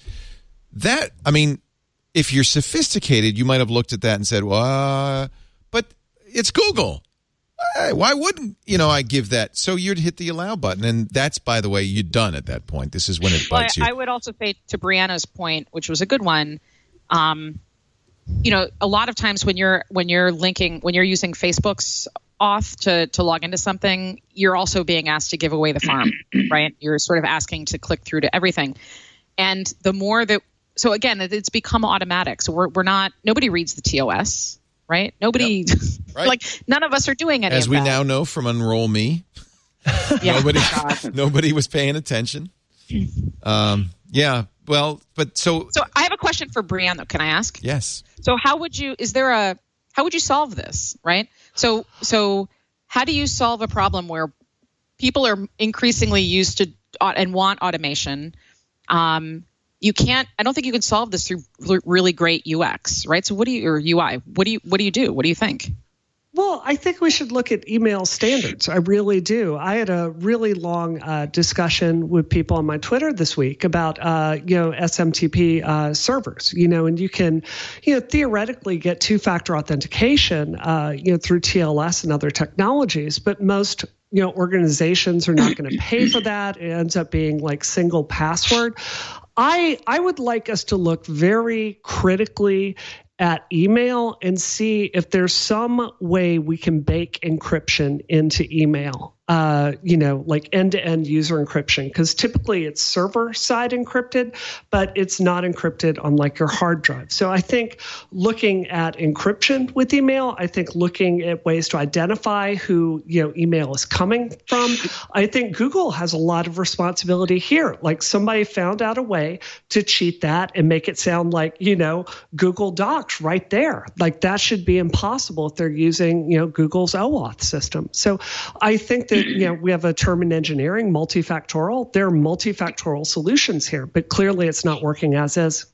if you're sophisticated, you might have looked at that and said, well, but it's Google. Why wouldn't, I give that? So you'd hit the allow button. And that's, by the way, you're done at that point. This is when it bites you. I would also say to Brianna's point, which was a good one, a lot of times when you're using Facebook's auth to log into something, you're also being asked to give away the farm, right? You're sort of asking to click through to everything. And the more that, so again, it's become automatic. So nobody reads the TOS, right? Nobody, yep. Right. None of us are doing any of that. As we now know from Unroll Me, nobody was paying attention. Yeah. Well, but so I have a question for Brianna. Can I ask? Yes. So how would you solve this, right? So how do you solve a problem where people are increasingly used to and want automation? I don't think you can solve this through really great UX, right? So what do you do? What do you think? Well, I think we should look at email standards. I really do. I had a really long discussion with people on my Twitter this week about, SMTP servers, and you can, theoretically get two-factor authentication, through TLS and other technologies, but most organizations are not going to pay for that. It ends up being like single password. I would like us to look very critically at email and see if there's some way we can bake encryption into email, like end-to-end user encryption, because typically it's server-side encrypted, but it's not encrypted on like your hard drive. So I think looking at encryption with email, I think looking at ways to identify who, email is coming from. I think Google has a lot of responsibility here. Like somebody found out a way to cheat that and make it sound like, Google Docs right there. Like that should be impossible if they're using, Google's OAuth system. So I think that, we have a term in engineering, multifactorial. There are multifactorial solutions here, but clearly it's not working as is.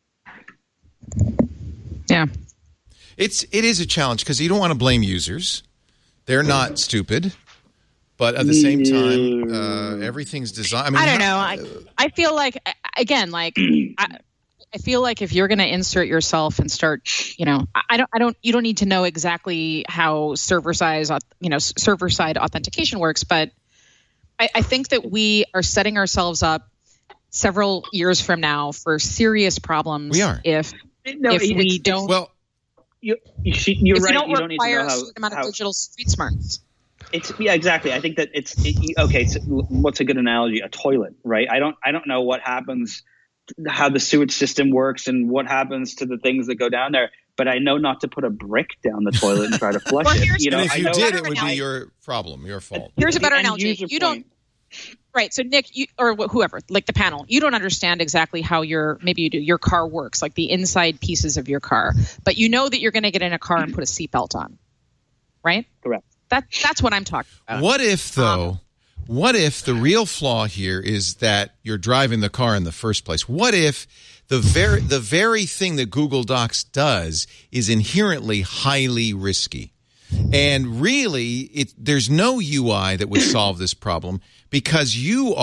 Yeah. It is a challenge because you don't want to blame users. They're not stupid. But at the same time, everything's designed. I don't know. I feel like, again, I feel like if you're going to insert yourself and start, you don't need to know exactly how server-side authentication works, but I think that we are setting ourselves up several years from now for serious problems. We are. If we don't. Well, you're right. You don't need to require know a certain amount of digital street smarts. Exactly. I think that okay. So what's a good analogy? A toilet, right? I don't know what happens, how the sewage system works and what happens to the things that go down there, but I know not to put a brick down the toilet and try to flush it. And if you did, it would be your problem, your fault. Here's a better analogy. You don't, right? So Nick, or whoever, like the panel, you don't understand exactly how maybe you do, your car works, like the inside pieces of your car, but you know that you're going to get in a car and put a seatbelt on, right? Correct. That's what I'm talking about. What if, though? What if the real flaw here is that you're driving the car in the first place? What if the very thing that Google Docs does is inherently highly risky? And really, there's no UI that would solve this problem because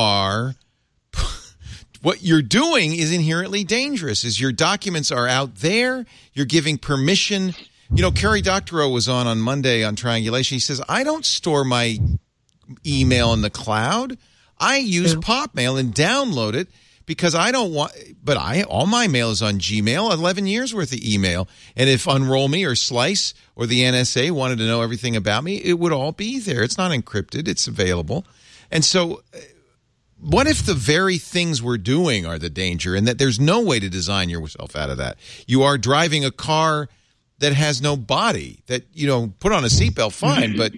what you're doing is inherently dangerous. Is your documents are out there, you're giving permission. Kerry Doctorow was on Monday on Triangulation. He says, I don't store my email in the cloud. I use PopMail and download it because I don't want, but all my mail is on Gmail, 11 years worth of email. And if Unroll Me or Slice or the NSA wanted to know everything about me, it would all be there. It's not encrypted. It's available. And so what if the very things we're doing are the danger and that there's no way to design yourself out of that? You are driving a car that has no body, that, put on a seatbelt, fine, but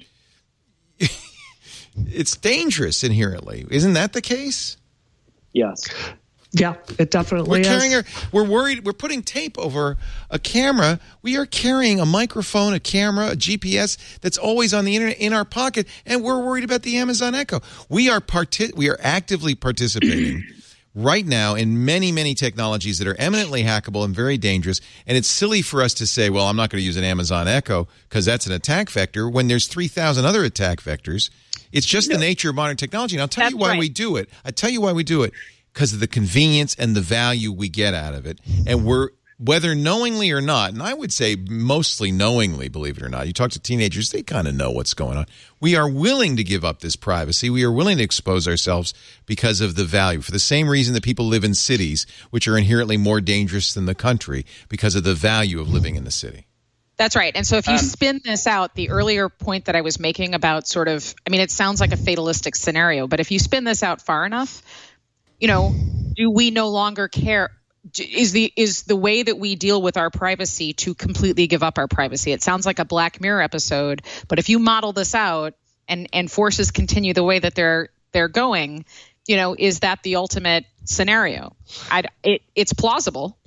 it's dangerous inherently. Isn't that the case? Yes. Yeah, it definitely is. We're worried. We're putting tape over a camera. We are carrying a microphone, a camera, a GPS that's always on the internet in our pocket, and we're worried about the Amazon Echo. We are actively participating right now in many, many technologies that are eminently hackable and very dangerous. And it's silly for us to say, well, I'm not going to use an Amazon Echo because that's an attack vector when there's 3,000 other attack vectors. It's just the nature of modern technology. And I'll tell you why we do it. I tell you why we do it. Because of the convenience and the value we get out of it. And whether knowingly or not, and I would say mostly knowingly, believe it or not, you talk to teenagers, they kind of know what's going on. We are willing to give up this privacy. We are willing to expose ourselves because of the value, for the same reason that people live in cities, which are inherently more dangerous than the country, because of the value of living in the city. That's right. And so if you spin this out, the earlier point that I was making about it sounds like a fatalistic scenario, but if you spin this out far enough, do we no longer care? Is the way that we deal with our privacy to completely give up our privacy? It sounds like a Black Mirror episode, but if you model this out and forces continue the way that they're going, is that the ultimate scenario? It's plausible.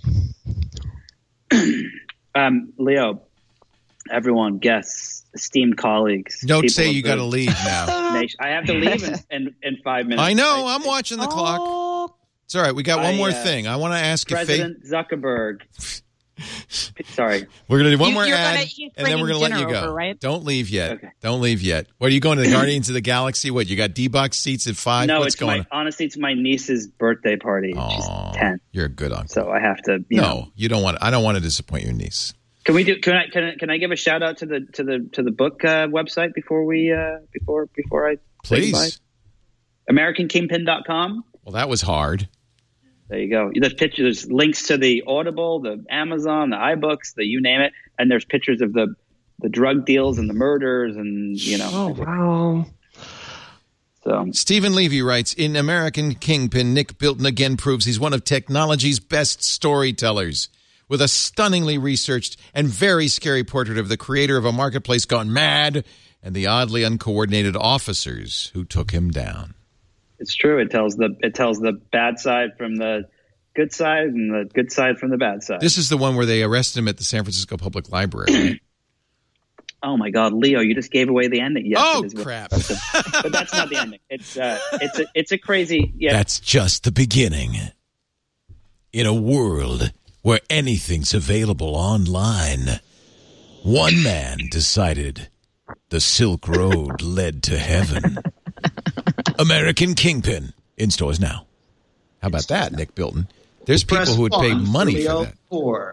Leo, everyone, guests, esteemed colleagues. Don't say you got to leave now. I have to leave in 5 minutes. I know. I'm watching the clock. It's all right. We got one more thing. I want to ask President Zuckerberg. Sorry. We're going to do one more ad, and then we're going to let you go. Over, right? Don't leave yet. Okay. Don't leave yet. What, are you going to the Guardians of the Galaxy? What, you got D-Box seats at 5? No, What's going on? Honestly, it's my niece's birthday party. She's 10. You're a good uncle. So I have to, you don't want. I don't want to disappoint your niece. Can we do? Can I give a shout out to the book website before I Please. say goodbye? AmericanKingpin.com. Well, that was hard. There you go. There's pictures, links to the Audible, the Amazon, the iBooks, the you name it, and there's pictures of the drug deals and the murders and Oh wow. So Stephen Levy writes, in American Kingpin, Nick Bilton again proves he's one of technology's best storytellers, with a stunningly researched and very scary portrait of the creator of a marketplace gone mad and the oddly uncoordinated officers who took him down. it's true. It tells the bad side from the good side and the good side from the bad side. This is the one where they arrested him at the San Francisco Public Library, right? Oh my God, Leo, you just gave away the ending. Yes, Oh, it is. crap. But that's not the ending. It's a crazy. Yeah. That's just the beginning. In a world where anything's available online, one man decided the Silk Road led to heaven. American Kingpin, in stores now. How about that, Nick Bilton? There's people who would pay money for that. 4.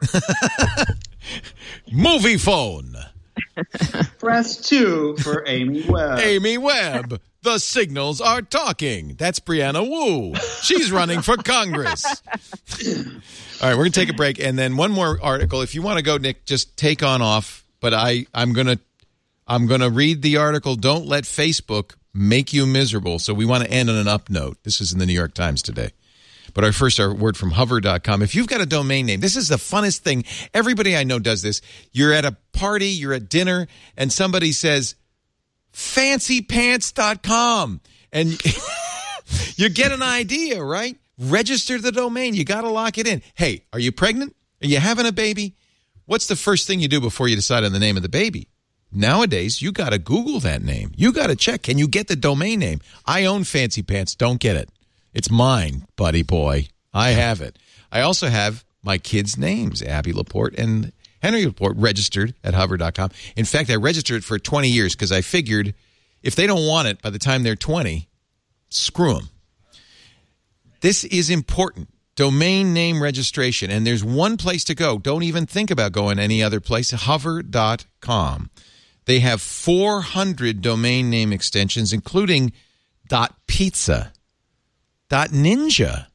Movie phone. Press 2 for Amy Webb. Amy Webb. The signals are talking. That's Brianna Wu. She's running for Congress. All right, we're going to take a break. And then one more article. If you want to go, Nick, just take on off. But I'm going to read the article, Don't Let Facebook Make You Miserable. So we want to end on an up note. This is in the New York Times today. But our word from hover.com. If you've got a domain name, this is the funnest thing. Everybody I know does this. You're at a party, you're at dinner, and somebody says, fancypants.com. And you get an idea, right? Register the domain. You got to lock it in. Hey, are you pregnant? Are you having a baby? What's the first thing you do before you decide on the name of the baby? Nowadays, you got to Google that name. You got to check. Can you get the domain name? I own Fancy Pants. Don't get it. It's mine, buddy boy. I have it. I also have my kids' names, Abby Laporte and Henry Laporte, registered at hover.com. In fact, I registered it for 20 years because I figured if they don't want it by the time they're 20, screw them. This is important. Domain name registration. And there's one place to go. Don't even think about going any other place. Hover.com. They have 400 domain name extensions, including .pizza, .ninja,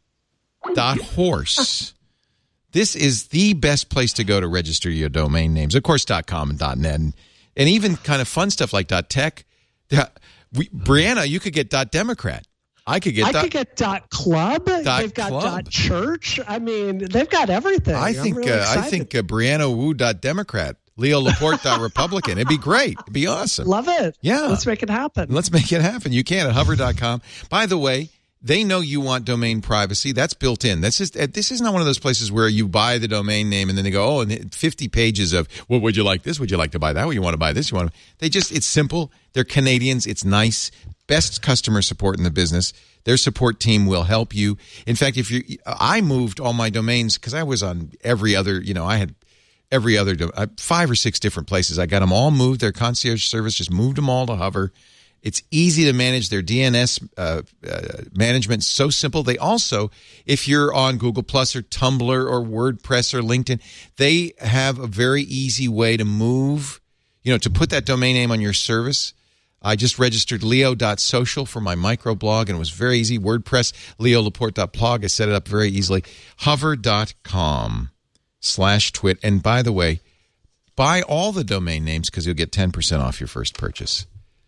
.horse. This is the best place to go to register your domain names. Of course, .com and .net, and even kind of fun stuff like .tech. Brianna, you could get .democrat. I could get .club. They've got .church. I mean, they've got everything. I think Brianna Wu .democrat. Leo Laporte .republican. It'd be great. It'd be awesome. Love it. Yeah. Let's make it happen. Let's make it happen. You can at hover.com. By the way, they know you want domain privacy. That's built in. This is not one of those places where you buy the domain name and then they go, oh, and 50 pages of, well, would you like this? Would you like to buy that? Would you want to buy this? It's simple. They're Canadians. It's nice. Best customer support in the business. Their support team will help you. In fact, I moved all my domains because I was on every other, I had every other 5 or 6 different places. I got them all moved. Their concierge service just moved them all to Hover. It's easy to manage their DNS management. So simple. They also, if you're on Google Plus or Tumblr or WordPress or LinkedIn, they have a very easy way to move, to put that domain name on your service. I just registered leo.social for my microblog, and it was very easy. WordPress, leolaporte.blog. I set it up very easily. Hover.com/twit. And by the way, buy all the domain names because you'll get 10% off your first purchase.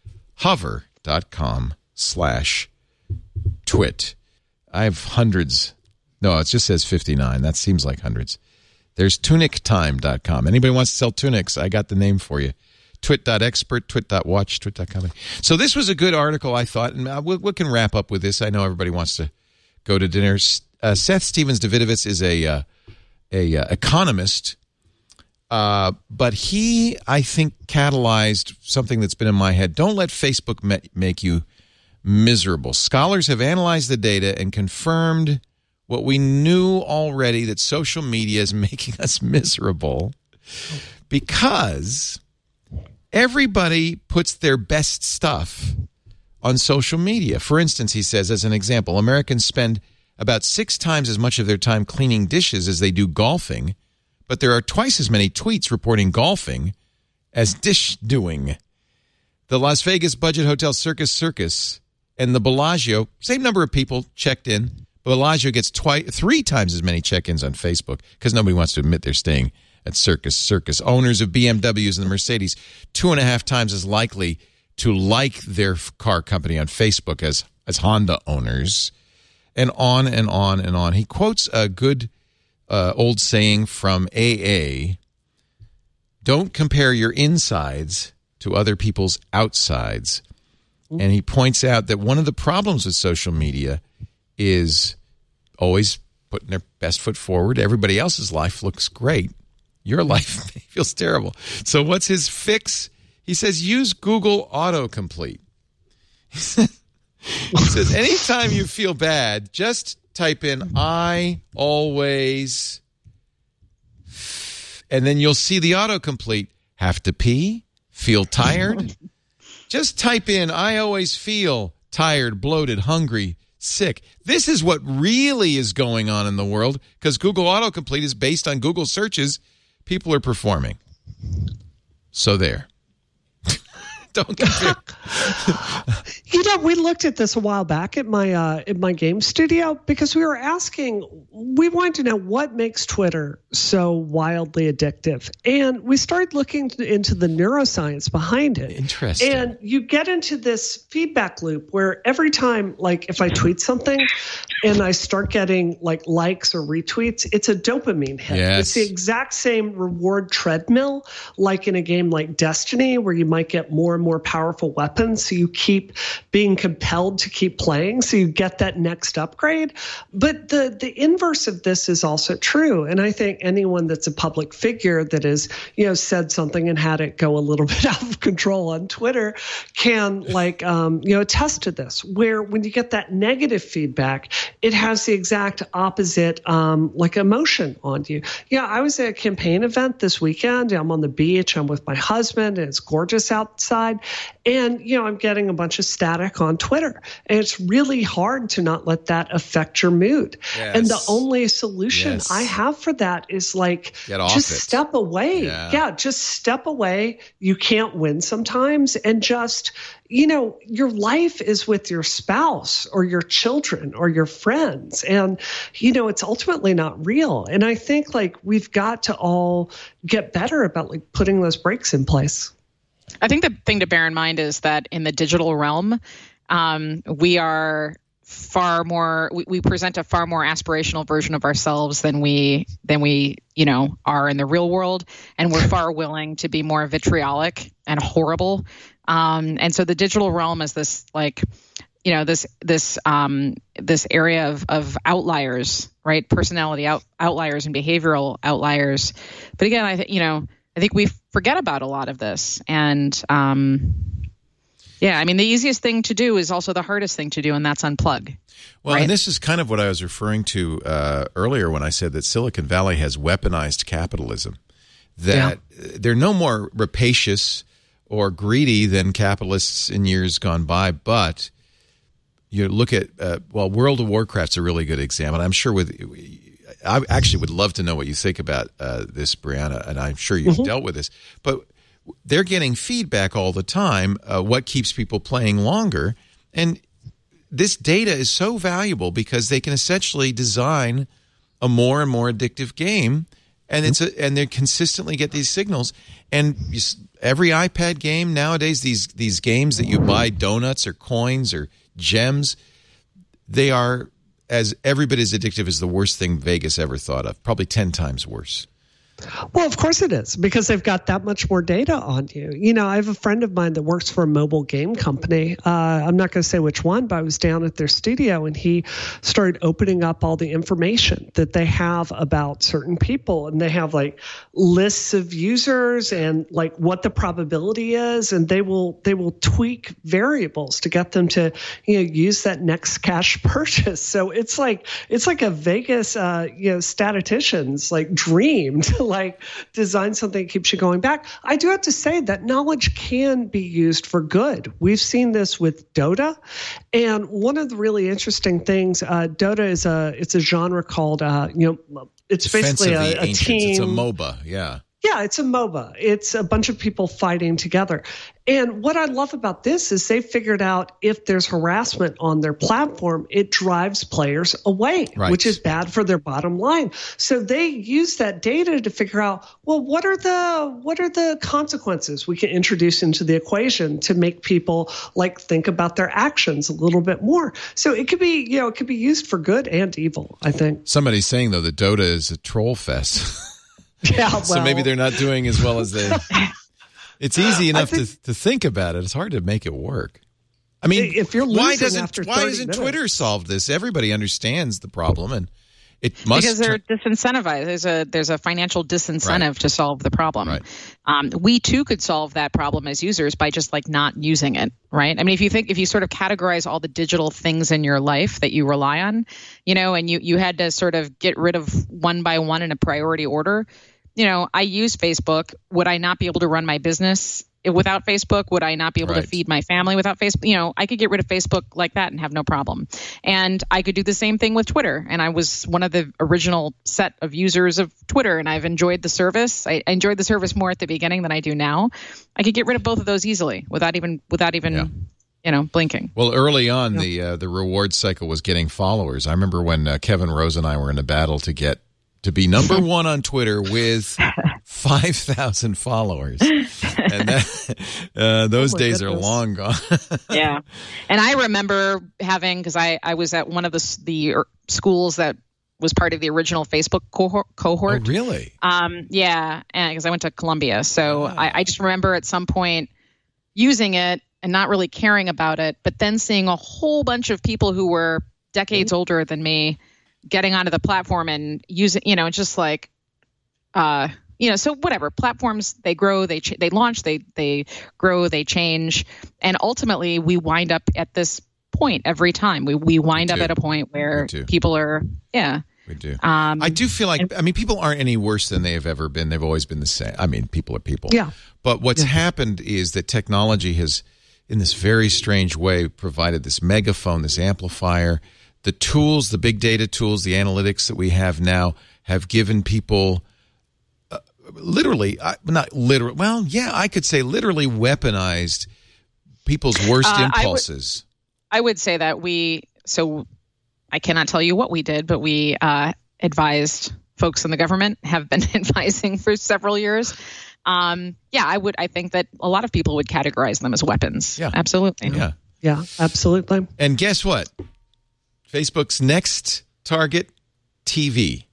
Hover.com/twit. I have hundreds. No, it just says 59. That seems like hundreds. There's tunictime.com. Anybody wants to sell tunics, I got the name for you. Twit.expert, twit.watch, twit.com. So this was a good article, I thought, and we can wrap up with this. I know everybody wants to go to dinner. Seth Stevens-Davidovitz is a economist, but he, I think, catalyzed something that's been in my head. Don't let Facebook make you miserable. Scholars have analyzed the data and confirmed what we knew already, that social media is making us miserable because everybody puts their best stuff on social media. For instance, he says, as an example, Americans spend about 6 times as much of their time cleaning dishes as they do golfing, but there are twice as many tweets reporting golfing as dish doing. The Las Vegas budget hotel Circus and the Bellagio, same number of people checked in. Bellagio gets 3 times as many check-ins on Facebook because nobody wants to admit they're staying at Circus. Owners of BMWs and the Mercedes, 2.5 times as likely to like their car company on Facebook as Honda owners, and on and on and on. He quotes a good old saying from AA: don't compare your insides to other people's outsides. And he points out that one of the problems with social media is always putting their best foot forward. Everybody else's life looks great. Your life feels terrible. So what's his fix? He says, use Google autocomplete. He says, anytime you feel bad, just type in, I always, and then you'll see the autocomplete. Have to pee? Feel tired? Just type in, I always feel tired, bloated, hungry, sick. This is what really is going on in the world, because Google autocomplete is based on Google searches people are performing. So there. Don't compare. We looked at this a while back at my game studio because we wanted to know what makes Twitter so wildly addictive. And we started looking into the neuroscience behind it. Interesting. And you get into this feedback loop where every time, like if I tweet something and I start getting likes or retweets, it's a dopamine hit. Yes. It's the exact same reward treadmill like in a game like Destiny, where you might get more and more powerful weapons, so you keep being compelled to keep playing, so you get that next upgrade. But the inverse of this is also true, and I think anyone that's a public figure that has said something and had it go a little bit out of control on Twitter can attest to this, where when you get that negative feedback, it has the exact opposite emotion on you. I was at a campaign event this weekend. I'm on the beach. I'm with my husband, and it's gorgeous outside. And, I'm getting a bunch of static on Twitter. And it's really hard to not let that affect your mood. Yes. And the only solution I have for that is just step away. Yeah, just step away. You can't win sometimes. And just, your life is with your spouse or your children or your friends. And, it's ultimately not real. And I think we've got to all get better about putting those breaks in place. I think the thing to bear in mind is that in the digital realm, we are far more. We present a far more aspirational version of ourselves than we are in the real world, and we're far willing to be more vitriolic and horrible. And so the digital realm is this this area of outliers, right? Personality outliers and behavioral outliers. But again, I think we forget about a lot of this. And the easiest thing to do is also the hardest thing to do, and that's unplug. Well, right? And this is kind of what I was referring to earlier when I said that Silicon Valley has weaponized capitalism, that they're no more rapacious or greedy than capitalists in years gone by. But you look at, World of Warcraft's a really good example. I'm sure I actually would love to know what you think about this, Brianna, and I'm sure you've dealt with this. But they're getting feedback all the time, what keeps people playing longer. And this data is so valuable because they can essentially design a more and more addictive game, and and they consistently get these signals. And every iPad game nowadays, these games that you buy donuts or coins or gems, they are as every bit as addictive as the worst thing Vegas ever thought of, probably 10 times worse. Well, of course it is, because they've got that much more data on you. You know, I have a friend of mine that works for a mobile game company. I'm not going to say which one, but I was down at their studio and he started opening up all the information that they have about certain people. And they have like lists of users and like what the probability is. And they will tweak variables to get them to, use that next cash purchase. So it's like a Vegas, statistician's like dream to like design something that keeps you going back. I do have to say that knowledge can be used for good. We've seen this with Dota, and one of the really interesting things, Dota is it's a genre called it's basically a team. It's a MOBA, yeah. Yeah, it's a MOBA. It's a bunch of people fighting together. And what I love about this is they figured out if there's harassment on their platform, it drives players away, which is bad for their bottom line. So they use that data to figure out, well, what are the consequences we can introduce into the equation to make people like think about their actions a little bit more. So it could be, it could be used for good and evil, I think. Somebody's saying though that Dota is a troll fest. Yeah, well, so maybe they're not doing as well as they. It's easy enough to think about it. It's hard to make it work. I mean, if you're losing why doesn't Twitter solve this? Everybody understands the problem, and it must because they're disincentivized. There's a financial disincentive to solve the problem. Right. We too could solve that problem as users by just like not using it. Right. I mean, if you sort of categorize all the digital things in your life that you rely on, and you had to sort of get rid of one by one in a priority order. I use Facebook. Would I not be able to run my business without Facebook? Would I not be able to feed my family without Facebook? I could get rid of Facebook like that and have no problem. And I could do the same thing with Twitter. And I was one of the original set of users of Twitter, and I've enjoyed the service. I enjoyed the service more at the beginning than I do now. I could get rid of both of those easily without even blinking. Well, early on, the reward cycle was getting followers. I remember when Kevin Rose and I were in a battle to be number one on Twitter with 5,000 followers. And those days are long gone. Yeah. And I remember having, because I was at one of the schools that was part of the original Facebook cohort. Oh, really? Yeah. And because I went to Columbia. So I just remember at some point using it and not really caring about it, but then seeing a whole bunch of people who were decades older than me getting onto the platform and using, just like, so whatever platforms, they grow, they launch, they grow, they change. And ultimately we wind up at this point every time. We wind up at a point where people are, we do. I do feel like, people aren't any worse than they have ever been. They've always been the same. I mean, people are people. Yeah. But what's happened is that technology has, in this very strange way, provided this megaphone, this amplifier. The tools, the big data tools, the analytics that we have now have given people literally, not literally, well, yeah, I could say literally weaponized people's worst impulses. I would say that I cannot tell you what we did, but we advised folks in the government, have been advising for several years. I think that a lot of people would categorize them as weapons. Yeah, absolutely. Yeah, absolutely. And guess what? Facebook's next target, TV.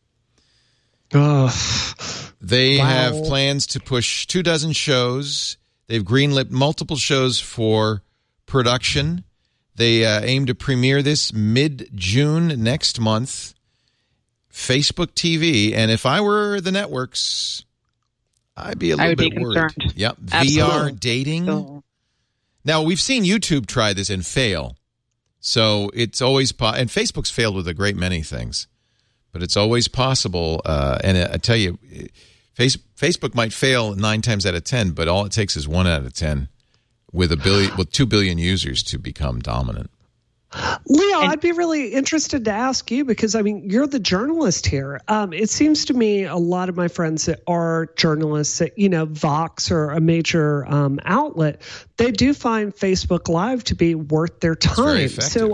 They have plans to push 24 shows. They've greenlit multiple shows for production. They aim to premiere this mid-June next month. Facebook TV. And if I were the networks, I'd be a little bit worried. Yep. VR dating. Now, we've seen YouTube try this and fail. So it's always and Facebook's failed with a great many things, but it's always possible. And I tell you, Facebook might fail 9 times out of 10, but all it takes is 1 out of 10 with 2 billion users to become dominant. Leo, I'd be really interested to ask you because, you're the journalist here. It seems to me a lot of my friends that are journalists at, Vox or a major outlet, they do find Facebook Live to be worth their time. So,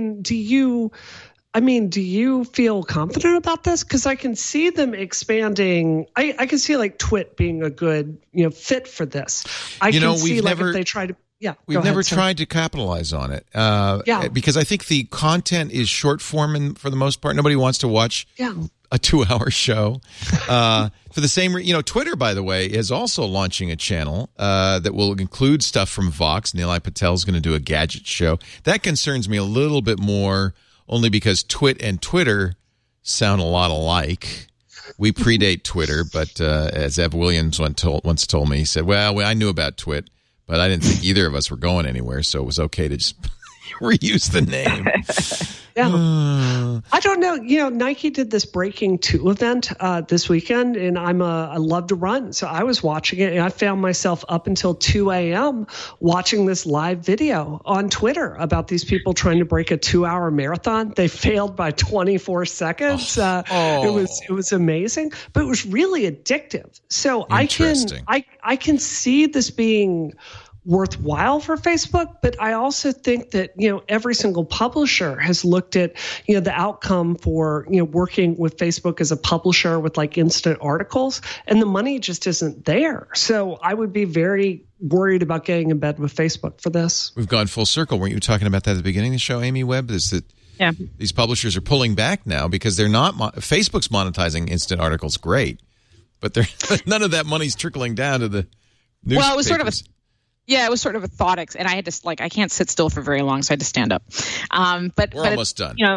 do you feel confident about this? Because I can see them expanding. I can see like Twit being a good, fit for this. I can see if they try to. Yeah, we've never tried to capitalize on it. Because I think the content is short form for the most part. Nobody wants to watch a 2-hour show. For the same, Twitter, by the way, is also launching a channel that will include stuff from Vox. Nilay Patel is going to do a gadget show. That concerns me a little bit more, only because Twit and Twitter sound a lot alike. We predate Twitter, but as Ev Williams once told me, he said, well, I knew about Twit, but I didn't think either of us were going anywhere, so it was okay to just reuse the name. Yeah. I don't know. Nike did this Breaking 2 event this weekend, and I love to run. So I was watching it, and I found myself up until 2 a.m. watching this live video on Twitter about these people trying to break a 2-hour marathon. They failed by 24 seconds. It was amazing, but it was really addictive. So I can see this being worthwhile for Facebook, but I also think that every single publisher has looked at the outcome for working with Facebook as a publisher with like instant articles, and the money just isn't there. So I would be very worried about getting in bed with Facebook for this. We've gone full circle. Weren't you talking about that at the beginning of the show, Amy Webb? Is that these publishers are pulling back now because they're not Facebook's monetizing instant articles, great, but none of that money's trickling down to the newspapers. Well, it was sort of a thought, and I had to I can't sit still for very long, so I had to stand up. But we're almost done. No,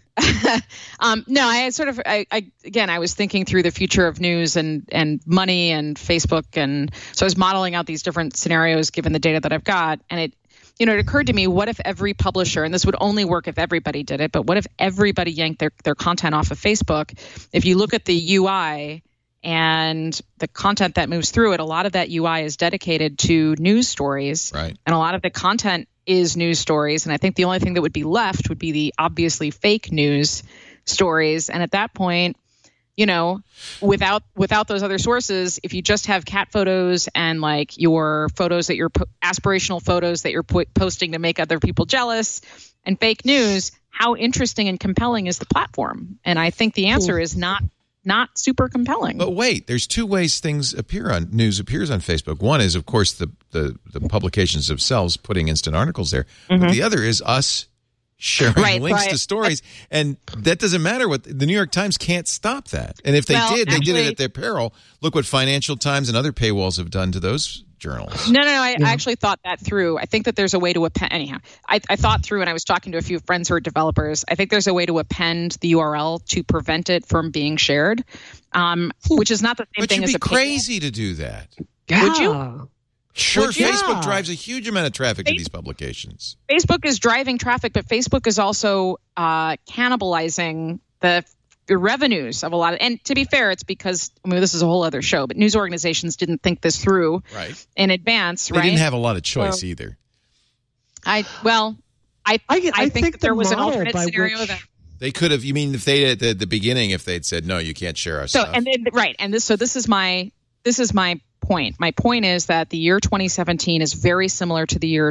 I was thinking through the future of news and money and Facebook, and so I was modeling out these different scenarios given the data that I've got, and it occurred to me, what if every publisher, and this would only work if everybody did it, but what if everybody yanked their content off of Facebook? If you look at the UI and the content that moves through it, a lot of that UI is dedicated to news stories. Right. And a lot of the content is news stories. And I think the only thing that would be left would be the obviously fake news stories. And at that point, without those other sources, if you just have cat photos and like your photos that you're aspirational photos that you're posting to make other people jealous and fake news, how interesting and compelling is the platform? And I think the answer is not super compelling. But wait, there's two ways news appears on Facebook. One is, of course, the publications themselves putting instant articles there. Mm-hmm. But the other is us sharing links to stories. And that doesn't matter. What the New York Times can't stop that. And if they did it at their peril. Look what Financial Times and other paywalls have done to those journals. No. I actually thought that through. I think that there's a way to append. Anyhow, I thought through, and I was talking to a few friends who are developers. I think there's a way to append the URL to prevent it from being shared, which is not the same thing as a paywall. But you'd be crazy to do that. Yeah. Would you? Sure, Facebook drives a huge amount of traffic to these publications. Facebook is driving traffic, but Facebook is also cannibalizing the revenues of a lot of, and to be fair, it's because, this is a whole other show, but news organizations didn't think this through in advance, They didn't have a lot of choice either. I think that there was an alternate scenario that they could have. You mean if they at the beginning, if they'd said no, you can't share our stuff. This is my point. My point is that the year 2017 is very similar to the year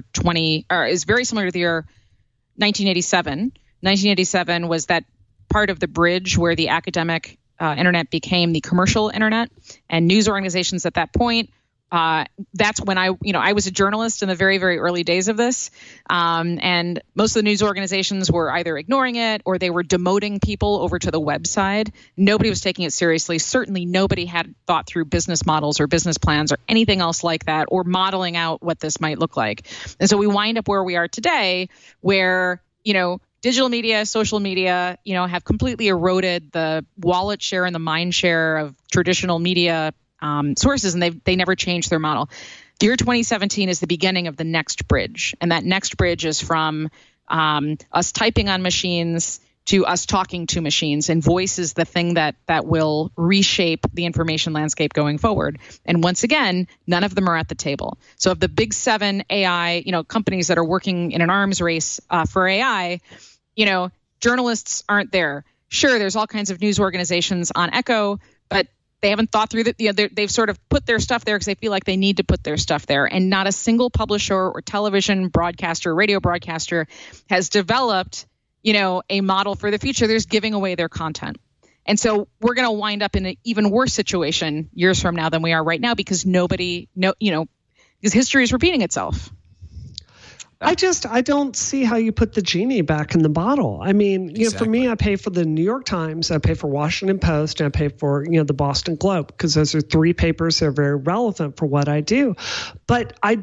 1987. 1987 was that part of the bridge where the academic internet became the commercial internet, and news organizations at that point. That's when I was a journalist in the very, very early days of this. And most of the news organizations were either ignoring it or they were demoting people over to the website. Nobody was taking it seriously. Certainly nobody had thought through business models or business plans or anything else like that, or modeling out what this might look like. And so we wind up where we are today, where, digital media, social media, have completely eroded the wallet share and the mind share of traditional media sources, and they never changed their model. The year 2017 is the beginning of the next bridge, and that next bridge is from us typing on machines to us talking to machines, and voice is the thing that will reshape the information landscape going forward. And once again, none of them are at the table. So of the big 7 AI, companies that are working in an arms race for AI, journalists aren't there. Sure, there's all kinds of news organizations on Echo, but they haven't thought through that. They've sort of put their stuff there because they feel like they need to put their stuff there. And not a single publisher or television broadcaster, radio broadcaster has developed, a model for the future. They're just giving away their content. And so we're going to wind up in an even worse situation years from now than we are right now, because because history is repeating itself. I don't see how you put the genie back in the bottle. I mean, for me, I pay for the New York Times, I pay for Washington Post, and I pay for, the Boston Globe, because those are three papers that are very relevant for what I do. But I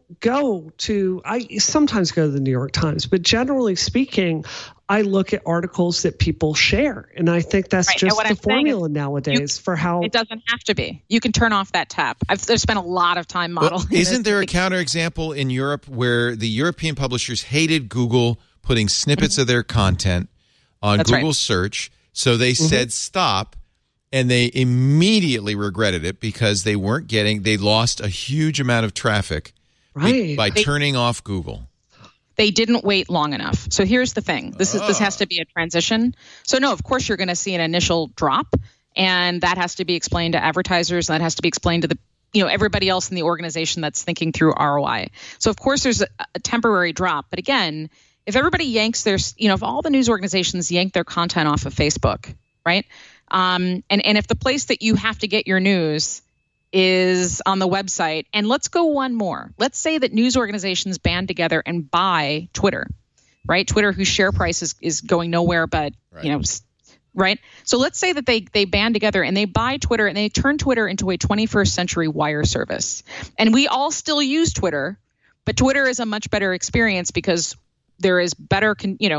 sometimes go to the New York Times, but generally speaking, I look at articles that people share, and I think that's just the formula nowadays for how it doesn't have to be. You can turn off that tap. I've spent a lot of time modeling. Well, isn't there a counterexample in Europe where the European publishers hated Google putting snippets of their content on Google search, so they said stop, and they immediately regretted it because they lost a huge amount of traffic by turning off Google. They didn't wait long enough. So here's the thing. This has to be a transition. So no, of course you're going to see an initial drop, and that has to be explained to advertisers, and that has to be explained to the everybody else in the organization that's thinking through ROI. So of course there's a temporary drop, but again, if everybody yanks if all the news organizations yank their content off of Facebook, right? And if the place that you have to get your news is on the website. And let's go one more. Let's say that news organizations band together and buy Twitter, right? Twitter, whose share price is going nowhere, but, right? So let's say that they band together and they buy Twitter and they turn Twitter into a 21st century wire service. And we all still use Twitter, but Twitter is a much better experience because there is better,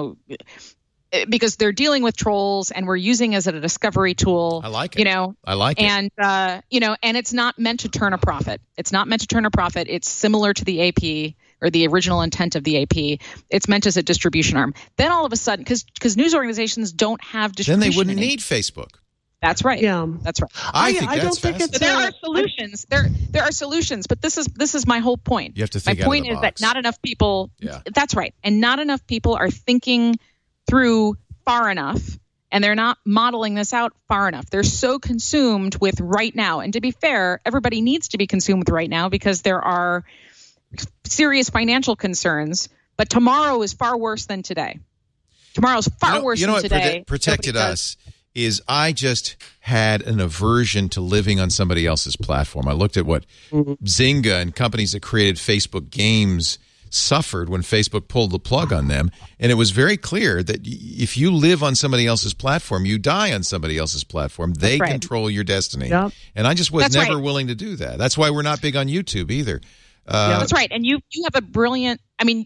because they're dealing with trolls and we're using it as a discovery tool. I like it. I like it. And, and it's not meant to turn a profit. It's not meant to turn a profit. It's similar to the AP or the original intent of the AP. It's meant as a distribution arm. Then all of a sudden, because news organizations don't have distribution. Then they wouldn't need Facebook. That's right. Yeah, that's right. I think that's fascinating. There are solutions. There are solutions, but this is my whole point. You have to think out of the box. My point is that not enough people. Yeah. That's right, and not enough people are thinking through far enough, and they're not modeling this out far enough. They're so consumed with right now. And to be fair, everybody needs to be consumed with right now because there are serious financial concerns, but tomorrow is far worse than today. Tomorrow's far worse than today. What protected us is I just had an aversion to living on somebody else's platform. I looked at what Zynga and companies that created Facebook games suffered when Facebook pulled the plug on them. And it was very clear that if you live on somebody else's platform, you die on somebody else's platform. They control your destiny. Yep. And I just was never willing to do that. That's why we're not big on YouTube either. That's right. And you have a brilliant,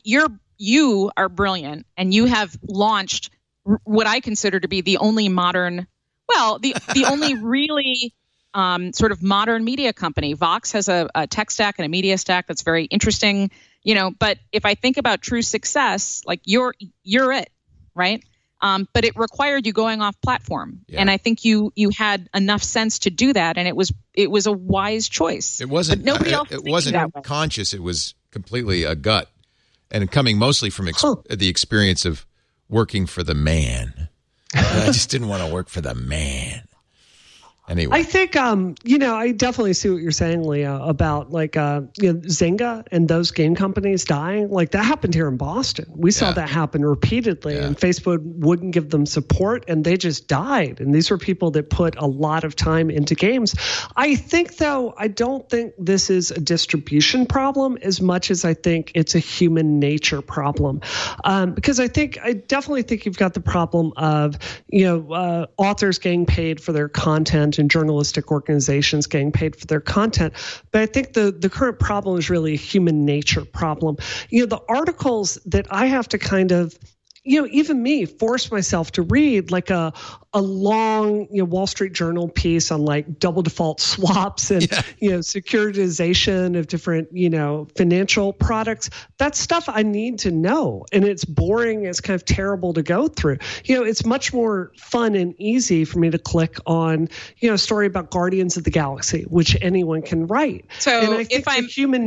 you are brilliant, and you have launched what I consider to be the only modern, the only really sort of modern media company. Vox has a tech stack and a media stack that's very interesting. But if I think about true success, like you're it, right? But it required you going off platform, and I think you had enough sense to do that, and it was a wise choice. It wasn't. But nobody else. It wasn't conscious. It was completely a gut, and coming mostly from the experience of working for the man. I just didn't want to work for the man. Anyway, I think I definitely see what you're saying, Leah, about Zynga and those game companies dying. Like that happened here in Boston. We saw that happen repeatedly, and Facebook wouldn't give them support, and they just died. And these were people that put a lot of time into games. I think, though, I don't think this is a distribution problem as much as I think it's a human nature problem, because I definitely think you've got the problem of authors getting paid for their content and journalistic organizations getting paid for their content. But I think the current problem is really a human nature problem. The articles that I have to kind of, even me, force myself to read, like a long, Wall Street Journal piece on like double default swaps and, securitization of different, financial products. That's stuff I need to know. And it's boring. It's kind of terrible to go through. It's much more fun and easy for me to click on, a story about Guardians of the Galaxy, which anyone can write. So and I think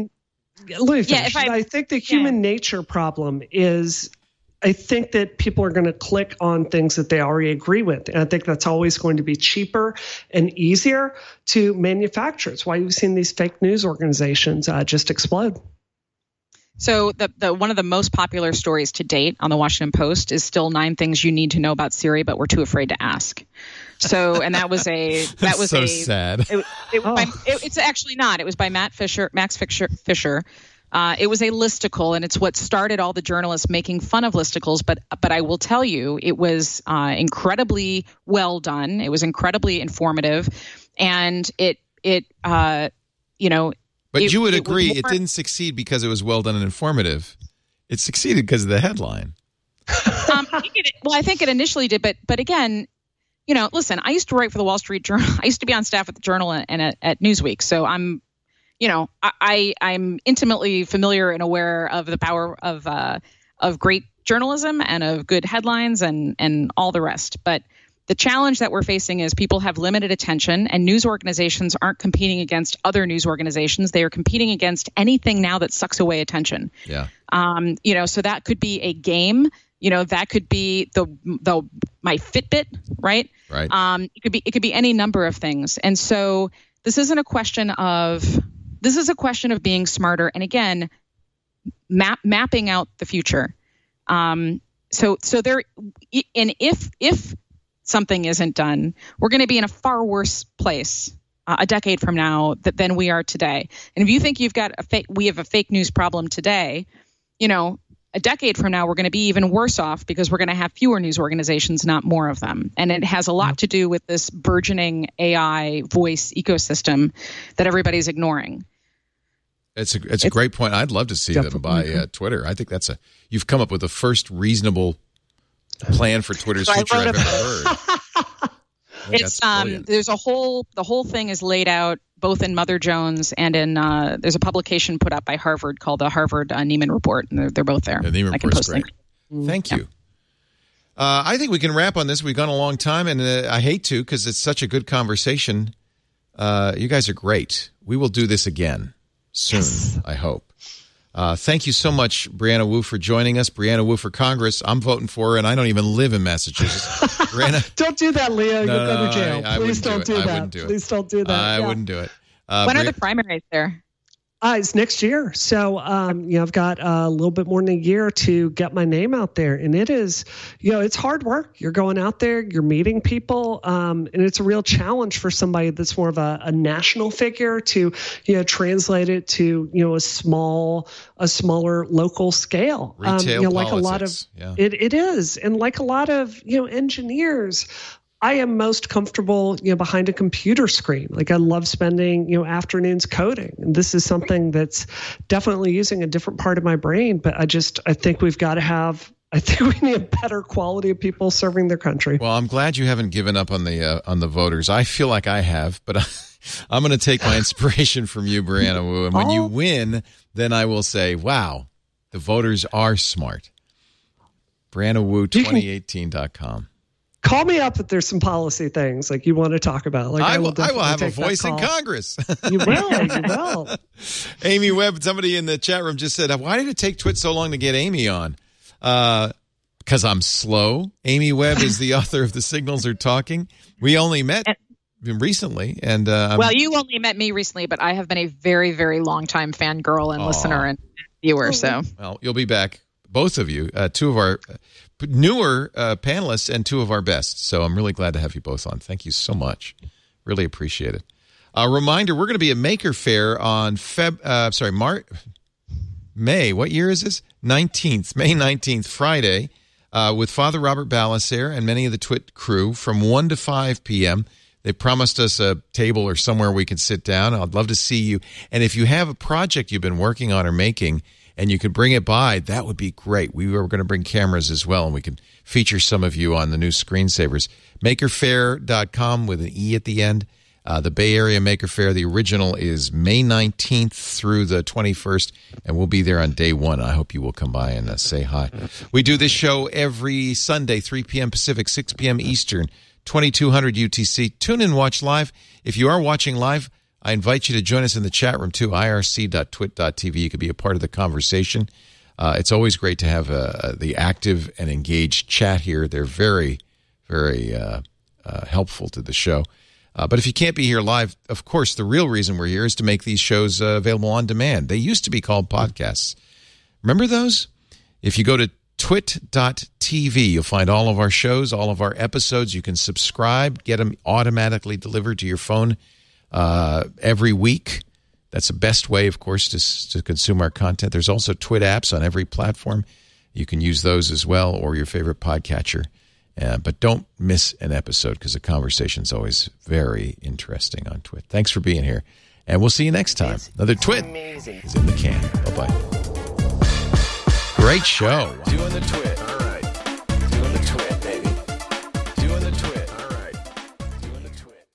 I think the human nature problem is, I think that people are going to click on things that they already agree with. And I think that's always going to be cheaper and easier to manufacture. It's why you've seen these fake news organizations just explode. So the one of the most popular stories to date on the Washington Post is still 9 things you need to know about Siri, but we're too afraid to ask. So, and that was so sad. It's actually not. It was by Max Fisher. It was a listicle, and it's what started all the journalists making fun of listicles. But I will tell you, it was incredibly well done. It was incredibly informative, and it But you would agree it didn't succeed because it was well done and informative. It succeeded because of the headline. I think it initially did, but again, listen, I used to write for the Wall Street Journal. I used to be on staff at the Journal and at Newsweek, so I'm intimately familiar and aware of the power of great journalism and of good headlines and all the rest. But the challenge that we're facing is people have limited attention, and news organizations aren't competing against other news organizations. They are competing against anything now that sucks away attention. Yeah. So that could be a game. That could be my Fitbit, right? Right. It could be any number of things. And so this is a question of being smarter. And again, mapping out the future. So there, and if something isn't done, we're going to be in a far worse place a decade from now than we are today. And if you think we have a fake news problem today, a decade from now, we're going to be even worse off because we're going to have fewer news organizations, not more of them. And it has a lot to do with this burgeoning AI voice ecosystem that everybody's ignoring. It's a great point. I'd love to see them buy Twitter. I think you've come up with the first reasonable plan for Twitter's future I've ever heard. It's there's the whole thing is laid out both in Mother Jones and in there's a publication put up by Harvard called the Harvard Nieman Report, and they're both there. The Nieman Report is great. Thank you. I think we can wrap on this. We've gone a long time, and I hate to because it's such a good conversation. You guys are great. We will do this again soon, I hope. Thank you so much, Brianna Wu, for joining us. Brianna Wu for Congress. I'm voting for her, and I don't even live in Massachusetts. Brianna, don't do that, Leo. You'll go to jail. Please don't do that. Please don't do that. I wouldn't do it. When are the primaries there? It's next year. So, I've got a little bit more than a year to get my name out there. And it is, it's hard work. You're going out there, you're meeting people. And it's a real challenge for somebody that's more of a national figure to, translate it to, a smaller local scale. Retail like politics. A lot of, it is. And like a lot of, engineers, I am most comfortable, behind a computer screen. Like I love spending, afternoons coding. And this is something that's definitely using a different part of my brain. But I think we've got to I think we need a better quality of people serving their country. Well, I'm glad you haven't given up on the voters. I feel like I have, but I'm going to take my inspiration from you, Brianna Wu. And when you win, then I will say, wow, the voters are smart. BriannaWu2018.com. Call me up if there's some policy things like you want to talk about. Like I will have a voice in Congress. You will. Amy Webb, somebody in the chat room just said, why did it take Twit so long to get Amy on? Because I'm slow. Amy Webb is the author of The Signals Are Talking. We only met recently. And you only met me recently, but I have been a very, very long time fangirl and listener and viewer. So, well, you'll be back. Both of you, two of our newer panelists and two of our best. So I'm really glad to have you both on. Thank you so much. Really appreciate it. A reminder, we're going to be at Maker Faire on May. What year is this? 19th, May 19th, Friday, with Father Robert Ballecer and many of the Twit crew from 1 to 5 p.m. They promised us a table or somewhere we can sit down. I'd love to see you. And if you have a project you've been working on or making, and you could bring it by, that would be great. We were going to bring cameras as well, and we can feature some of you on the new screensavers. MakerFair.com with an E at the end. The Bay Area Maker Faire, the original is May 19th through the 21st, and we'll be there on day one. I hope you will come by and say hi. We do this show every Sunday, 3 p.m. Pacific, 6 p.m. Eastern, 2200 UTC. Tune in, watch live. If you are watching live, I invite you to join us in the chat room, too, irc.twit.tv. You could be a part of the conversation. It's always great to have the active and engaged chat here. They're very, very helpful to the show. But if you can't be here live, of course, the real reason we're here is to make these shows available on demand. They used to be called podcasts. Remember those? If you go to twit.tv, you'll find all of our shows, all of our episodes. You can subscribe, get them automatically delivered to your phone every week. That's the best way, of course, to consume our content. There's also Twit apps on every platform. You can use those as well, or your favorite podcatcher. But don't miss an episode, because the conversation's always very interesting on Twit. Thanks for being here, and we'll see you next time. Another Twit is in the can. Bye-bye. Great show. Doing the Twit.